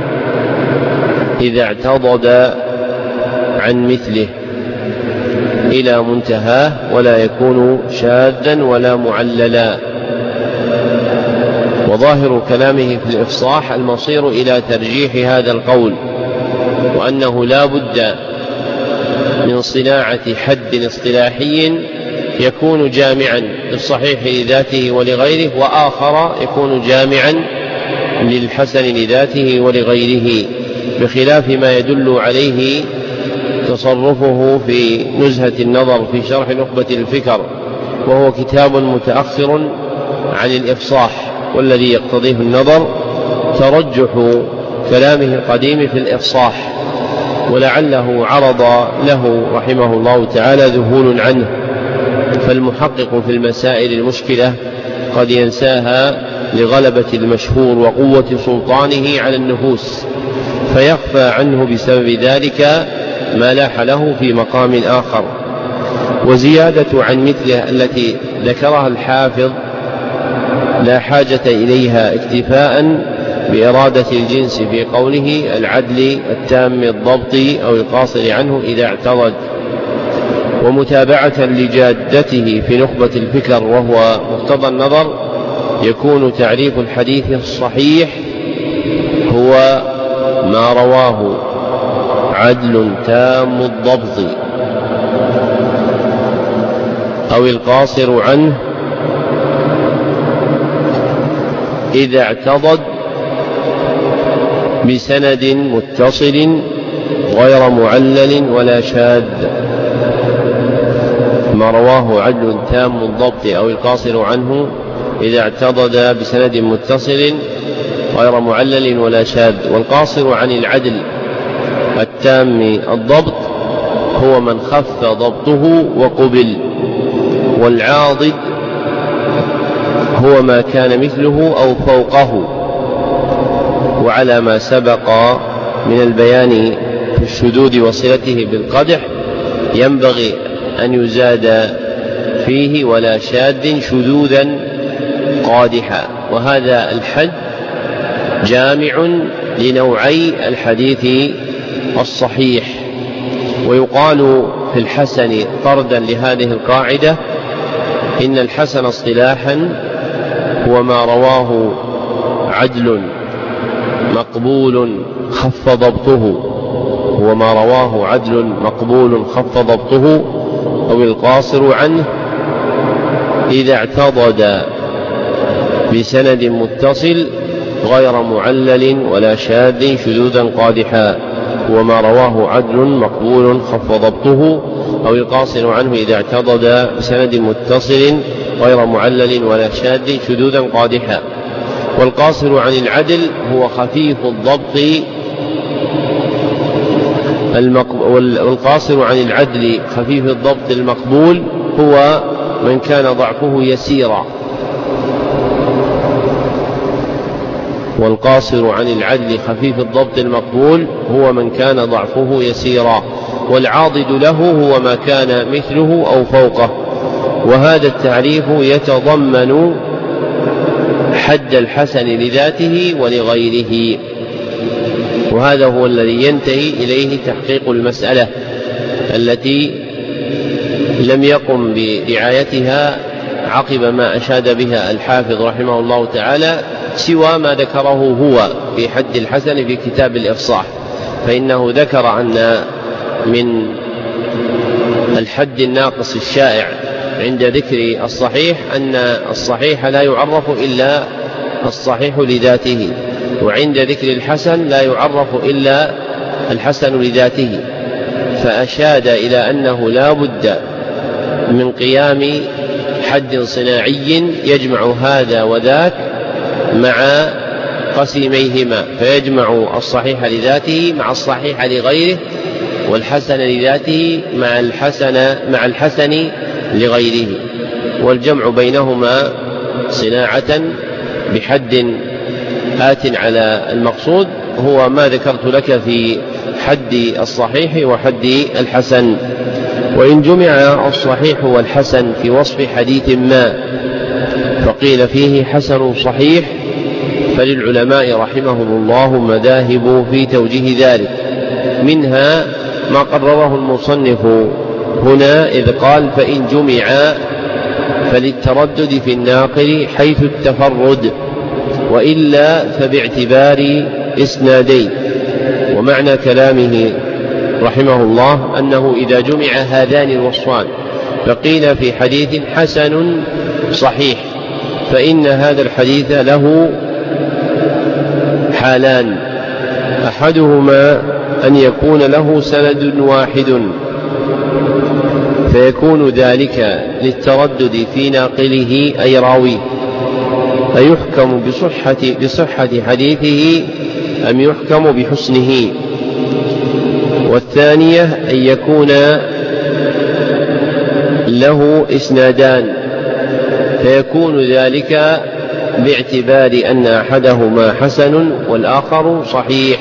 إذا اعتضد عن مثله إلى منتهاه، ولا يكون شاذا ولا معللا. وظاهر كلامه في الإفصاح المصير إلى ترجيح هذا القول، وأنه لا بد من صناعة حد اصطلاحي يكون جامعا للصحيح لذاته ولغيره، وآخر يكون جامعا للحسن لذاته ولغيره، بخلاف ما يدل عليه تصرفه في نزهة النظر في شرح نخبة الفكر، وهو كتاب متأخر عن الإفصاح، والذي يقتضيه النظر ترجح كلامه القديم في الإفصاح، ولعله عرض له رحمه الله تعالى ذهول عنه. فالمحقق في المسائل المشكلة قد ينساها لغلبة المشهور وقوة سلطانه على النفوس، فيخفى عنه بسبب ذلك ما لاح له في مقام آخر. وزيادة عن مثله التي ذكرها الحافظ لا حاجة إليها اكتفاء بإرادة الجنس في قوله العدل التام الضبط أو القاصر عنه إذا اعتضد، ومتابعة لجادته في نخبة الفكر وهو مقتضى النظر يكون تعريف الحديث الصحيح هو ما رواه عدل تام الضبط أو القاصر عنه إذا اعتضد بسند متصل غير معلل ولا شاذ. ما رواه عدل تام الضبط أو القاصر عنه إذا اعتضد بسند متصل غير معلل ولا شاذ. والقاصر عن العدل التام الضبط هو من خف ضبطه وقبل، والعاضد هو ما كان مثله أو فوقه. وعلى ما سبق من البيان في الشذوذ وصلته بالقدح ينبغي أن يزاد فيه ولا شاذ شذوذا قادحا، وهذا الحد جامع لنوعي الحديث الصحيح. ويقال في الحسن طردا لهذه القاعدة إن الحسن اصطلاحا هو ما رواه عدل مقبول خف ضبطه هو ما رواه عدل مقبول خف ضبطه أو القاصر عنه إذا اعتضد بسند متصل غير معلل ولا شاذ شذوذا قادحا. وما رواه عدل مقبول خف ضبطه أو القاصر عنه إذا اعتضد بسند متصل غير معلل ولا شاذ شذوذا قادحا. والقاصر عن العدل هو خفيف الضبط والقاصر عن العدل خفيف الضبط المقبول هو من كان ضعفه يسيرا. والقاصر عن العدل خفيف الضبط المقبول هو من كان ضعفه يسيرا. والعاضد له هو ما كان مثله أو فوقه. وهذا التعريف يتضمن حد الحسن لذاته ولغيره، وهذا هو الذي ينتهي إليه تحقيق المسألة التي لم يقم برعايتها عقب ما أشاد بها الحافظ رحمه الله تعالى سوى ما ذكره هو في حد الحسن في كتاب الإفصاح. فإنه ذكر أن من الحد الناقص الشائع عند ذكر الصحيح أن الصحيح لا يعرف إلا الصحيح لذاته، وعند ذكر الحسن لا يعرف إلا الحسن لذاته. فأشاد إلى أنه لا بد من قيام حد صناعي يجمع هذا وذاك مع قسيميهما، فيجمع الصحيح لذاته مع الصحيح لغيره، والحسن لذاته مع الحسن مع الحسن لغيره، والجمع بينهما صناعة بحد آت على المقصود هو ما ذكرت لك في حد الصحيح وحد الحسن. وإن جمع الصحيح والحسن في وصف حديث ما فقيل فيه حسن صحيح فللعلماء رحمهم الله مذاهب في توجيه ذلك، منها ما قرره المصنف هنا إذ قال فإن جمع فللتردد في الناقل حيث التفرد، وإلا فباعتبار إسنادين. ومعنى كلامه رحمه الله أنه إذا جمع هذان الوصفان فقيل في حديث حسن صحيح فإن هذا الحديث له حالان، أحدهما أن يكون له سند واحد فيكون ذلك للتردد في ناقله أي راويه، أيحكم بصحة, بصحة حديثه أم يحكم بحسنه. والثانية أن يكون له إسنادان فيكون ذلك باعتبار أن أحدهما حسن والآخر صحيح.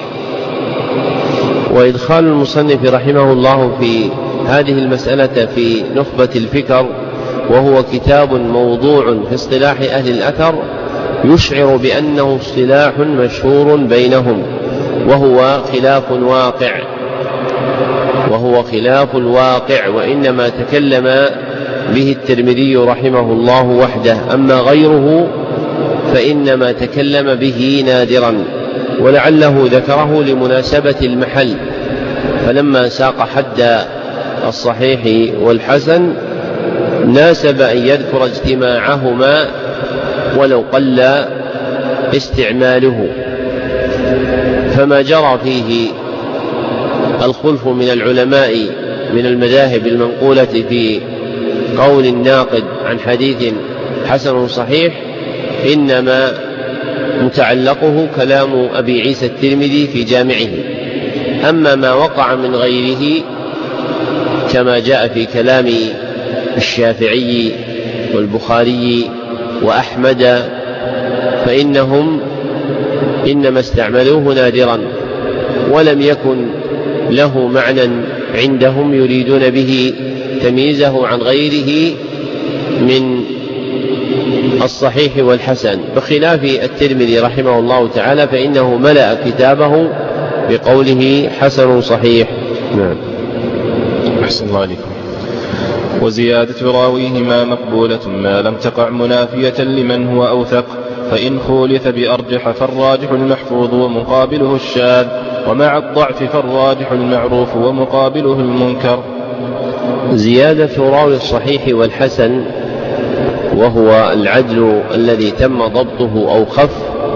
وإدخال المصنف رحمه الله في هذه المسألة في نخبة الفكر وهو كتاب موضوع في اصطلاح أهل الأثر يشعر بأنه اصطلاح مشهور بينهم، وهو خلاف واقع وهو خلاف الواقع وإنما تكلم به الترمذي رحمه الله وحده، أما غيره فإنما تكلم به نادرا، ولعله ذكره لمناسبة المحل، فلما ساق حد الصحيح والحسن ناسب أن يذكر اجتماعهما ولو قل استعماله. فما جرى فيه الخلف من العلماء من المذاهب المنقولة في قول الناقد عن حديث حسن صحيح إنما متعلقه كلام أبي عيسى الترمذي في جامعه. أما ما وقع من غيره كما جاء في كلام الشافعي والبخاري وأحمد فإنهم إنما استعملوه نادرا، ولم يكن له معنى عندهم يريدون به تمييزه عن غيره من الصحيح والحسن، بخلاف الترمذي رحمه الله تعالى فإنه ملأ كتابه بقوله حسن صحيح. نعم. أحسن الله عليكم. وزيادة راويهما مقبولة ما لم تقع منافية لمن هو أوثق، فإن خولف بأرجح فالراجح المحفوظ ومقابله الشاذ، ومع الضعف فالراجح المعروف ومقابله المنكر. زيادة راوي الصحيح والحسن وهو العدل الذي تم ضبطه أو خف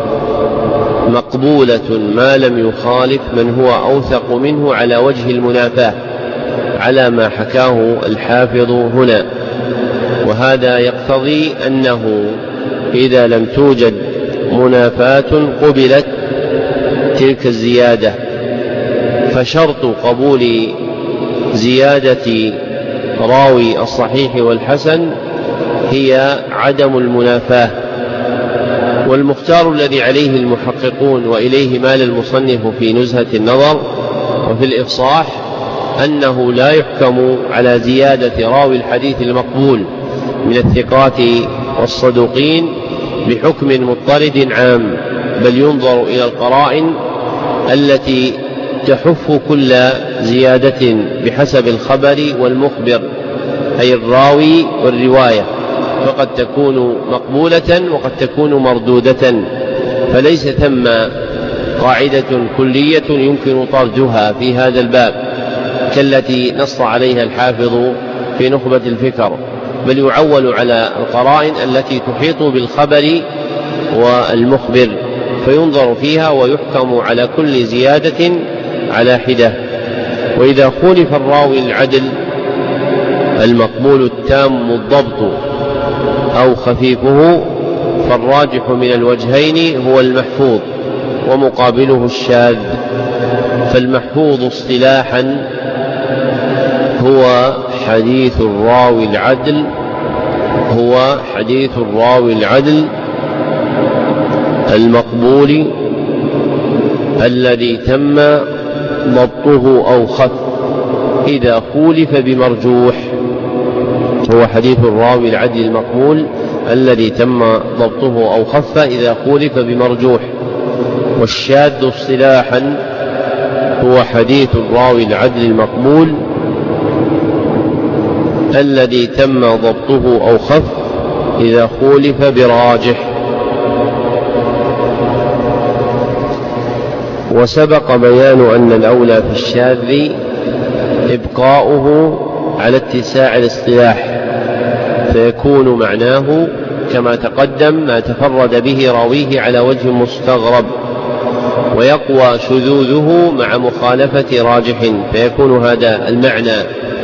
مقبولة ما لم يخالف من هو أوثق منه على وجه المنافاة على ما حكاه الحافظ هنا، وهذا يقتضي أنه إذا لم توجد منافاة قبلت تلك الزيادة، فشرط قبول زيادة راوي الصحيح والحسن هي عدم المنافاة. والمختار الذي عليه المحققون وإليه مال المصنف في نزهة النظر وفي الإفصاح أنه لا يحكم على زيادة راوي الحديث المقبول من الثقات والصدوقين بحكم مضطرد عام، بل ينظر إلى القرائن التي تحف كل زيادة بحسب الخبر والمخبر أي الراوي والرواية، فقد تكون مقبولة وقد تكون مردودة، فليس ثم قاعدة كلية يمكن طردها في هذا الباب كالتي نص عليها الحافظ في نخبة الفكر، بل يعول على القرائن التي تحيط بالخبر والمخبر فينظر فيها ويحكم على كل زيادة على حدة. وإذا خولف الراوي العدل المقبول التام الضبط أو خفيفه فالراجح من الوجهين هو المحفوظ ومقابله الشاذ. فالمحفوظ اصطلاحا هو حديث الراوي العدل هو حديث الراوي العدل المقبول الذي تم ضبطه أو خف إذا خولف بمرجوح، هو حديث الراوي العدل المقبول الذي تم ضبطه أو خف إذا خولف بمرجوح. والشاذ اصطلاحا هو حديث الراوي العدل المقبول الذي تم ضبطه أو خف إذا خولف براجح. وسبق بيان أن الأولى في الشاذ إبقاؤه على اتساع الاصطلاح، فيكون معناه كما تقدم ما تفرد به راويه على وجه مستغرب، ويقوى شذوذه مع مخالفة راجح، فيكون هذا المعنى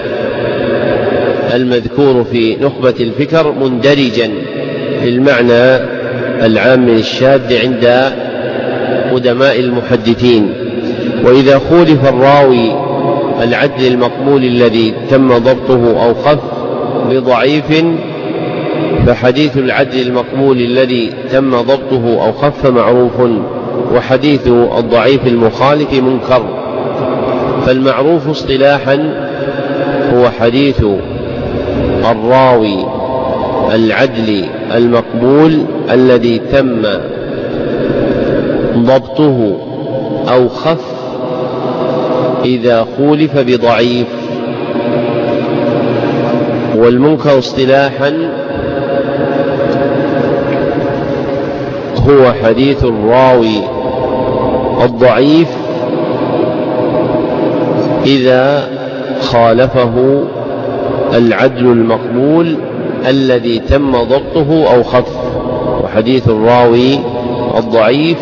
المذكور في نخبة الفكر مندرجا في المعنى العام للشاذ عند قدماء المحدثين. وإذا خولف الراوي العدل المقبول الذي تم ضبطه أو خف بضعيف فحديث العدل المقبول الذي تم ضبطه أو خف معروف، وحديث الضعيف المخالف منكر. فالمعروف اصطلاحا هو حديث الراوي العدل المقبول الذي تم ضبطه أو خف إذا خولف بضعيف. والمنكر اصطلاحا هو حديث الراوي الضعيف إذا خالفه العدل المقبول الذي تم ضبطه أو خف. وحديث الراوي الضعيف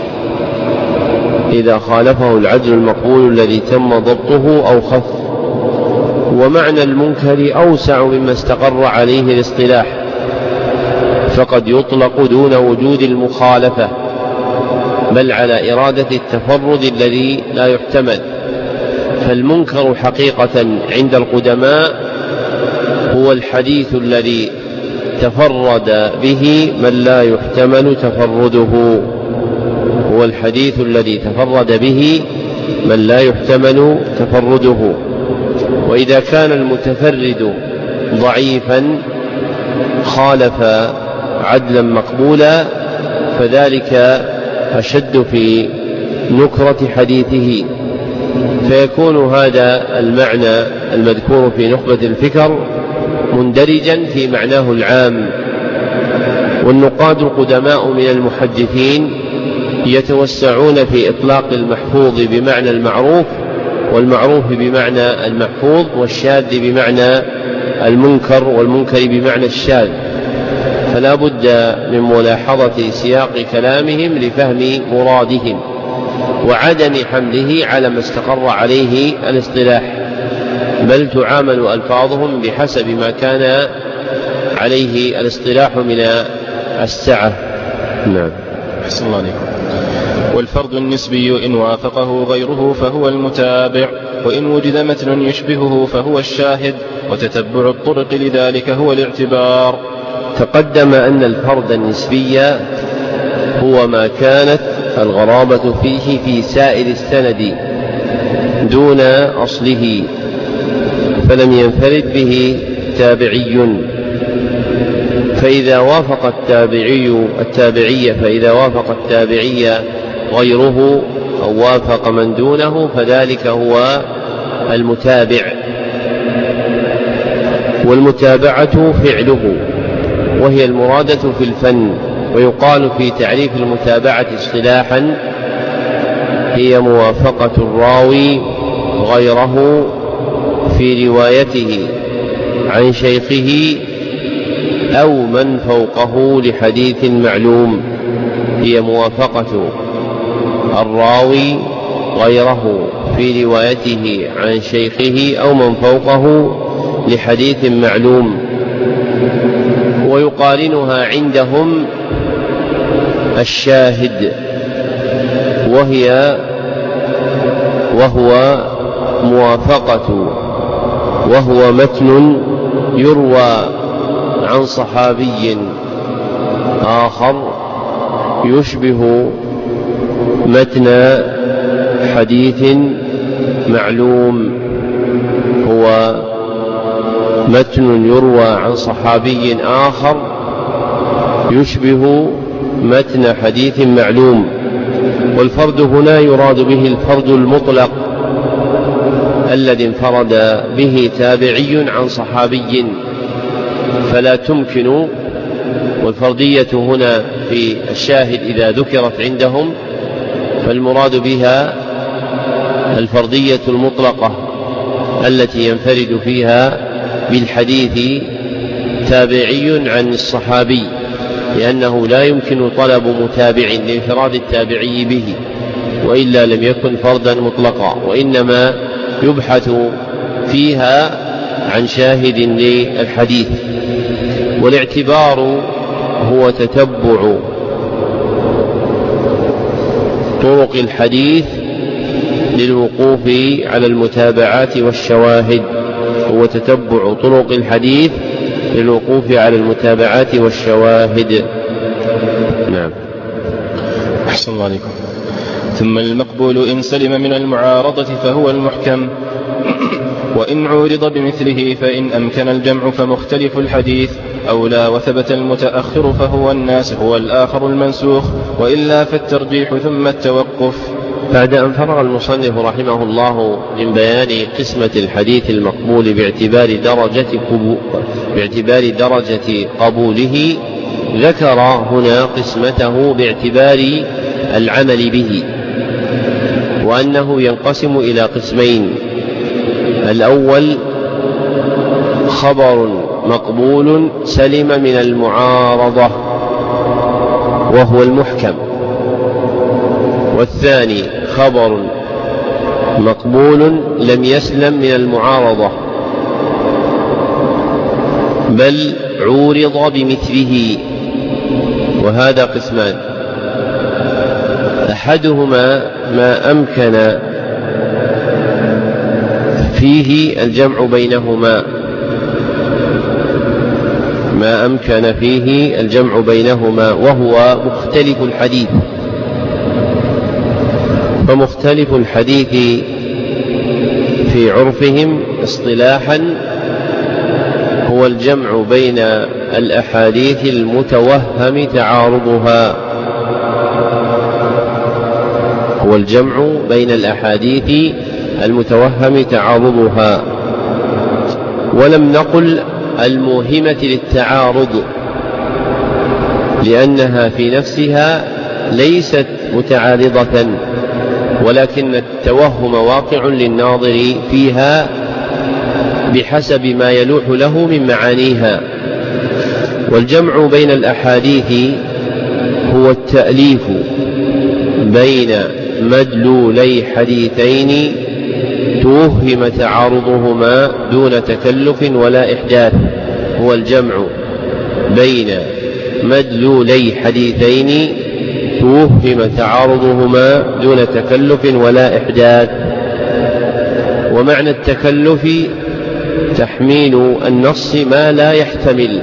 إذا خالفه العدل المقبول الذي تم ضبطه أو خف. ومعنى المنكر أوسع مما استقر عليه الاصطلاح، فقد يطلق دون وجود المخالفة، بل على إرادة التفرد الذي لا يحتمل. فالمنكر حقيقة عند القدماء هو الحديث الذي تفرد به من لا يحتمل تفرده، هو الحديث الذي تفرد به من لا يحتمل تفرده. وإذا كان المتفرد ضعيفا خالف عدلا مقبولا فذلك أشد في نكرة حديثه، فيكون هذا المعنى المذكور في نخبة الفكر مندرجا في معناه العام. والنقاد القدماء من المحدثين يتوسعون في إطلاق المحفوظ بمعنى المعروف، والمعروف بمعنى المحفوظ، والشاذ بمعنى المنكر، والمنكر بمعنى الشاذ. فلا بد من ملاحظة سياق كلامهم لفهم مرادهم وعدم حمله على ما استقر عليه الاصطلاح، بل تعامل ألفاظهم بحسب ما كان عليه الاصطلاح من السعة. نعم. أحسن الله عليكم. والفرد النسبي إن وافقه غيره فهو المتابع، وإن وجد متن يشبهه فهو الشاهد، وتتبع الطرق لذلك هو الاعتبار. تقدم أن الفرد النسبي هو ما كانت الغرابة فيه في سائر السند دون أصله، فلم ينفرد به تابعي، فإذا وافق التابعي التابعية فإذا وافق التابعي غيره أو وافق من دونه فذلك هو المتابع. والمتابعة فعله وهي المرادة في الفن. ويقال في تعريف المتابعة اصطلاحا هي موافقة الراوي غيره في روايته عن شيخه أو من فوقه لحديث معلوم. هي موافقة الراوي غيره في روايته عن شيخه أو من فوقه لحديث معلوم. ويقارنها عندهم الشاهد، وهي وهو موافقة وهو متن يروى عن صحابي آخر يشبه متن حديث معلوم. هو متن يروى عن صحابي آخر يشبه متن حديث معلوم. والفرد هنا يراد به الفرد المطلق الذي انفرد به تابعي عن صحابي، فلا تمكن. والفردية هنا في الشاهد إذا ذكرت عندهم فالمراد بها الفردية المطلقة التي ينفرد فيها بالحديث تابعي عن الصحابي، لأنه لا يمكن طلب متابع لانفراد التابعي به، وإلا لم يكن فردا مطلقا، وإنما يبحث فيها عن شاهد للحديث. والاعتبار هو تتبع طرق الحديث للوقوف على المتابعات والشواهد. هو تتبع طرق الحديث للوقوف على المتابعات والشواهد. نعم. أحسن الله عليكم. ثم المقبول إن سلم من المعارضة فهو المحكم، وإن عورض بمثله فإن أمكن الجمع فمختلف الحديث أولى، وثبت المتأخر فهو الناسخ والآخر المنسوخ، وإلا فالترجيح ثم التوقف. بعد أن فرغ المصنف رحمه الله من بيان قسمة الحديث المقبول باعتبار درجة, باعتبار درجة قبوله ذكر هنا قسمته باعتبار العمل به، وأنه ينقسم إلى قسمين: الأول خبر مقبول سلم من المعارضة وهو المحكم، والثاني خبر مقبول لم يسلم من المعارضة بل عورض بمثله، وهذا قسمان: أحدهما ما أمكن فيه الجمع بينهما ما أمكن فيه الجمع بينهما وهو مختلف الحديث. فمختلف الحديث في عرفهم اصطلاحا هو الجمع بين الأحاديث المتوهم تعارضها هو الجمع بين الأحاديث المتوهم تعارضها ولم نقل الموهمة للتعارض، لأنها في نفسها ليست متعارضة، ولكن التوهم واقع للناظر فيها بحسب ما يلوح له من معانيها. والجمع بين الأحاديث هو التأليف بين مدلولي حديثين توهم تعارضهما دون تكلف ولا إحداث هو الجمع بين مدلولي حديثين توهم تعارضهما دون تكلف ولا إحداث. ومعنى التكلف تحميل النص ما لا يحتمل،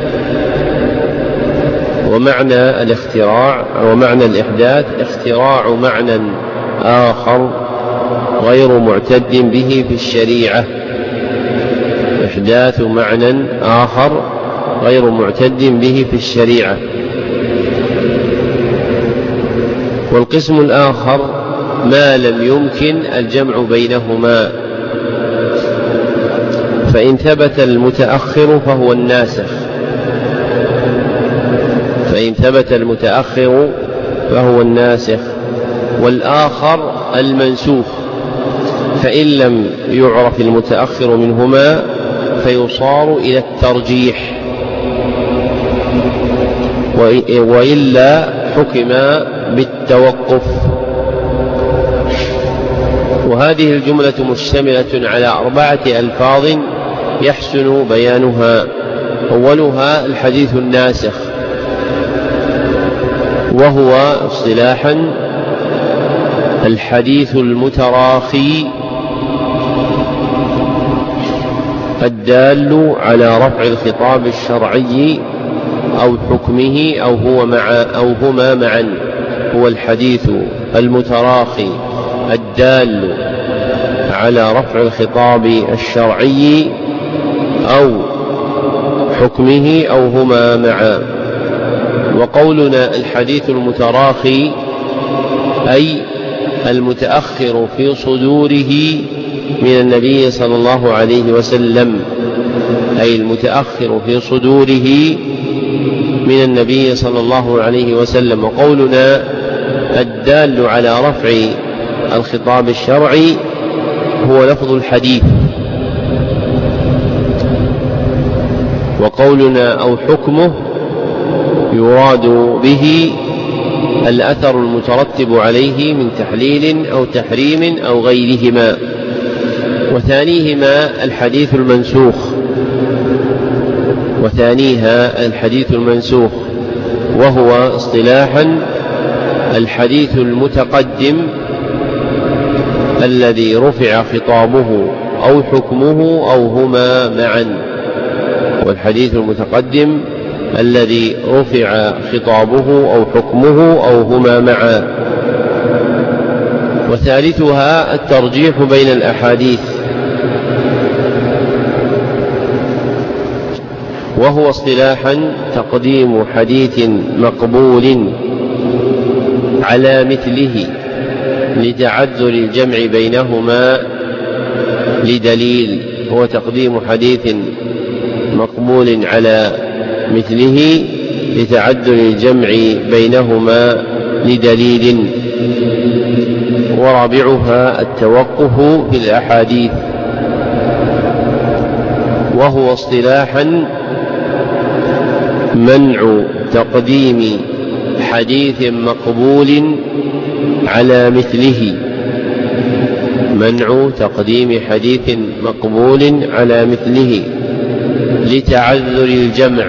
ومعنى الاختراع ومعنى الإحداث اختراع معنى آخر غير معتد به في الشريعة إحداث معنى آخر غير معتد به في الشريعة. والقسم الآخر ما لم يمكن الجمع بينهما، فإن ثبت المتأخر فهو الناسخ فإن ثبت المتأخر فهو الناسخ والآخر المنسوخ، فإن لم يعرف المتأخر منهما فيصار إلى الترجيح، وإلا حكم بالتوقف. وهذه الجملة مشتملة على أربعة ألفاظ يحسن بيانها. أولها الحديث الناسخ، وهو اصطلاحا الحديث المتراخي الدال على رفع الخطاب الشرعي أو حكمه أو هو مع أو هما معا. هو الحديث المتراخي الدال على رفع الخطاب الشرعي أو حكمه أو هما معا. وقولنا الحديث المتراخي أي المتأخر في صدوره من النبي صلى الله عليه وسلم أي المتأخر في صدوره من النبي صلى الله عليه وسلم. وقولنا الدال على رفع الخطاب الشرعي هو لفظ الحديث. وقولنا أو حكمه يراد به الأثر المترتب عليه من تحليل أو تحريم أو غيرهما. وثانيهما الحديث المنسوخ وثانيها الحديث المنسوخ وهو اصطلاحا الحديث المتقدم الذي رفع خطابه أو حكمه أو هما معا. والحديث المتقدم الذي رفع خطابه أو حكمه أو هما معا. وثالثها الترجيح بين الأحاديث، وهو اصطلاحا تقديم حديث مقبول على مثله لتعذر الجمع بينهما لدليل. هو تقديم حديث مقبول على مثله لتعذر الجمع بينهما لدليل. ورابعها التوقف في الأحاديث، وهو اصطلاحا منع تقديم حديث مقبول على مثله، منع تقديم حديث مقبول على مثله لتعذر الجمع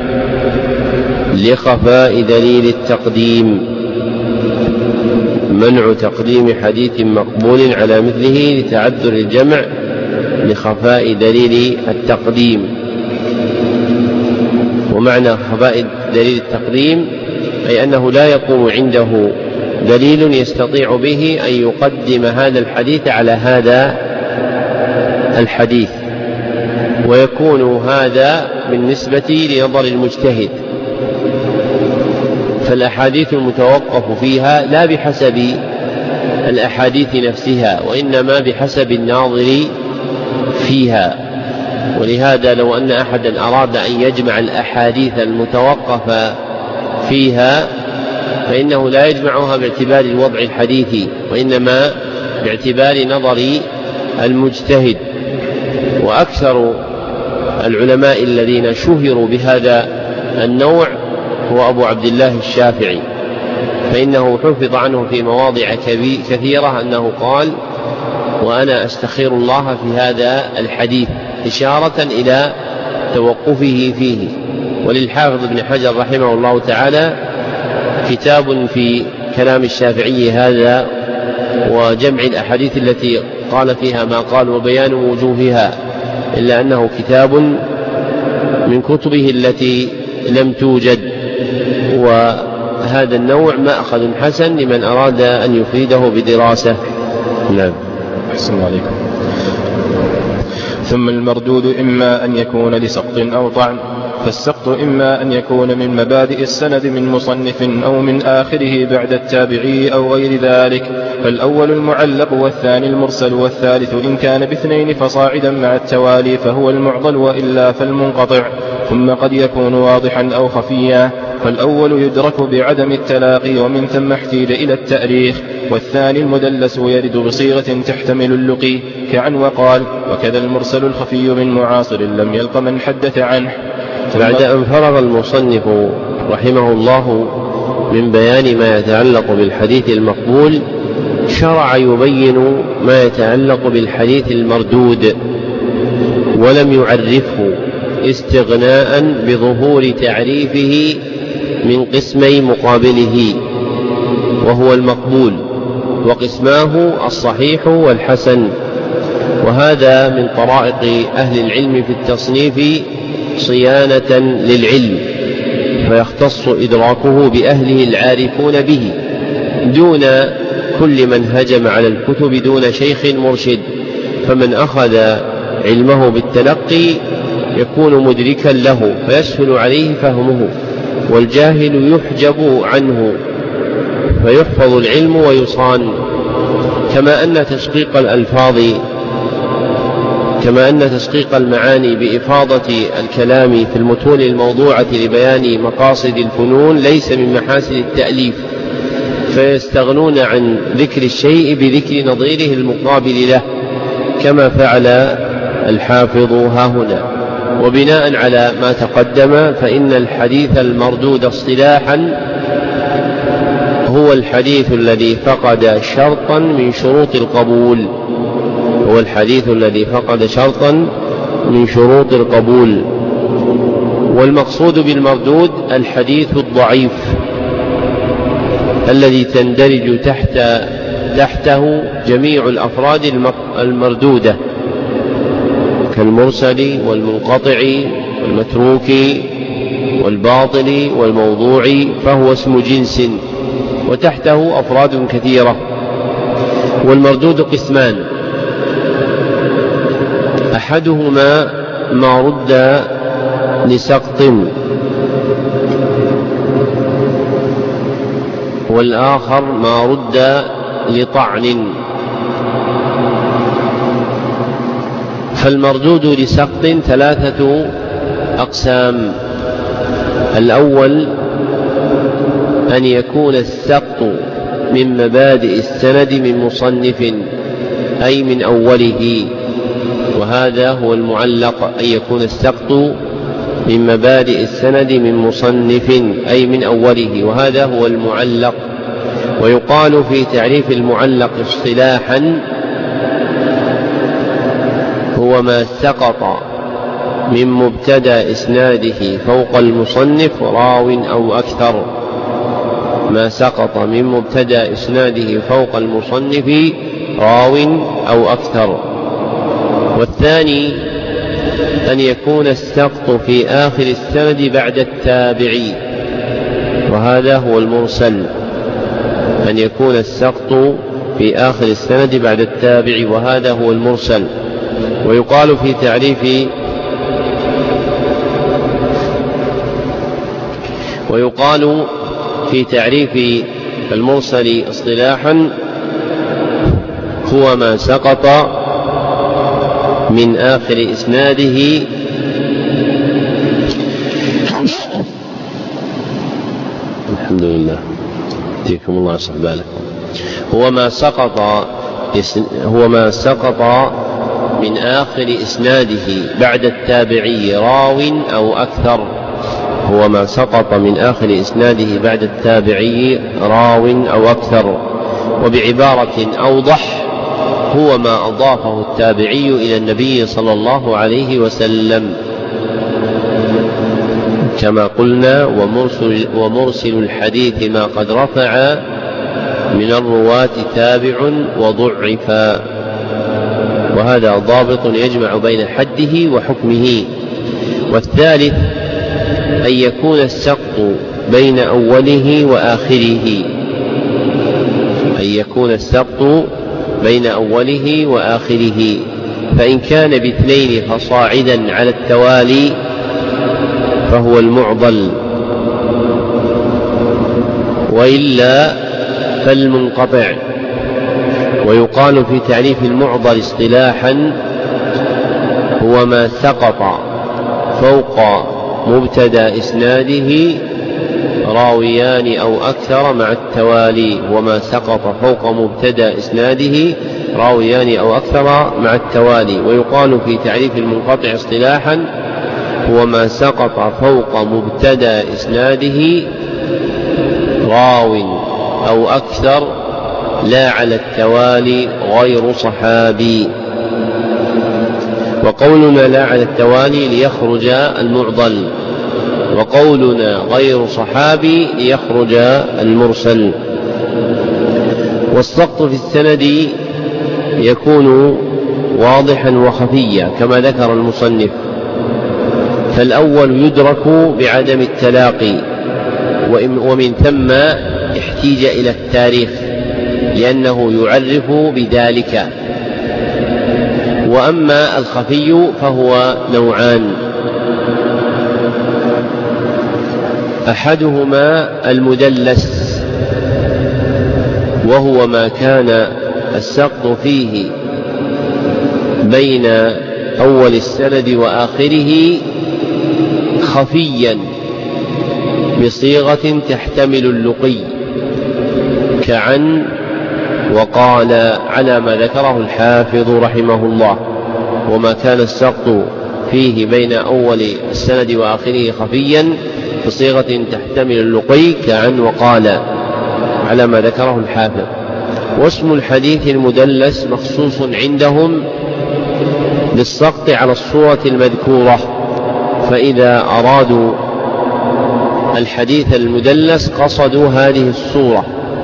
لخفاء دليل التقديم، منع تقديم حديث مقبول على مثله لتعذر الجمع لخفاء دليل التقديم. ومعنى خفاء دليل التقديم أي أنه لا يقوم عنده دليل يستطيع به أن يقدم هذا الحديث على هذا الحديث، ويكون هذا بالنسبة لنظر المجتهد. فالأحاديث المتوقف فيها لا بحسب الأحاديث نفسها، وإنما بحسب الناظر فيها. ولهذا لو أن أحدا أراد أن يجمع الأحاديث المتوقف فيها فإنه لا يجمعها باعتبار الوضع الحديثي، وإنما باعتبار نظر المجتهد. وأكثر العلماء الذين شهروا بهذا النوع هو أبو عبد الله الشافعي، فإنه حفظ عنه في مواضع كثيرة أنه قال: وأنا أستخير الله في هذا الحديث، إشارة إلى توقفه فيه. وللحافظ ابن حجر رحمه الله تعالى كتاب في كلام الشافعي هذا وجمع الأحاديث التي قال فيها ما قال وبيان وجوهها، إلا أنه كتاب من كتبه التي لم توجد. وهذا النوع مأخذ حسن لمن أراد أن يفيده بدراسة. نعم. أحسن عليكم. ثم المردود إما أن يكون لسقط أو طعن، فالسقط إما أن يكون من مبادئ السند من مصنف أو من آخره بعد التابعي أو غير ذلك، فالأول المعلق والثاني المرسل، والثالث إن كان باثنين فصاعدا مع التوالي فهو المعضل، وإلا فالمنقطع. ثم قد يكون واضحا أو خفيا، فالأول يدرك بعدم التلاقي ومن ثم احتيج إلى التأريخ، والثاني المدلس يرد بصيغة تحتمل اللقي كعن وقال، وكذا المرسل الخفي من معاصر لم يلق من حدث عنه. بعد أن فرغ المصنف رحمه الله من بيان ما يتعلق بالحديث المقبول، شرع يبين ما يتعلق بالحديث المردود، ولم يعرفه استغناء بظهور تعريفه من قسمي مقابله، وهو المقبول، وقسماه الصحيح والحسن. وهذا من طرائق أهل العلم في التصنيف صيانة للعلم، فيختص إدراكه بأهله العارفون به دون كل من هجم على الكتب دون شيخ مرشد. فمن أخذ علمه بالتلقي يكون مدركا له فيسهل عليه فهمه، والجاهل يحجب عنه فيحفظ العلم ويصان. كما أن تشقيق الألفاظ كما أن تشقيق المعاني بإفاضة الكلام في المتون الموضوعة لبيان مقاصد الفنون ليس من محاسن التأليف، فيستغنون عن ذكر الشيء بذكر نظيره المقابل له، كما فعل الحافظ هاهنا. وبناء على ما تقدم فإن الحديث المردود اصطلاحا هو الحديث الذي فقد شرطا من شروط القبول هو الحديث الذي فقد شرطا من شروط القبول. والمقصود بالمردود الحديث الضعيف الذي تندرج تحت تحته جميع الأفراد المردودة كالمرسل والمنقطع والمتروك والباطل والموضوع، فهو اسم جنس وتحته أفراد كثيرة. والمردود قسمان: أحدهما ما رد لسقط، والآخر ما رد لطعن. فالمردود لسقط ثلاثة أقسام: الأول أن يكون السقط من مبادئ السند من مصنف أي من أوله، وهذا هو المعلق، أن يكون السقط من مبادئ السند من مصنف أي من أوله، وهذا هو المعلق. ويقال في تعريف المعلق اصطلاحا هو ما سقط من مبتدأ إسناده فوق المصنف راو أو أكثر، ما سقط من مبتدأ إسناده فوق المصنف راو أو أكثر. والثاني أن يكون السقط في آخر السند بعد التابعي، وهذا هو المرسل، أن يكون السقط في آخر السند بعد التابعي، وهذا هو المرسل. ويقال في تعريف ويقال في تعريف المرسل اصطلاحا هو ما سقط من آخر إسناده الحمد لله يهديكم الله يصلح بالكم هو ما سقط هو ما سقط من آخر إسناده بعد التابعي راو أو أكثر هو ما سقط من آخر إسناده بعد التابعي راو أو أكثر. وبعبارة أوضح هو ما أضافه التابعي إلى النبي صلى الله عليه وسلم، كما قلنا ومرسل, ومرسل الحديث ما قد رفع من الرواة تابع وضعفا، وهذا ضابط يجمع بين حده وحكمه. والثالث أن يكون السقط بين أوله وآخره أن يكون السقط بين أوله وآخره فإن كان باثنين فصاعدا على التوالي فهو المعضل، وإلا فالمنقطع. ويقال في تعريف المعضل اصطلاحا هو ما سقط فوق مبتدأ إسناده راويان أو أكثر مع التوالي وما سقط فوق مبتدأ إسناده راويان أو أكثر مع التوالي. ويقال في تعريف المنقطع اصطلاحا هو ما سقط فوق مبتدأ إسناده راو أو أكثر لا على التوالي غير صحابي. وقولنا لا على التوالي ليخرج المعضل، وقولنا غير صحابي ليخرج المرسل. والسقط في السند يكون واضحا وخفيا كما ذكر المصنف، فالأول يدرك بعدم التلاقي، ومن ثم احتيج إلى التاريخ لأنه يعرف بذلك. وأما الخفي فهو نوعان، أحدهما المدلس وهو ما كان السقط فيه بين أول السند وآخره خفيا بصيغة تحتمل اللقي كعن وقال على ما ذكره الحافظ رحمه الله، وما كان السقط فيه بين أول السند وآخره خفيا بصيغة تحتمل اللقي كعن وقال على ما ذكره الحافظ. واسم الحديث المدلس مخصوص عندهم بالسقط على الصورة المذكورة، فإذا أرادوا الحديث المدلس قصدوا هذه الصورة.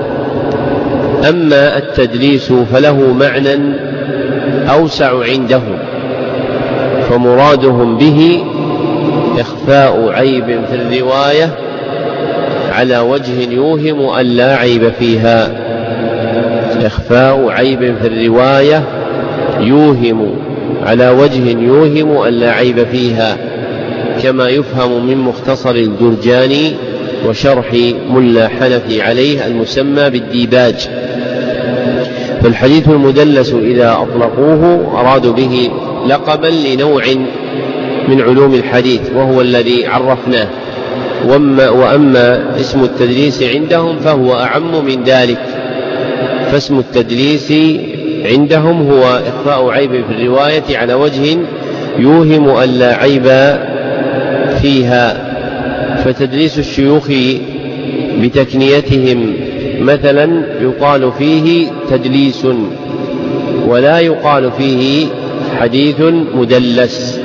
أما التدليس فله معنى أوسع عندهم، فمرادهم به إخفاء عيب في الرواية على وجه يوهم أن لا عيب فيها، إخفاء عيب في الرواية يوهم على وجه يوهم أن لا عيب فيها، كما يفهم من مختصر الجرجاني وشرح ملا حنفي عليه المسمى بالديباج. فالحديث المدلس إذا أطلقوه أرادوا به لقبا لنوع من علوم الحديث وهو الذي عرفناه، وأما, وأما اسم التدليس عندهم فهو أعم من ذلك. فاسم التدليس عندهم هو إخفاء عيب في الرواية على وجه يوهم أن لا عيب فيها. فتدليس الشيوخ بتكنيتهم مثلا يقال فيه تدليس، ولا يقال فيه حديث مدلس.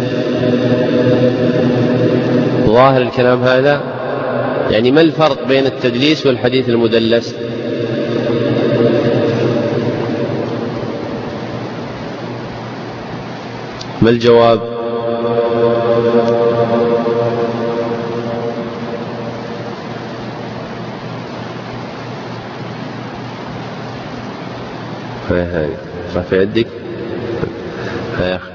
ظاهر الكلام هذا؟ يعني ما الفرق بين التدليس والحديث المدلس؟ ما الجواب؟ هاي هاي رفع يدك. هاي أخي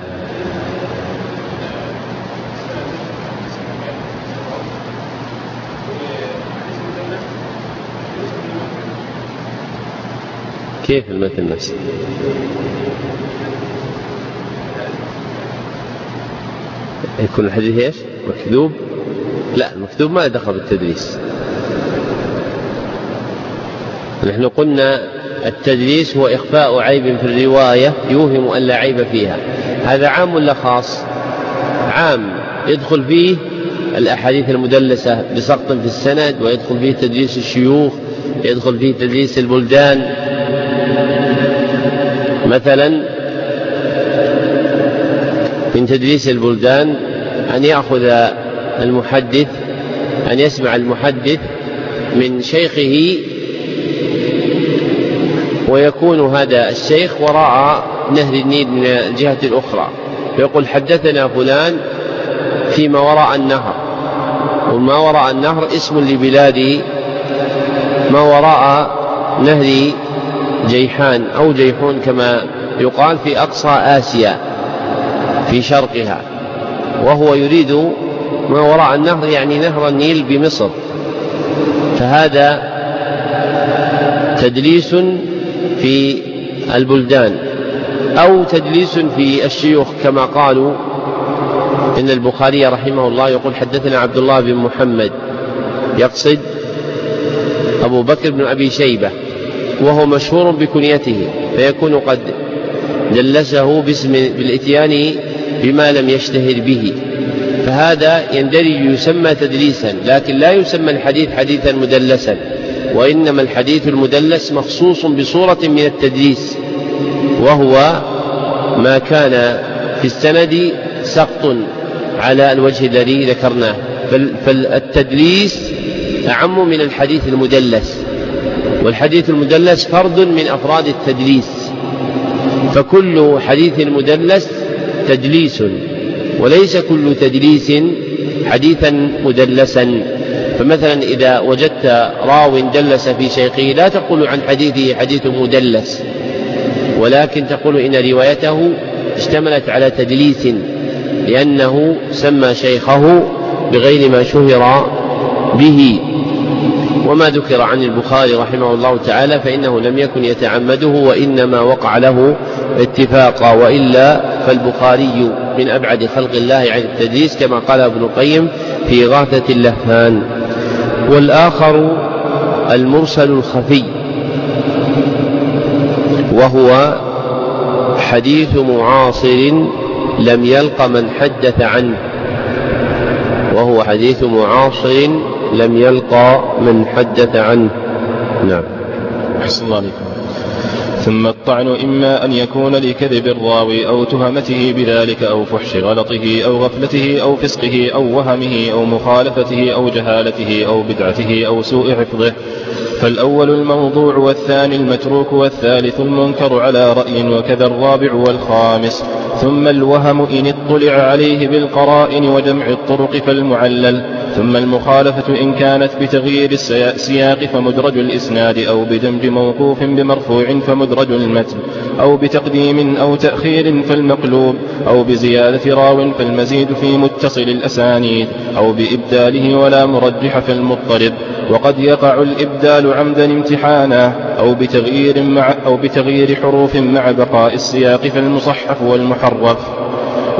كيف المثل نفسه؟ يكون الحديث ايش؟ مكذوب؟ لا، المكذوب ما دخل بالتدليس. نحن قلنا التدليس هو إخفاء عيب في الرواية يوهم أن لا عيب فيها. هذا عام ولا خاص؟ عام، يدخل فيه الأحاديث المدلسة بسقط في السند، ويدخل فيه تدليس الشيوخ، يدخل فيه تدليس البلدان. مثلا من تدليس البلدان أن يأخذ المحدث أن يسمع المحدث من شيخه، ويكون هذا الشيخ وراء نهر النيل من الجهة الأخرى، فيقول حدثنا فلان فيما وراء النهر. وما وراء النهر اسم لبلاد ما وراء نهر جيحان أو جيحون كما يقال في أقصى آسيا في شرقها، وهو يريد ما وراء النهر يعني نهر النيل بمصر. فهذا تدليس في البلدان، أو تدليس في الشيوخ كما قالوا إن البخاري رحمه الله يقول حدثنا عبد الله بن محمد، يقصد أبو بكر بن أبي شيبة، وهو مشهور بكنيته، فيكون قد دلسه باسم بالإتيان بما لم يشتهر به، فهذا يندرج يسمى تدليسا، لكن لا يسمى الحديث حديثا مدلسا، وإنما الحديث المدلس مخصوص بصورة من التدليس، وهو ما كان في السند سقط على الوجه الذي ذكرناه. فالتدليس أعم من الحديث المدلس، والحديث المدلس فرد من أفراد التدليس، فكل حديث مدلس تدليس، وليس كل تدليس حديثا مدلسا. فمثلا إذا وجدت راو دلس في شيخه لا تقول عن حديثه حديث مدلس، ولكن تقول إن روايته اشتملت على تدليس، لأنه سمى شيخه بغير ما شهر به. وما ذكر عن البخاري رحمه الله تعالى فإنه لم يكن يتعمده، وإنما وقع له اتفاقا، وإلا فالبخاري من أبعد خلق الله عن التدليس كما قال ابن القيم في إغاثة اللهفان. والآخر المرسل الخفي، وهو حديث معاصر لم يلق من حدث عنه، وهو حديث معاصر لم يلقى من حدث عنه. نعم. أحسن الله عليكم. ثم الطعن إما أن يكون لكذب الراوي أو تهمته بذلك أو فحش غلطه أو غفلته أو فسقه أو وهمه أو مخالفته أو جهالته أو بدعته أو سوء حفظه، فالأول الموضوع والثاني المتروك والثالث المنكر على رأي، وكذا الرابع والخامس. ثم الوهم إن اطلع عليه بالقرائن وجمع الطرق فالمعلل. ثم المخالفة إن كانت بتغيير السياق فمدرج الإسناد، أو بدمج موقوف بمرفوع فمدرج المتن، أو بتقديم أو تأخير فالمقلوب، أو بزيادة راو فالمزيد في متصل الأسانيد، أو بإبداله ولا مرجح فالمضطرب. وقد يقع الإبدال عمدا امتحانا، أو بتغيير, مع أو بتغيير حروف مع بقاء السياق فالمصحف والمحرف.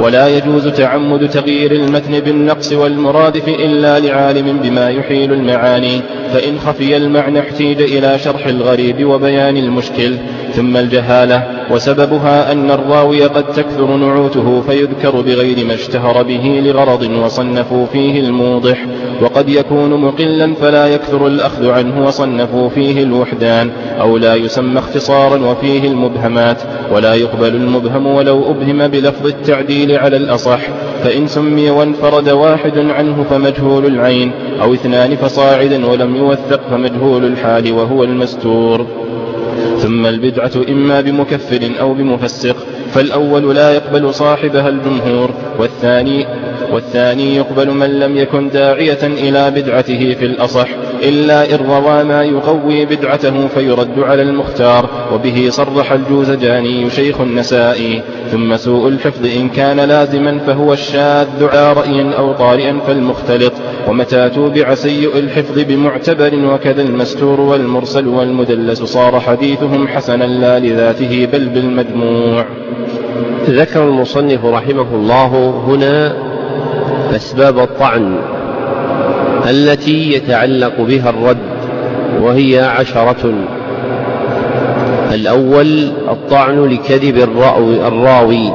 ولا يجوز تعمد تغيير المتن بالنقص والمرادف إلا لعالم بما يحيل المعاني، فإن خفي المعنى احتيج إلى شرح الغريب وبيان المشكل. ثم الجهالة، وسببها أن الراوي قد تكثر نعوته فيذكر بغير ما اشتهر به لغرض وصنفوا فيه الموضح، وقد يكون مقلا فلا يكثر الأخذ عنه وصنفوا فيه الوحدان، أو لا يسمى اختصارا وفيه المبهمات، ولا يقبل المبهم ولو أبهم بلفظ التعديل على الأصح، فإن سمي وانفرد واحد عنه فمجهول العين، أو اثنان فصاعدا ولم يوثق فمجهول الحال وهو المستور. ثم البدعة إما بمكفر أو بمفسق، فالأول لا يقبل صاحبها الجمهور، والثاني, والثاني يقبل من لم يكن داعية إلى بدعته في الأصح، إلا إن روى ما يقوي بدعته فيرد على المختار، وبه صرح الجوزجاني شيخ النسائي. ثم سوء الحفظ إن كان لازما فهو الشاذ على رأي أو طارئا فالمختلط، ومتى توبع سيء الحفظ بمعتبر، وكذا المستور والمرسل والمدلس صار حديثهم حسنا لا لذاته بل بالمجموع. ذكر المصنف رحمه الله هنا أسباب الطعن التي يتعلق بها الرد، وهي عشرة. الأول الطعن لكذب الراوي, الراوي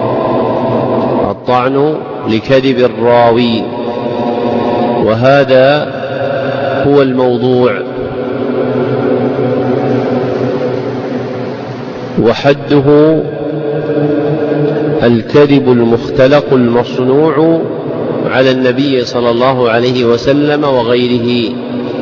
الطعن لكذب الراوي، وهذا هو الموضوع، وحده الكذب المختلق المصنوع على النبي صلى الله عليه وسلم وغيره.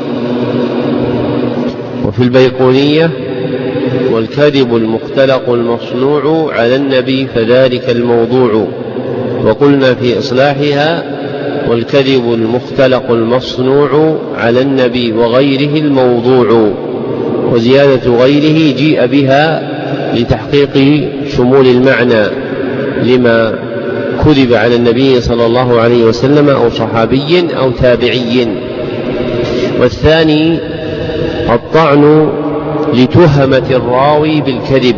وفي البيقونية: والكذب المختلق المصنوع على النبي فذلك الموضوع. وقلنا في إصلاحها: والكذب المختلق المصنوع على النبي وغيره الموضوع، وزيادة غيره جيء بها لتحقيق شمول المعنى لما كذب على النبي صلى الله عليه وسلم أو صحابي أو تابعي. والثاني الطعن لتهمة الراوي بالكذب،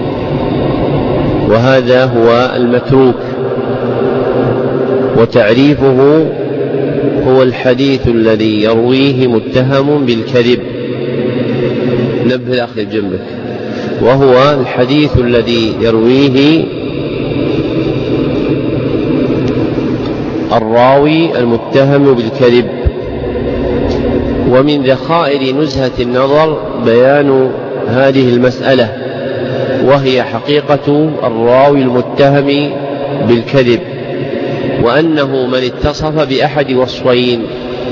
وهذا هو المتروك، وتعريفه هو الحديث الذي يرويه متهم بالكذب. نبه الأخ جنبك. وهو الحديث الذي يرويه الراوي المتهم بالكذب. ومن ذخائر نزهة النظر بيان هذه المسألة، وهي حقيقة الراوي المتهم بالكذب، وأنه من اتصف بأحد وصفين: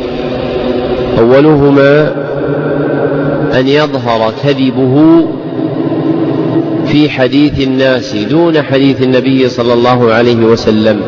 أولهما أن يظهر كذبه في حديث الناس دون حديث النبي صلى الله عليه وسلم،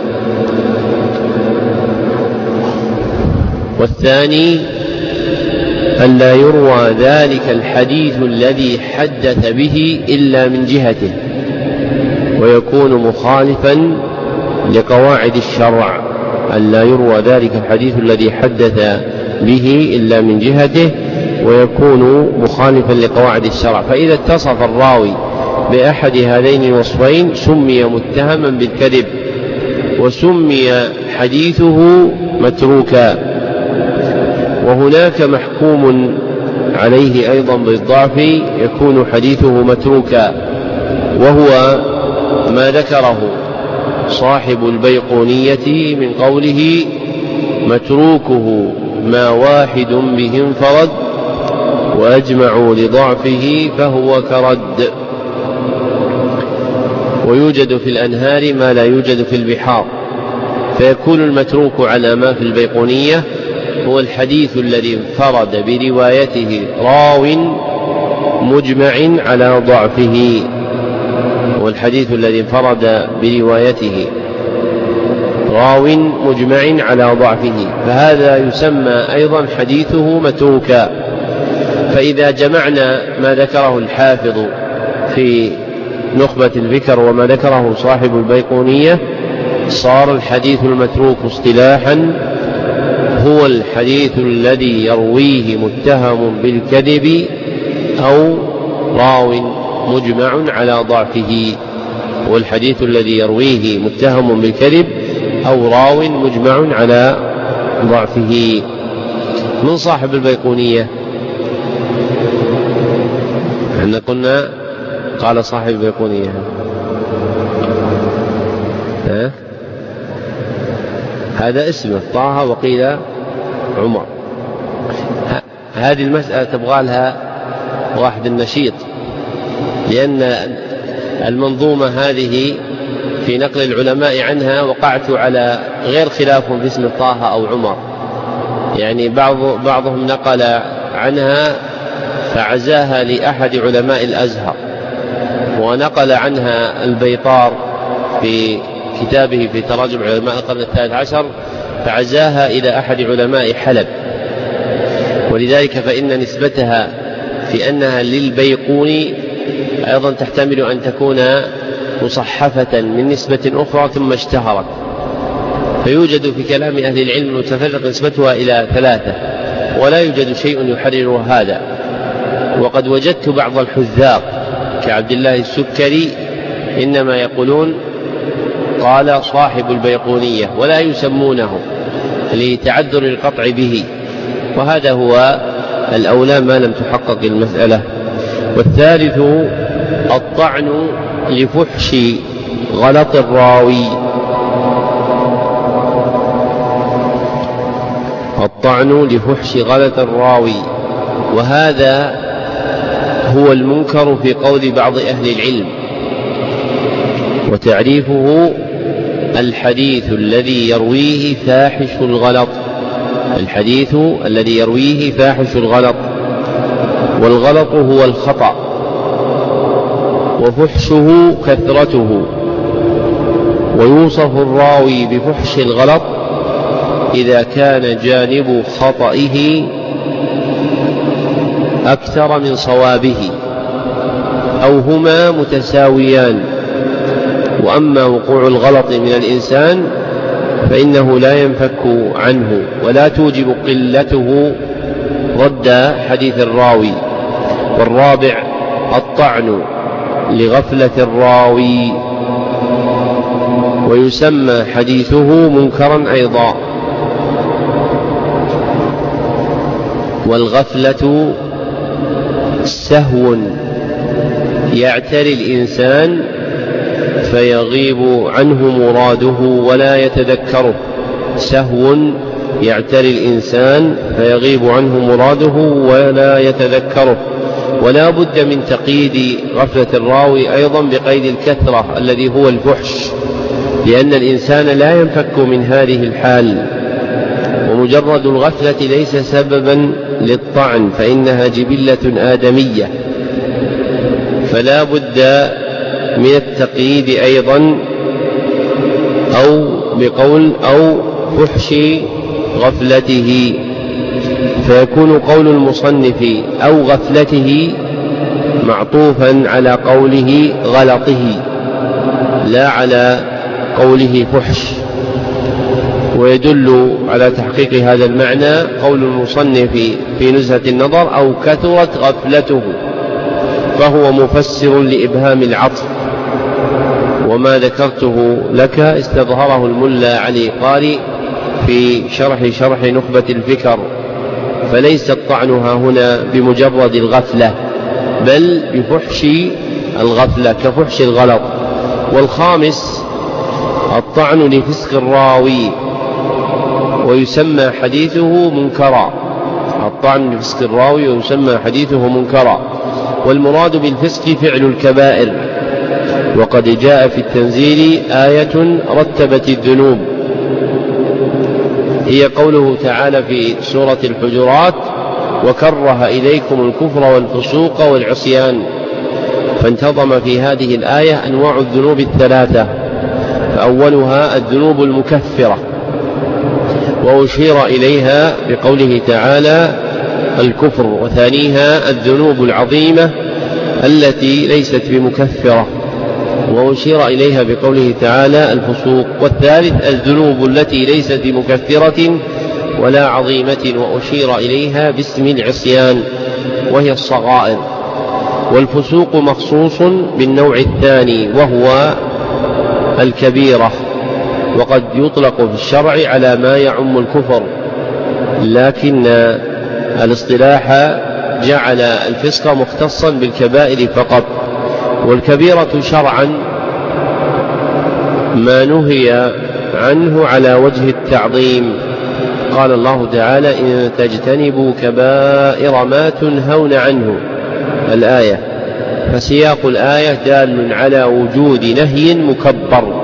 والثاني أن لا يروى ذلك الحديث الذي حدث به إلا من جهته، ويكون مخالفا لقواعد الشرع. أن لا يروى ذلك الحديث الذي حدث به إلا من جهته، ويكون مخالفا لقواعد الشرع. فإذا اتصف الراوي بأحد هذين الوصفين سمي متهما بالكذب، وسمي حديثه متروكا. وهناك محكوم عليه أيضا بالضعف يكون حديثه متروكا، وهو ما ذكره صاحب البيقونية من قوله: متروكه ما واحد به انفرد وأجمعوا لضعفه فهو كرد. ويوجد في الأنهار ما لا يوجد في البحار، فيكون المتروك على ما في البيقونية هو الحديث الذي انفرد بروايته راو مجمع على ضعفه، والحديث الذي انفرد بروايته راو مجمع على ضعفه، فهذا يسمى أيضا حديثه متروكا. فإذا جمعنا ما ذكره الحافظ في نخبة الفكر وما ذكره صاحب البيقونية، صار الحديث المتروك اصطلاحا هو الحديث الذي يرويه متهم بالكذب أو راو مجمع على ضعفه. والحديث الذي يرويه متهم بالكذب أو راو مجمع على ضعفه. من صاحب البيقونية؟ احنا قلنا قال صاحب البيقونية ها؟ هذا اسمه طه وقيل عمر. هذه المسألة تبغى لها واحد النشيط، لأن المنظومة هذه في نقل العلماء عنها وقعت على غير خلاف في اسم طه أو عمر، يعني بعض بعضهم نقل عنها فعزاها لأحد علماء الأزهر، ونقل عنها البيطار في كتابه في تراجم علماء القرن الثالث عشر فعزاها إلى أحد علماء حلب، ولذلك فإن نسبتها في أنها للبيقوني أيضا تحتمل أن تكون مصحفة من نسبة أخرى ثم اشتهرت، فيوجد في كلام أهل العلم المتفرق نسبتها إلى ثلاثة، ولا يوجد شيء يحرر هذا. وقد وجدت بعض الحذاق كعبد الله السكري إنما يقولون قال صاحب البيقونية ولا يسمونه لتعذر القطع به، وهذا هو الأولى ما لم تحقق المسألة. والثالث الطعن لفحش غلط الراوي، الطعن لفحش غلط الراوي، وهذا هو المنكر في قول بعض أهل العلم. وتعريفه الحديث الذي يرويه فاحش الغلط، الحديث الذي يرويه فاحش الغلط، والغلط هو الخطأ، وفحشه كثرته. ويوصف الراوي بفحش الغلط إذا كان جانب خطئه أكثر من صوابه أو هما متساويان. وأما وقوع الغلط من الإنسان فإنه لا ينفك عنه، ولا توجب قلته رد حديث الراوي. والرابع الطعن لغفلة الراوي، ويسمى حديثه منكرا أيضا. والغفلة سهو يعتري الإنسان فيغيب عنه مراده ولا يتذكره، سهو يعتري الإنسان فيغيب عنه مراده ولا يتذكره. ولا بد من تقييد غفلة الراوي أيضا بقيد الكثرة الذي هو الفحش، لأن الإنسان لا ينفك من هذه الحال. ومجرد الغفلة ليس سببا للطعن، فإنها جبلة آدمية، فلا بد من التقييد أيضا أو بقول أو فحش غفلته، فيكون قول المصنف أو غفلته معطوفا على قوله غلطه لا على قوله فحش. ويدل على تحقيق هذا المعنى قول المصنف في نزهة النظر أو كثرت غفلته، فهو مفسر لإبهام العطف. وما ذكرته لك استظهره الملا علي قاري في شرح شرح نخبة الفكر، فليس الطعن ها هنا بمجرد الغفلة بل بفحش الغفلة كفحش الغلط. والخامس الطعن لفسق الراوي، ويسمى حديثه منكرا، الطعن لفسق الراوي ويسمى حديثه منكرا. والمراد بالفسق فعل الكبائر، وقد جاء في التنزيل آية رتبت الذنوب، هي قوله تعالى في سورة الحجرات وكره إليكم الكفر والفسوق والعصيان. فانتظم في هذه الآية أنواع الذنوب الثلاثة، فأولها الذنوب المكفرة، وأشير إليها بقوله تعالى الكفر، وثانيها الذنوب العظيمة التي ليست بمكفرة، وأشير إليها بقوله تعالى الفسوق، والثالث الذنوب التي ليست بمكفرة ولا عظيمة، وأشير إليها باسم العصيان وهي الصغائر. والفسوق مخصوص بالنوع الثاني وهو الكبيرة، وقد يطلق في الشرع على ما يعم الكفر، لكن الاصطلاح جعل الفسق مختصا بالكبائر فقط. والكبيرة شرعا ما نهي عنه على وجه التعظيم. قال الله تعالى: إن تجتنبوا كبائر ما تنهون عنه، الآية، فسياق الآية دال على وجود نهي مكبر،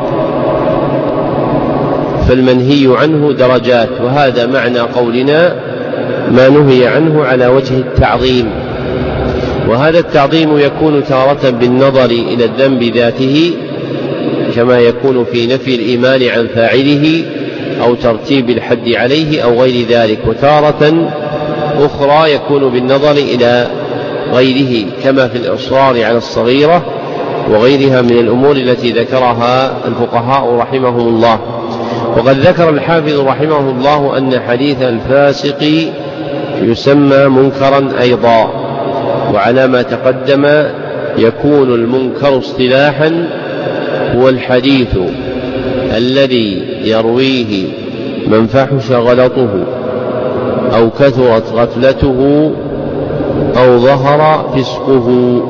فالمنهي عنه درجات، وهذا معنى قولنا ما نهي عنه على وجه التعظيم. وهذا التعظيم يكون تارة بالنظر إلى الذنب ذاته، كما يكون في نفي الإيمان عن فاعله أو ترتيب الحد عليه أو غير ذلك، وتارة أخرى يكون بالنظر إلى غيره، كما في الإصرار على الصغيرة وغيرها من الأمور التي ذكرها الفقهاء رحمهم الله. وقد ذكر الحافظ رحمه الله أن حديث الفاسق يسمى منكرا أيضا، وعلى ما تقدم يكون المنكر اصطلاحا هو الحديث الذي يرويه من فحش غلطه أو كثرت غفلته أو ظهر فسقه،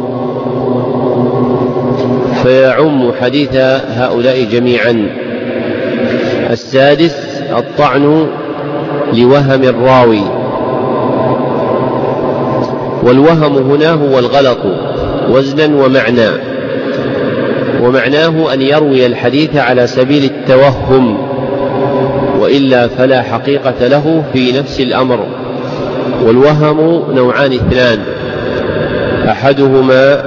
فيعم حديث هؤلاء جميعا. السادس الطعن لوهم الراوي، والوهم هنا هو الغلط وزنا ومعنى، ومعناه أن يروي الحديث على سبيل التوهم، وإلا فلا حقيقة له في نفس الأمر. والوهم نوعان اثنان: أحدهما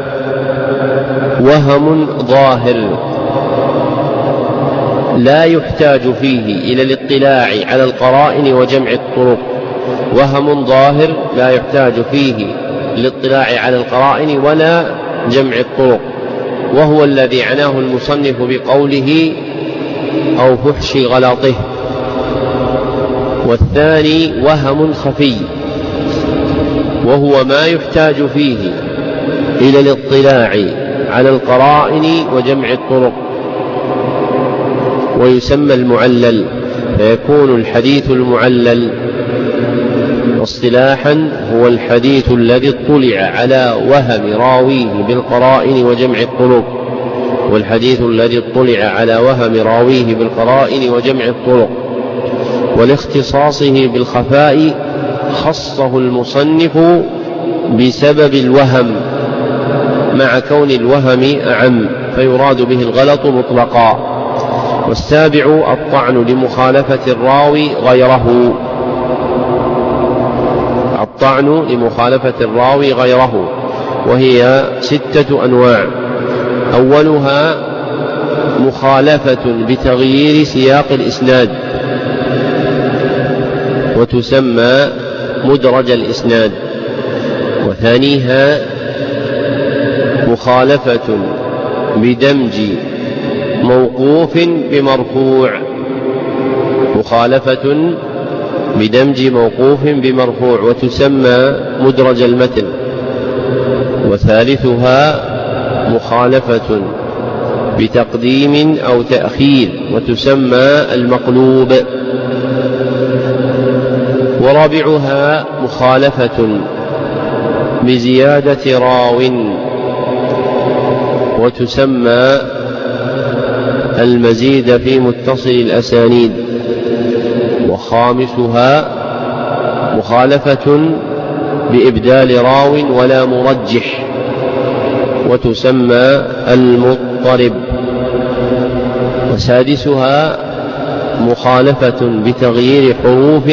وهم ظاهر لا يحتاج فيه إلى الاطلاع على القرائن وجمع الطرق، وهم ظاهر لا يحتاج فيه الاطلاع على القرائن ولا جمع الطرق، وهو الذي عناه المصنف بقوله أو فحش غلطه. والثاني وهم خفي، وهو ما يحتاج فيه إلى الاطلاع على القرائن وجمع الطرق، ويسمى المعلل، فيكون الحديث المعلل اصطلاحا هو الحديث الذي اطلع على وهم راويه بالقرائن وجمع الطرق، والحديث الذي اطلع على وهم راويه بالقرائن وجمع الطرق. ولاختصاصه بالخفاء خصه المصنف بسبب الوهم، مع كون الوهم أعم، فيراد به الغلط مطلقا. والسابع الطعن لمخالفة الراوي غيره، الطعن لمخالفة الراوي غيره، وهي ستة أنواع. أولها مخالفة بتغيير سياق الإسناد، وتسمى مدرج الإسناد. وثانيها مخالفة بدمج موقوف بمرفوع، مخالفة بدمج موقوف بمرفوع، وتسمى مدرج المتن. وثالثها مخالفة بتقديم أو تأخير، وتسمى المقلوب. ورابعها مخالفة بزيادة راو، وتسمى المزيد في متصل الأسانيد. وخامسها مخالفة بإبدال راو ولا مرجح، وتسمى المضطرب. وسادسها مخالفة بتغيير حروف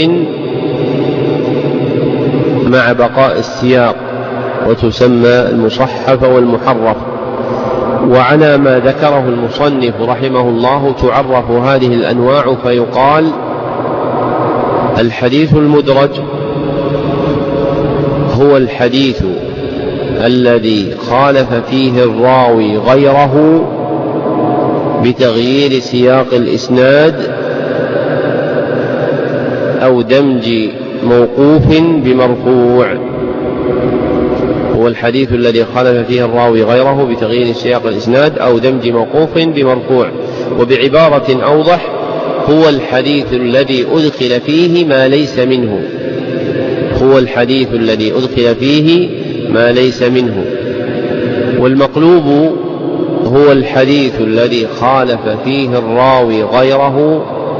مع بقاء السياق، وتسمى المصحف والمحرف. وعلى ما ذكره المصنف رحمه الله تعرف هذه الأنواع، فيقال: الحديث المدرج هو الحديث الذي خالف فيه الراوي غيره بتغيير سياق الإسناد أو دمج موقوف بمرفوع. هو الحديث الذي خالف فيه الراوي غيره بتغيير سياق الإسناد أو دمج موقوف بمرفوع. وبعبارة أوضح هو الحديث الذي أدخل فيه ما ليس منه هو الحديث الذي أدخل فيه ما ليس منه. والمقلوب هو الحديث الذي خالف فيه الراوي غيره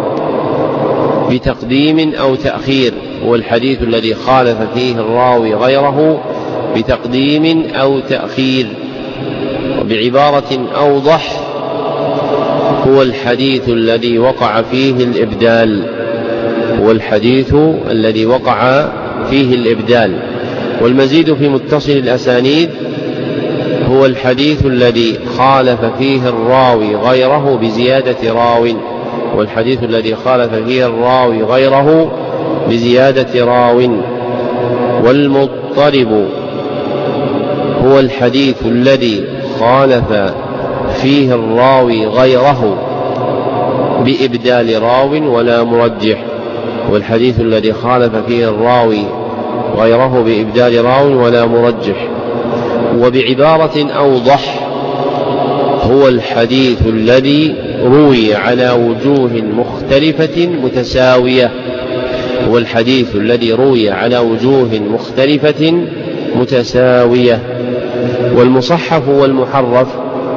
بتقديم أو تأخير هو الحديث الذي خالف فيه الراوي غيره بتقديم أو تأخير. وبعبارة أوضح هو الحديث الذي وقع فيه الإبدال هو الحديث الذي وقع فيه الإبدال. والمزيد في متصل الأسانيد هو الحديث الذي خالف فيه الراوي غيره بزيادة راو والحديث الذي خالف فيه الراوي غيره بزيادة راو. والمضطرب هو الحديث الذي خالف فيه الراوي غيره بإبدال راو ولا مرجح والحديث الذي خالف فيه الراوي غيره بإبدال راو ولا مرجح. وبعبارة أوضح هو الحديث الذي روي على وجوه مختلفة متساوية هو الحديث الذي روي على وجوه مختلفة متساوية. والمصحف والمحرف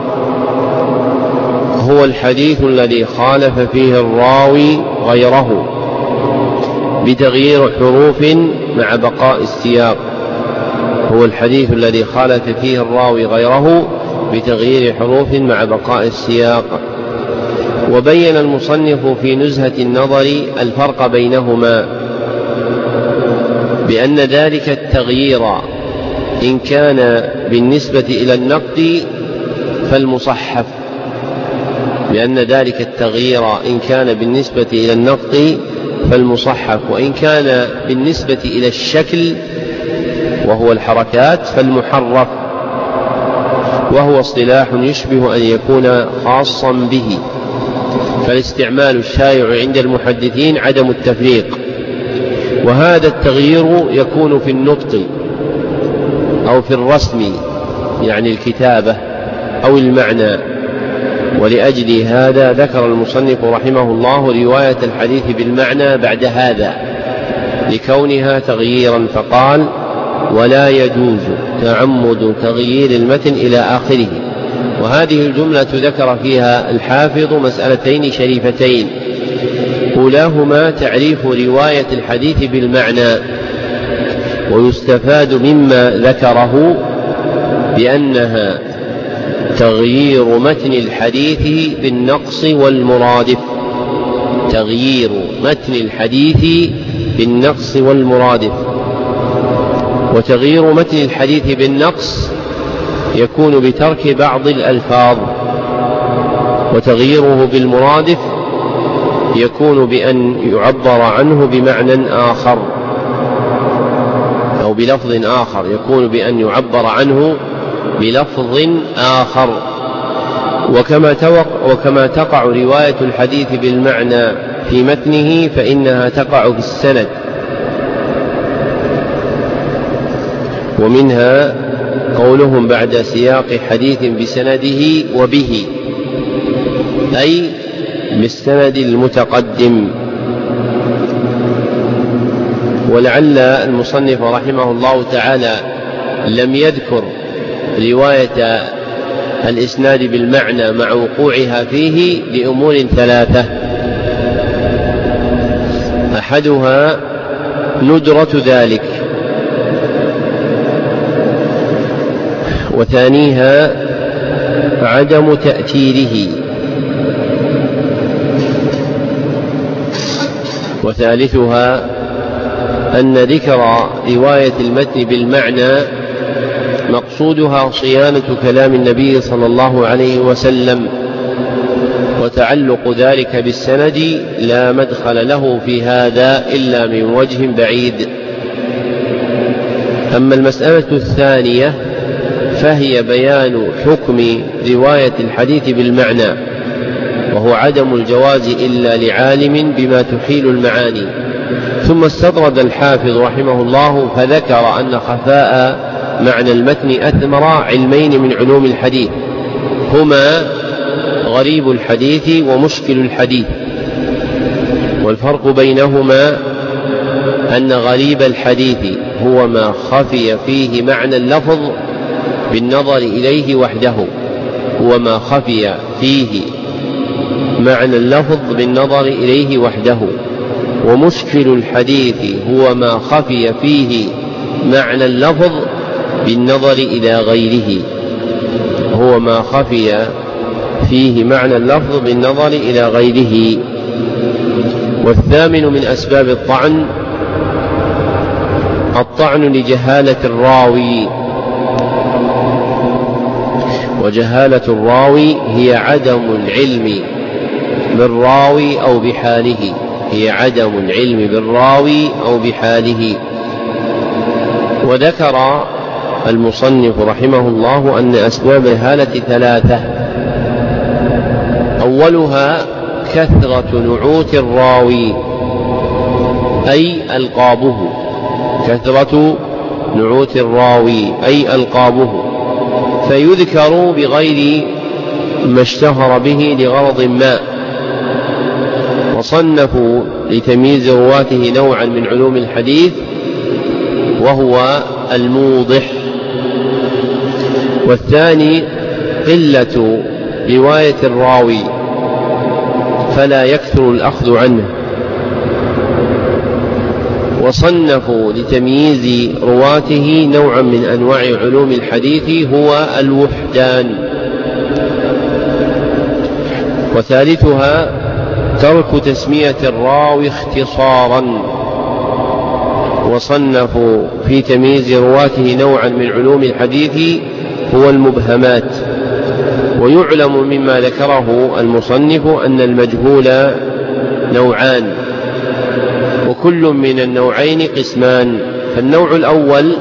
هو الحديث الذي خالف فيه الراوي غيره بتغيير حروف مع بقاء السياق هو الحديث الذي خالف فيه الراوي غيره بتغيير حروف مع بقاء السياق. وبين المصنف في نزهة النظر الفرق بينهما بأن ذلك التغيير إن كان بالنسبة إلى النقد فالمصحف بأن ذلك التغيير إن كان بالنسبة إلى النقد فالمصحف وإن كان بالنسبة إلى الشكل وهو الحركات فالمحرف. وهو اصطلاح يشبه أن يكون خاصا به فالاستعمال الشائع عند المحدثين عدم التفريق. وهذا التغيير يكون في النطق أو في الرسم يعني الكتابة أو المعنى. ولأجل هذا ذكر المصنف رحمه الله رواية الحديث بالمعنى بعد هذا لكونها تغييرا فقال ولا يجوز تعمد تغيير المتن إلى آخره. وهذه الجملة ذكر فيها الحافظ مسألتين شريفتين أولاهما تعريف رواية الحديث بالمعنى ويستفاد مما ذكره بأنها تغيير متن الحديث بالنقص والمرادف تغيير متن الحديث بالنقص والمرادف. وتغيير متن الحديث بالنقص يكون بترك بعض الألفاظ وتغييره بالمرادف يكون بأن يعبر عنه بمعنى آخر أو بلفظ آخر يكون بأن يعبر عنه بلفظ آخر. وكما, وكما تقع رواية الحديث بالمعنى في متنه فإنها تقع في السند ومنها قولهم بعد سياق حديث بسنده وبه أي بالسند المتقدم. ولعل المصنف رحمه الله تعالى لم يذكر رواية الإسناد بالمعنى مع وقوعها فيه لأمور ثلاثة أحدها ندرة ذلك وثانيها عدم تأثيره وثالثها أن ذكر رواية المتن بالمعنى مقصودها صيانة كلام النبي صلى الله عليه وسلم وتعلق ذلك بالسند لا مدخل له في هذا إلا من وجه بعيد. أما المسألة الثانية فهي بيان حكم رواية الحديث بالمعنى وهو عدم الجواز إلا لعالم بما تحيل المعاني. ثم استطرد الحافظ رحمه الله فذكر أن خفاء معنى المتن أثمر علمين من علوم الحديث، هما غريب الحديث ومشكل الحديث. والفرق بينهما أن غريب الحديث هو ما خفي فيه معنى اللفظ بالنظر إليه وحده، هو ما خفي فيه معنى اللفظ بالنظر إليه وحده. ومشكل الحديث هو ما خفي فيه معنى اللفظ بالنظر إلى غيره، هو ما خفي فيه معنى اللفظ بالنظر إلى غيره. والثامن من أسباب الطعن الطعن لجهالة الراوي، وجهالة الراوي هي عدم العلم بالراوي أو بحاله، هي عدم العلم بالراوي أو بحاله. وذكر المصنف رحمه الله أن أسباب الجهالة ثلاثة: أولها كثرة نعوت الراوي أي ألقابه، كثرة نعوت الراوي أي ألقابه، فيذكر بغير ما اشتهر به لغرض ما. وصنفوا لتمييز رواته نوعا من علوم الحديث وهو الموضح. والثاني قلة رواية الراوي فلا يكثر الأخذ عنه. وصنفوا لتمييز رواته نوعا من أنواع علوم الحديث هو الوحدان. وثالثها ترك تسمية الراوي اختصارا. وصنفوا في تمييز رواته نوعا من علوم الحديث هو المبهمات. ويعلم مما ذكره المصنف أن المجهول نوعان، وكل من النوعين قسمان. فالنوع الأول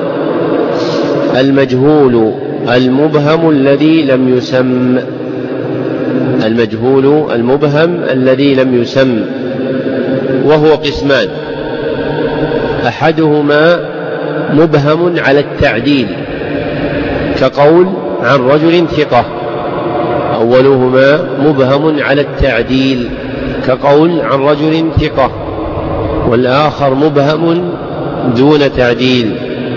المجهول المبهم الذي لم يسم، المجهول المبهم الذي لم يسم، وهو قسمان: أحدهما مبهم على التعديل كقول عن رجل ثقة، أولهما مبهم على التعديل كقول عن رجل ثقة، والآخر مبهم دون تعديل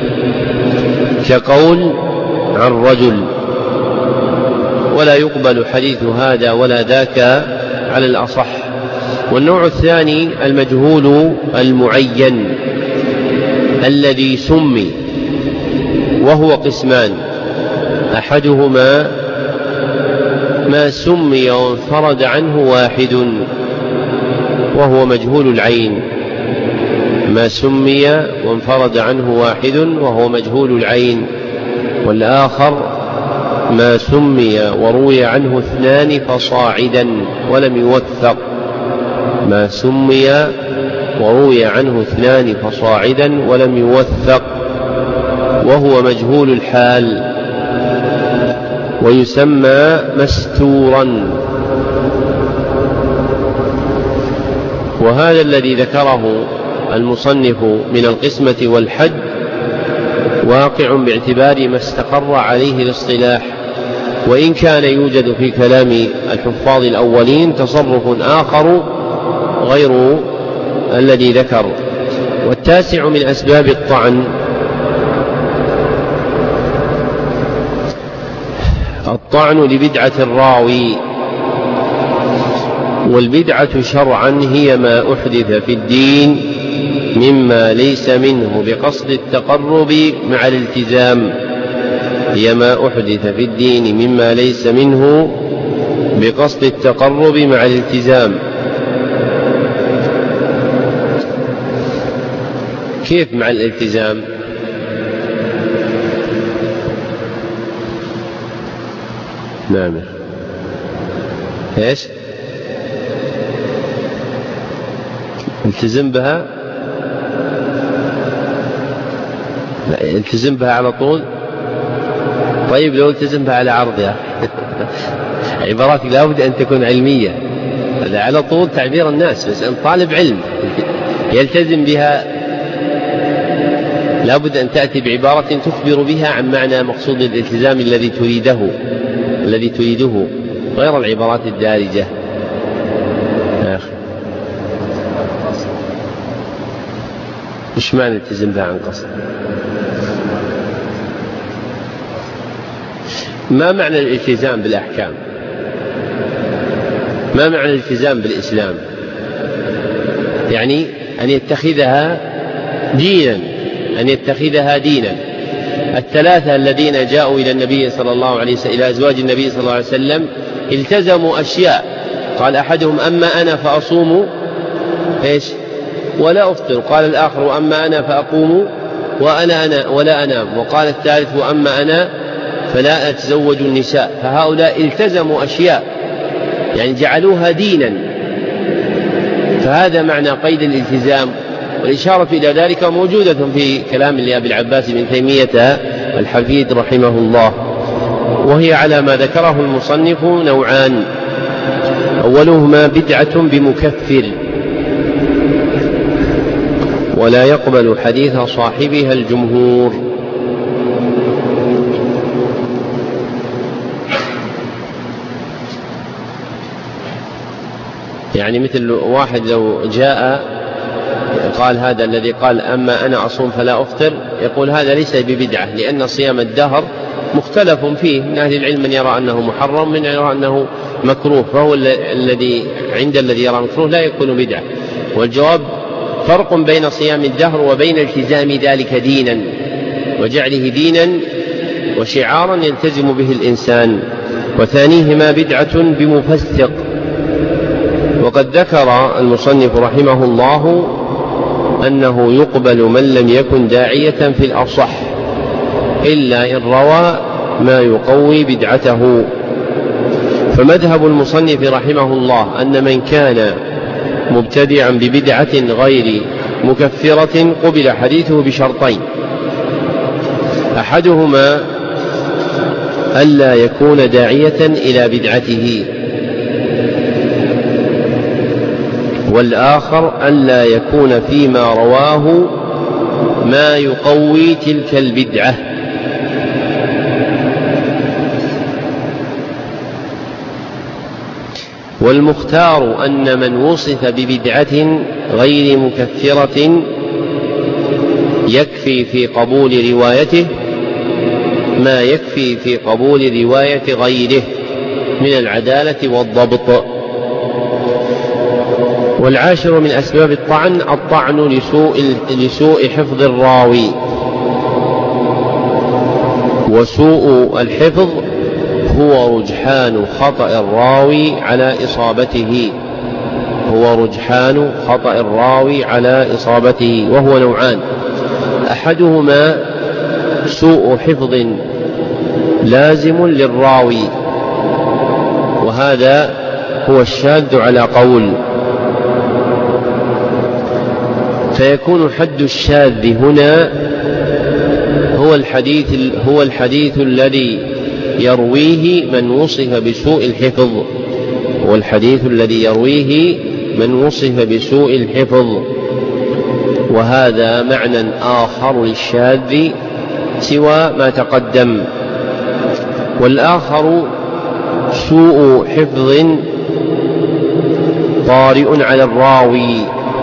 كقول عن رجل، ولا يقبل حديث هذا ولا ذاك على الأصح. والنوع الثاني المجهول المعين الذي سمي، وهو قسمان: أحدهما ما سمي وانفرد عنه واحد وهو مجهول العين، ما سمي وانفرد عنه واحد وهو مجهول العين. والآخر ما سمي وروي عنه اثنان فصاعدا ولم يوثق، ما سمي وروي عنه اثنان فصاعدا ولم يوثق وهو مجهول الحال ويسمى مستورا. وهذا الذي ذكره المصنف من القسمة والحد واقع باعتبار ما استقر عليه الاصطلاح، وإن كان يوجد في كلام الحفاظ الأولين تصرف آخر غير الذي ذكر. والتاسع من أسباب الطعن الطعن لبدعة الراوي. والبدعة شرعا هي ما أحدث في الدين مما ليس منه بقصد التقرب مع الالتزام، هي ما أحدث في الدين مما ليس منه بقصد التقرب مع الالتزام. كيف مع الالتزام؟ نعم، ايش؟ التزم بها، التزم بها على طول. طيب لو التزم بها على عرضها عباراتك لابد أن تكون علمية، هذا على طول تعبير الناس، بس أن طالب علم يلتزم بها لا بد أن تأتي بعبارة تخبر بها عن معنى مقصود الالتزام الذي تريده الذي تريده غير العبارات الدارجة. إيش معنى التزم بها عن قصد؟ ما معنى الالتزام بالأحكام؟ ما معنى الالتزام بالإسلام؟ يعني أن يتخذها دينا أن يتخذها دينا. الثلاثة الذين جاءوا إلى النبي صلى الله عليه وسلم إلى أزواج النبي صلى الله عليه وسلم التزموا أشياء، قال أحدهم أما أنا فأصوم إيش ولا أفطر، قال الآخر أما أنا فأقوم وأنا أنا ولا أنام، وقال الثالث وأما أنا فلا أتزوج النساء. فهؤلاء التزموا أشياء يعني جعلوها دينا، فهذا معنى قيد الالتزام. والإشارة إلى ذلك موجودة في كلام لأبي العباس بن تيمية الحفيد رحمه الله، وهي على ما ذكره المصنف نوعان: أولهما بدعة بمكفر ولا يقبل حديث صاحبها الجمهور، يعني مثل واحد لو جاء قال هذا الذي قال أما أنا أصوم فلا أفطر، يقول هذا ليس ببدعة، لأن صيام الدهر مختلف فيه، من أهل العلم من يرى أنه محرم من يرى أنه مكروه، فهو الذي عند الذي يرى مكروه لا يكون بدعة. والجواب فرق بين صيام الدهر وبين التزام ذلك دينا وجعله دينا وشعارا يلتزم به الإنسان، وثانيهما بدعة بمفسق. وقد ذكر المصنف رحمه الله أنه يقبل من لم يكن داعية في الأصح إلا إن روى ما يقوي بدعته. فمذهب المصنف رحمه الله أن من كان مبتدعا ببدعة غير مكفرة قبل حديثه بشرطين: أحدهما ألا يكون داعية إلى بدعته، والآخر ألا يكون فيما رواه ما يقوي تلك البدعة. والمختار أن من وصف ببدعة غير مكفرة يكفي في قبول روايته ما يكفي في قبول رواية غيره من العدالة والضبط. والعاشر من أسباب الطعن الطعن لسوء, لسوء حفظ الراوي، وسوء الحفظ هو رجحان خطأ الراوي على إصابته هو رجحان خطأ الراوي على إصابته وهو نوعان: أحدهما سوء حفظ لازم للراوي، وهذا هو الشاذ على قول، فيكون حد الشاذ هنا هو الحديث هو الحديث الذي يرويه من وصف بسوء الحفظ والحديث الذي يرويه من وصف بسوء الحفظ، وهذا معنى آخر للشاذ سوى ما تقدم. والآخر سوء حفظ طارئ على الراوي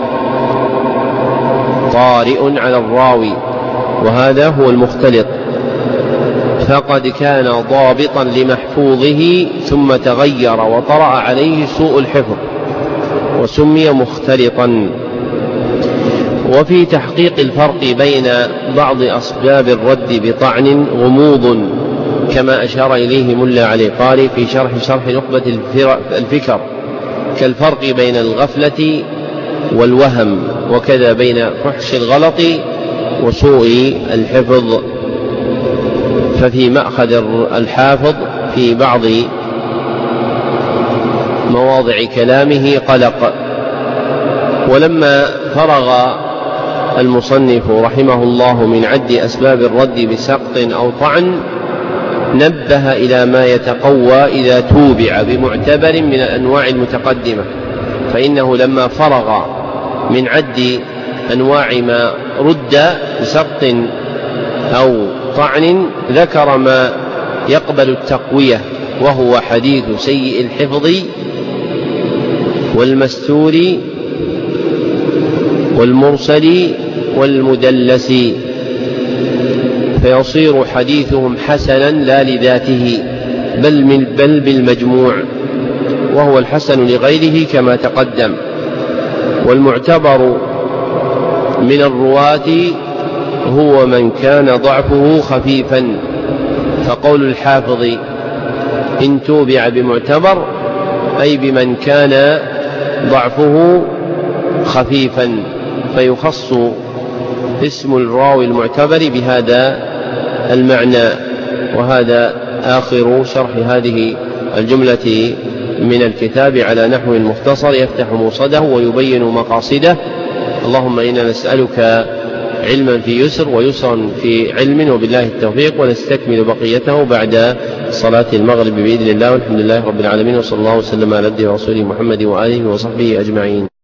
طارئ على الراوي وهذا هو المختلط، فقد كان ضابطا لمحفوظه ثم تغير وطرأ عليه سوء الحفظ وسمي مختلطا. وفي تحقيق الفرق بين بعض أسباب الرد بطعن غموض كما أشار إليه ملا علي قاري في شرح شرح نخبة الفكر، كالفرق بين الغفلة والوهم، وكذا بين فحش الغلط وسوء الحفظ. ففي مأخذ الحافظ في بعض مواضع كلامه قلق. ولما فرغ المصنف رحمه الله من عد أسباب الرد بسقط أو طعن نبه إلى ما يتقوى إذا توبع بمعتبر من الأنواع المتقدمة، فإنه لما فرغ من عد أنواع ما رد بسقط أو طعن ذكر ما يقبل التقوية، وهو حديث سيء الحفظ والمستور والمرسل والمدلس، فيصير حديثهم حسنا لا لذاته بل, من بل بالمجموع، وهو الحسن لغيره كما تقدم. والمعتبر من الرواة هو من كان ضعفه خفيفا، فقول الحافظ إن توبع بمعتبر أي بمن كان ضعفه خفيفا، فيخص اسم الراوي المعتبر بهذا المعنى. وهذا آخر شرح هذه الجملة من الكتاب على نحو مختصر يفتح موصده ويبين مقاصده. اللهم إنا نسألك علما في يسر ويسرا في علم، وبالله التوفيق، ونستكمل بقيته بعد صلاة المغرب بإذن الله. والحمد لله رب العالمين، وصلى الله وسلم على عبده ورسوله محمد وآله وصحبه أجمعين.